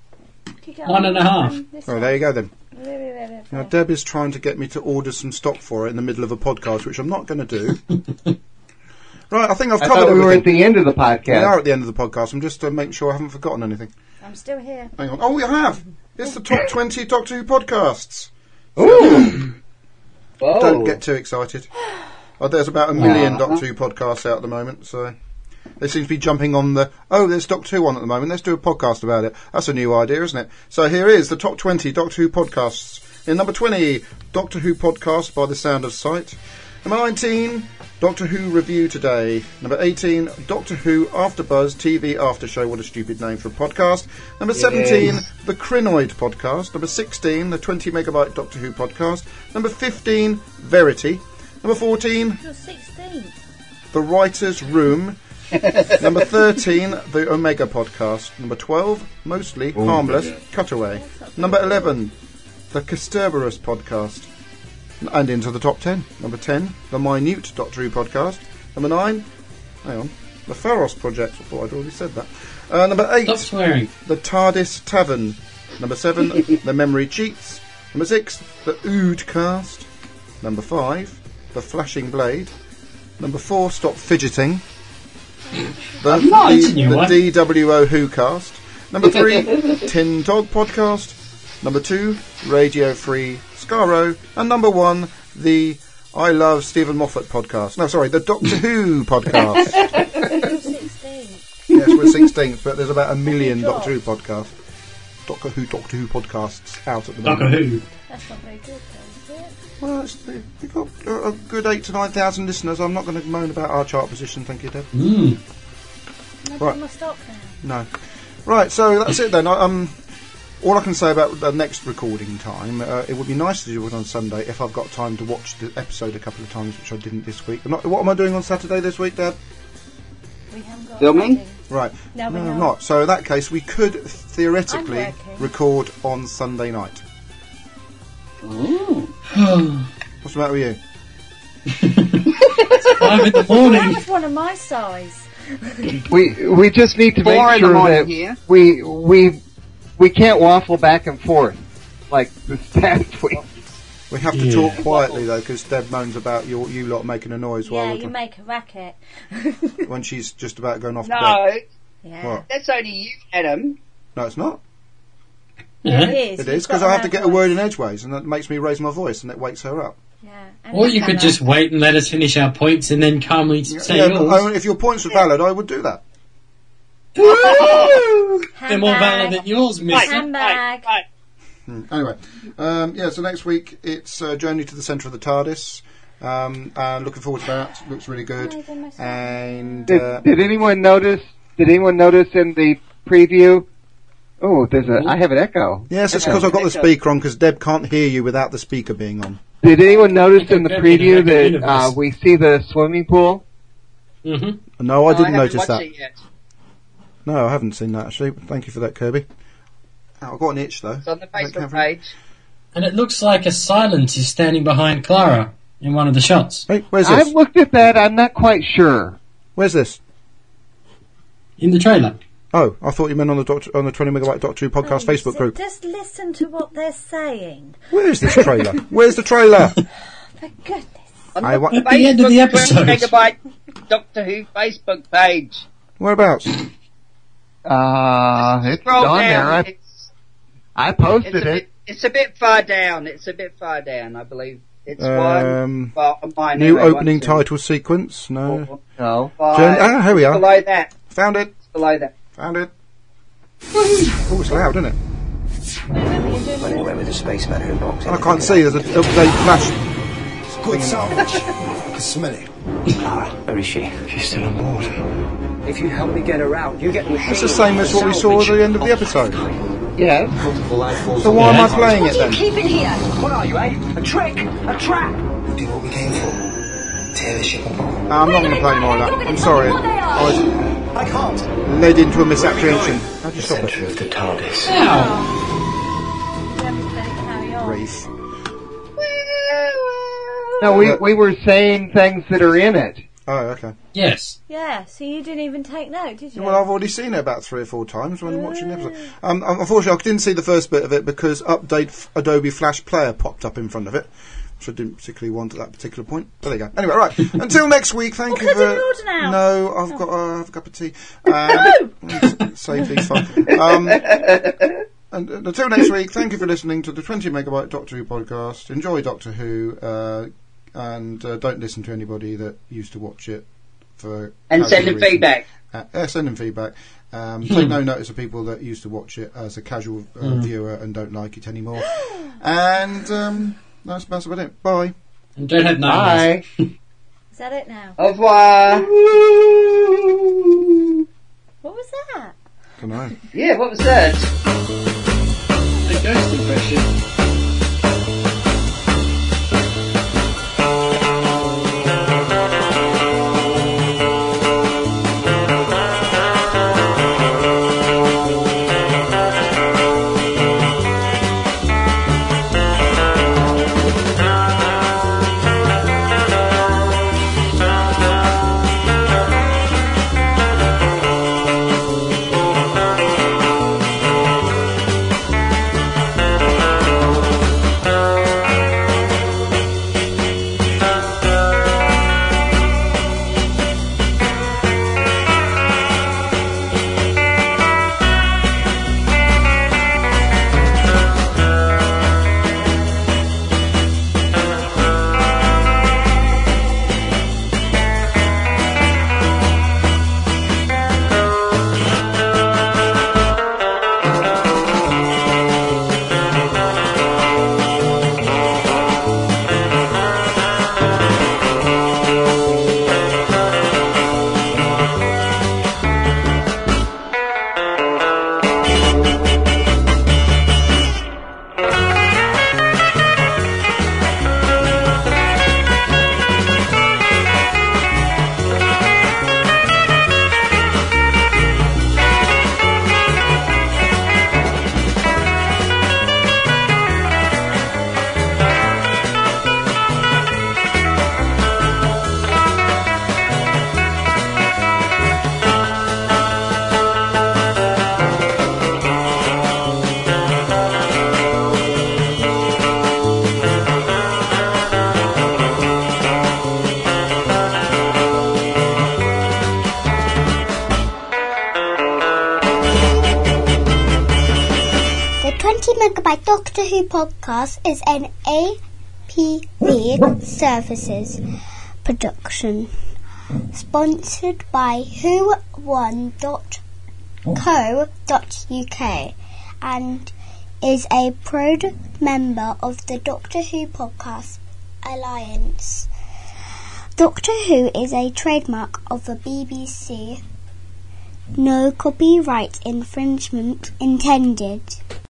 S2: 1.5.
S4: Oh, there you go then. Now, Deb is trying to get me to order some stock for it in the middle of a podcast, which I'm not going to do. Right, I think I've covered everything.
S5: We were at the end of the podcast.
S4: We are at the end of the podcast. I'm just making sure I haven't forgotten anything.
S17: I'm still here.
S4: Hang on. Oh, we have. It's the top 20 Doctor Who podcasts.
S5: Ooh.
S4: Don't get too excited. Oh, there's about 1 million Doctor Who podcasts out at the moment, so they seem to be jumping on there's Doctor Who on at the moment, let's do a podcast about it. That's a new idea, isn't it? So here is the top 20 Doctor Who podcasts. In number 20, Doctor Who podcast by The Sound of Sight. Number 19, Doctor Who Review Today. Number 18, Doctor Who AfterBuzz TV After Show. What a stupid name for a podcast. Number 17, The Crinoid Podcast. Number 16, the 20 Megabyte Doctor Who Podcast. Number 15, Verity. Number 14,
S17: You're 16.
S4: The Writer's Room. Number 13, The Omega Podcast. Number 12, Mostly Harmless Cutaway. Number 11, The Casterbarus Podcast. And into the top 10. Number 10, The Minute Doctor Who Podcast. Number 9, The Pharos Project. I thought I'd already said that. Number 8,
S2: Stop swearing.
S4: The TARDIS Tavern. Number 7, The Memory Cheats. Number 6, The Oodcast. Number 5, The Flashing Blade. Number 4, Stop Fidgeting. The DWO Who Cast. Number 3, Tin Dog Podcast. Number 2, Radio Free Scaro. And number 1, the I Love Stephen Moffat podcast. No, sorry, the Doctor Who podcast. Yes, we're 16th, but there's about 1 million Doctor Who podcasts. Doctor Who podcasts out at the moment.
S2: Doctor Who.
S17: That's not very good, though, is it?
S4: Well, we've got a good 8,000 to 9,000 listeners. I'm not going to moan about our chart position, thank you, Deb. Right.
S17: My stock now.
S4: No. Right, so that's it then. All I can say about the next recording time, it would be nice to do it on Sunday if I've got time to watch the episode a couple of times, which I didn't this week. What am I doing on Saturday this week, Deb?
S17: We haven't got
S14: filming?
S4: Right.
S17: No,
S4: I'm not. So in that case, we could theoretically record on Sunday night.
S14: Ooh.
S4: What's the matter with you?
S2: It's 5 in the morning.
S17: That was one of my size.
S5: We just need to
S14: 4
S5: make
S14: in the
S5: sure
S14: morning
S5: that
S14: here.
S5: we can't waffle back and forth like this past week.
S4: We have to talk quietly though, because Deb moans about you lot making a noise while
S17: you make a racket.
S4: when she's just about going off to
S14: No,
S4: bed.
S17: Yeah.
S4: What?
S14: that's only you, Adam.
S4: No, it's not.
S2: Yeah.
S17: It is.
S4: It is, because I have to get a word in edgeways, and that makes me raise my voice, and it wakes her up.
S17: Yeah.
S2: Or you could just wait and let us finish our points and then calmly say
S4: Yeah,
S2: yours.
S4: but if your points are valid, I would do that.
S2: They're more valid than yours, miss.
S17: Handbag.
S4: Anyway, so next week it's Journey to the Centre of the TARDIS. Looking forward to that. Looks really good. And
S5: did anyone notice? Did anyone notice in the preview? Oh, I have an echo.
S4: Yes, it's because I've got the speaker on, because Deb can't hear you without the speaker being on.
S5: Did anyone notice in the preview that we see the swimming pool?
S2: Mm-hmm.
S4: No, I didn't notice that.
S14: It yet.
S4: No, I haven't seen that actually. Thank you for that, Kirby. I've got an itch though.
S14: It's on the Facebook page.
S2: And it looks like a silence is standing behind Clara. in one of the shots.
S4: Hey, where's this?
S5: I've looked at that. I'm not quite sure.
S4: Where's this?
S2: In the trailer.
S4: Oh, I thought you meant on the 20 Megabyte Doctor Who podcast Facebook group.
S17: Just listen to what they're saying.
S4: Where's this trailer? Where's the trailer?
S17: For goodness.
S18: On
S2: At the end of the episode.
S18: 20 Megabyte Doctor Who Facebook page.
S4: Whereabouts?
S5: It's on there. I posted it.
S18: It's a bit far down. I believe. It's one. Well, mine
S4: new
S18: anyway,
S4: opening title sequence. No.
S5: No.
S4: Here we are.
S18: Below that.
S4: Found it.
S18: Below that.
S4: Found it. Oh, it's loud, isn't it?
S8: When you went with the spaceman who box.
S4: I can't see. There's a flash.
S8: Good salvage. I can smell it. Where is she? She's still on board. If you help me get her out, you get the machine.
S4: It's the same as what we saw at the end of the episode.
S5: Yeah.
S4: So why am I playing it then?
S10: What are you keeping here?
S8: What are you, eh? A trick? A trap? We did what we came for. Tear the ship apart.
S4: I'm not going to play any more of that. I'm sorry.
S8: I can't.
S4: Led into a misapprehension. How'd you stop it?
S8: Centre of the TARDIS.
S4: Reese.
S5: No, we were saying things that are in it.
S4: Oh, okay.
S2: Yes.
S17: Yeah, so you didn't even take note, did you?
S4: Well, I've already seen it about 3 or 4 times when watching the episode. Unfortunately, I didn't see the first bit of it because Update Adobe Flash Player popped up in front of it, which I didn't particularly want at that particular point. But there you go. Anyway, right. Until next week, thank you for...
S17: Cut an order now.
S4: No, I've got a cup of tea. Save these fun. And until next week, thank you for listening to the 20 Megabyte Doctor Who podcast. Enjoy Doctor Who, and don't listen to anybody that used to watch it.
S18: And send them feedback.
S4: Send them feedback. Take no notice of people that used to watch it as a casual viewer and don't like it anymore. And that's about it. Bye.
S2: And don't have nightmares.
S5: Bye.
S17: Is that it now?
S18: Au revoir.
S17: What was that?
S4: Don't know.
S18: Yeah, what was that?
S2: The ghost impression.
S10: Megabyte Doctor Who podcast is an APV Services production, sponsored by whone.co.uk, and is a proud member of the Doctor Who Podcast Alliance. Doctor Who is a trademark of the BBC. No copyright infringement intended.